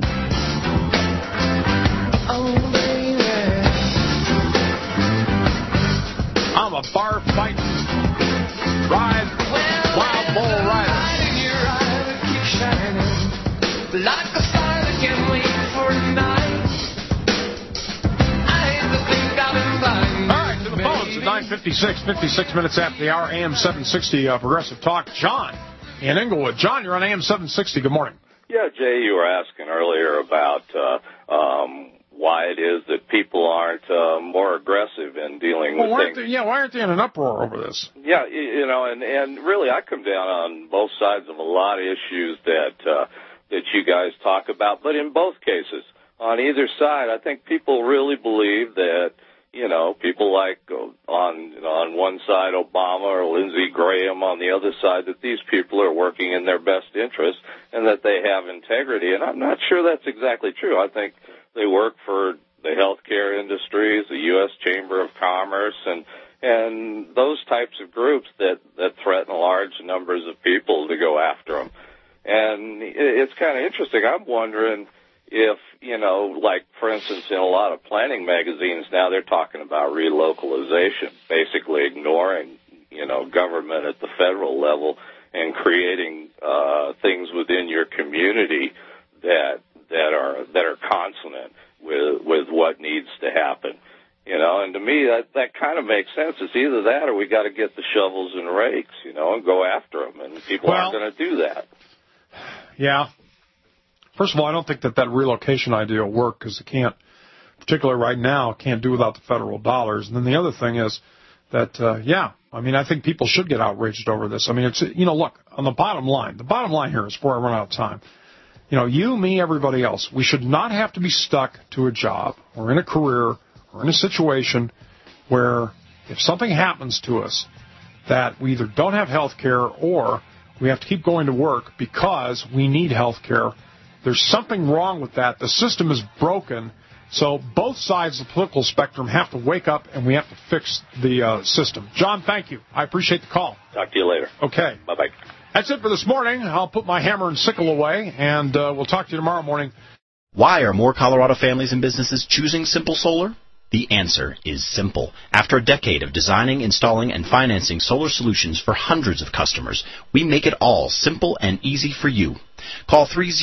Oh, baby. I'm a bar fighting, ride, wild bull rider. Like a star that can wait for a night. I hate to think I've been blind. All right, to the phones at 9:56, 56 minutes after the hour, AM 760 Progressive Talk. John in Inglewood. John, you're on AM 760. Good morning. Yeah, Jay, you were asking earlier about why it is that people aren't more aggressive in dealing with things. Why aren't they in an uproar over this? Yeah, and really, I come down on both sides of a lot of issues that you guys talk about. But in both cases, on either side, I think people really believe that, people like on one side Obama or Lindsey Graham, on the other side that these people are working in their best interest and that they have integrity. And I'm not sure that's exactly true. I think they work for the healthcare industries, the U.S. Chamber of Commerce, and those types of groups that threaten large numbers of people to go after them. And it's kind of interesting. I'm wondering if, like, for instance, in a lot of planning magazines now, they're talking about relocalization, basically ignoring, government at the federal level and creating things within your community that are consonant with what needs to happen. And to me, that kind of makes sense. It's either that or we got to get the shovels and rakes, and go after them. And people aren't going to do that. Yeah. First of all, I don't think that relocation idea will work because it can't, particularly right now, can't do without the federal dollars. And then the other thing is that, I think people should get outraged over this. I mean, it's, look, on the bottom line here is before I run out of time. You, me, everybody else, we should not have to be stuck to a job or in a career or in a situation where if something happens to us that we either don't have health care or we have to keep going to work because we need health care. There's something wrong with that. The system is broken, so both sides of the political spectrum have to wake up and we have to fix the system. John, thank you. I appreciate the call. Talk to you later. Okay. Bye-bye. That's it for this morning. I'll put my hammer and sickle away, and we'll talk to you tomorrow morning. Why are more Colorado families and businesses choosing Simple Solar? The answer is simple. After a decade of designing, installing, and financing solar solutions for hundreds of customers, we make it all simple and easy for you. Call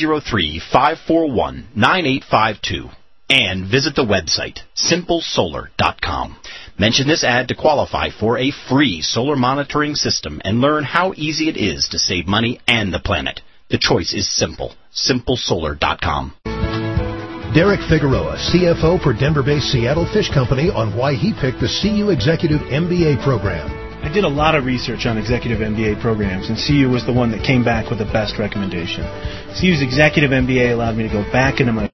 303-541-9852 and visit the website, simplesolar.com. Mention this ad to qualify for a free solar monitoring system and learn how easy it is to save money and the planet. The choice is simple. simplesolar.com. Derek Figueroa, CFO for Denver-based Seattle Fish Company, on why he picked the CU Executive MBA program. I did a lot of research on Executive MBA programs, and CU was the one that came back with the best recommendation. CU's Executive MBA allowed me to go back into my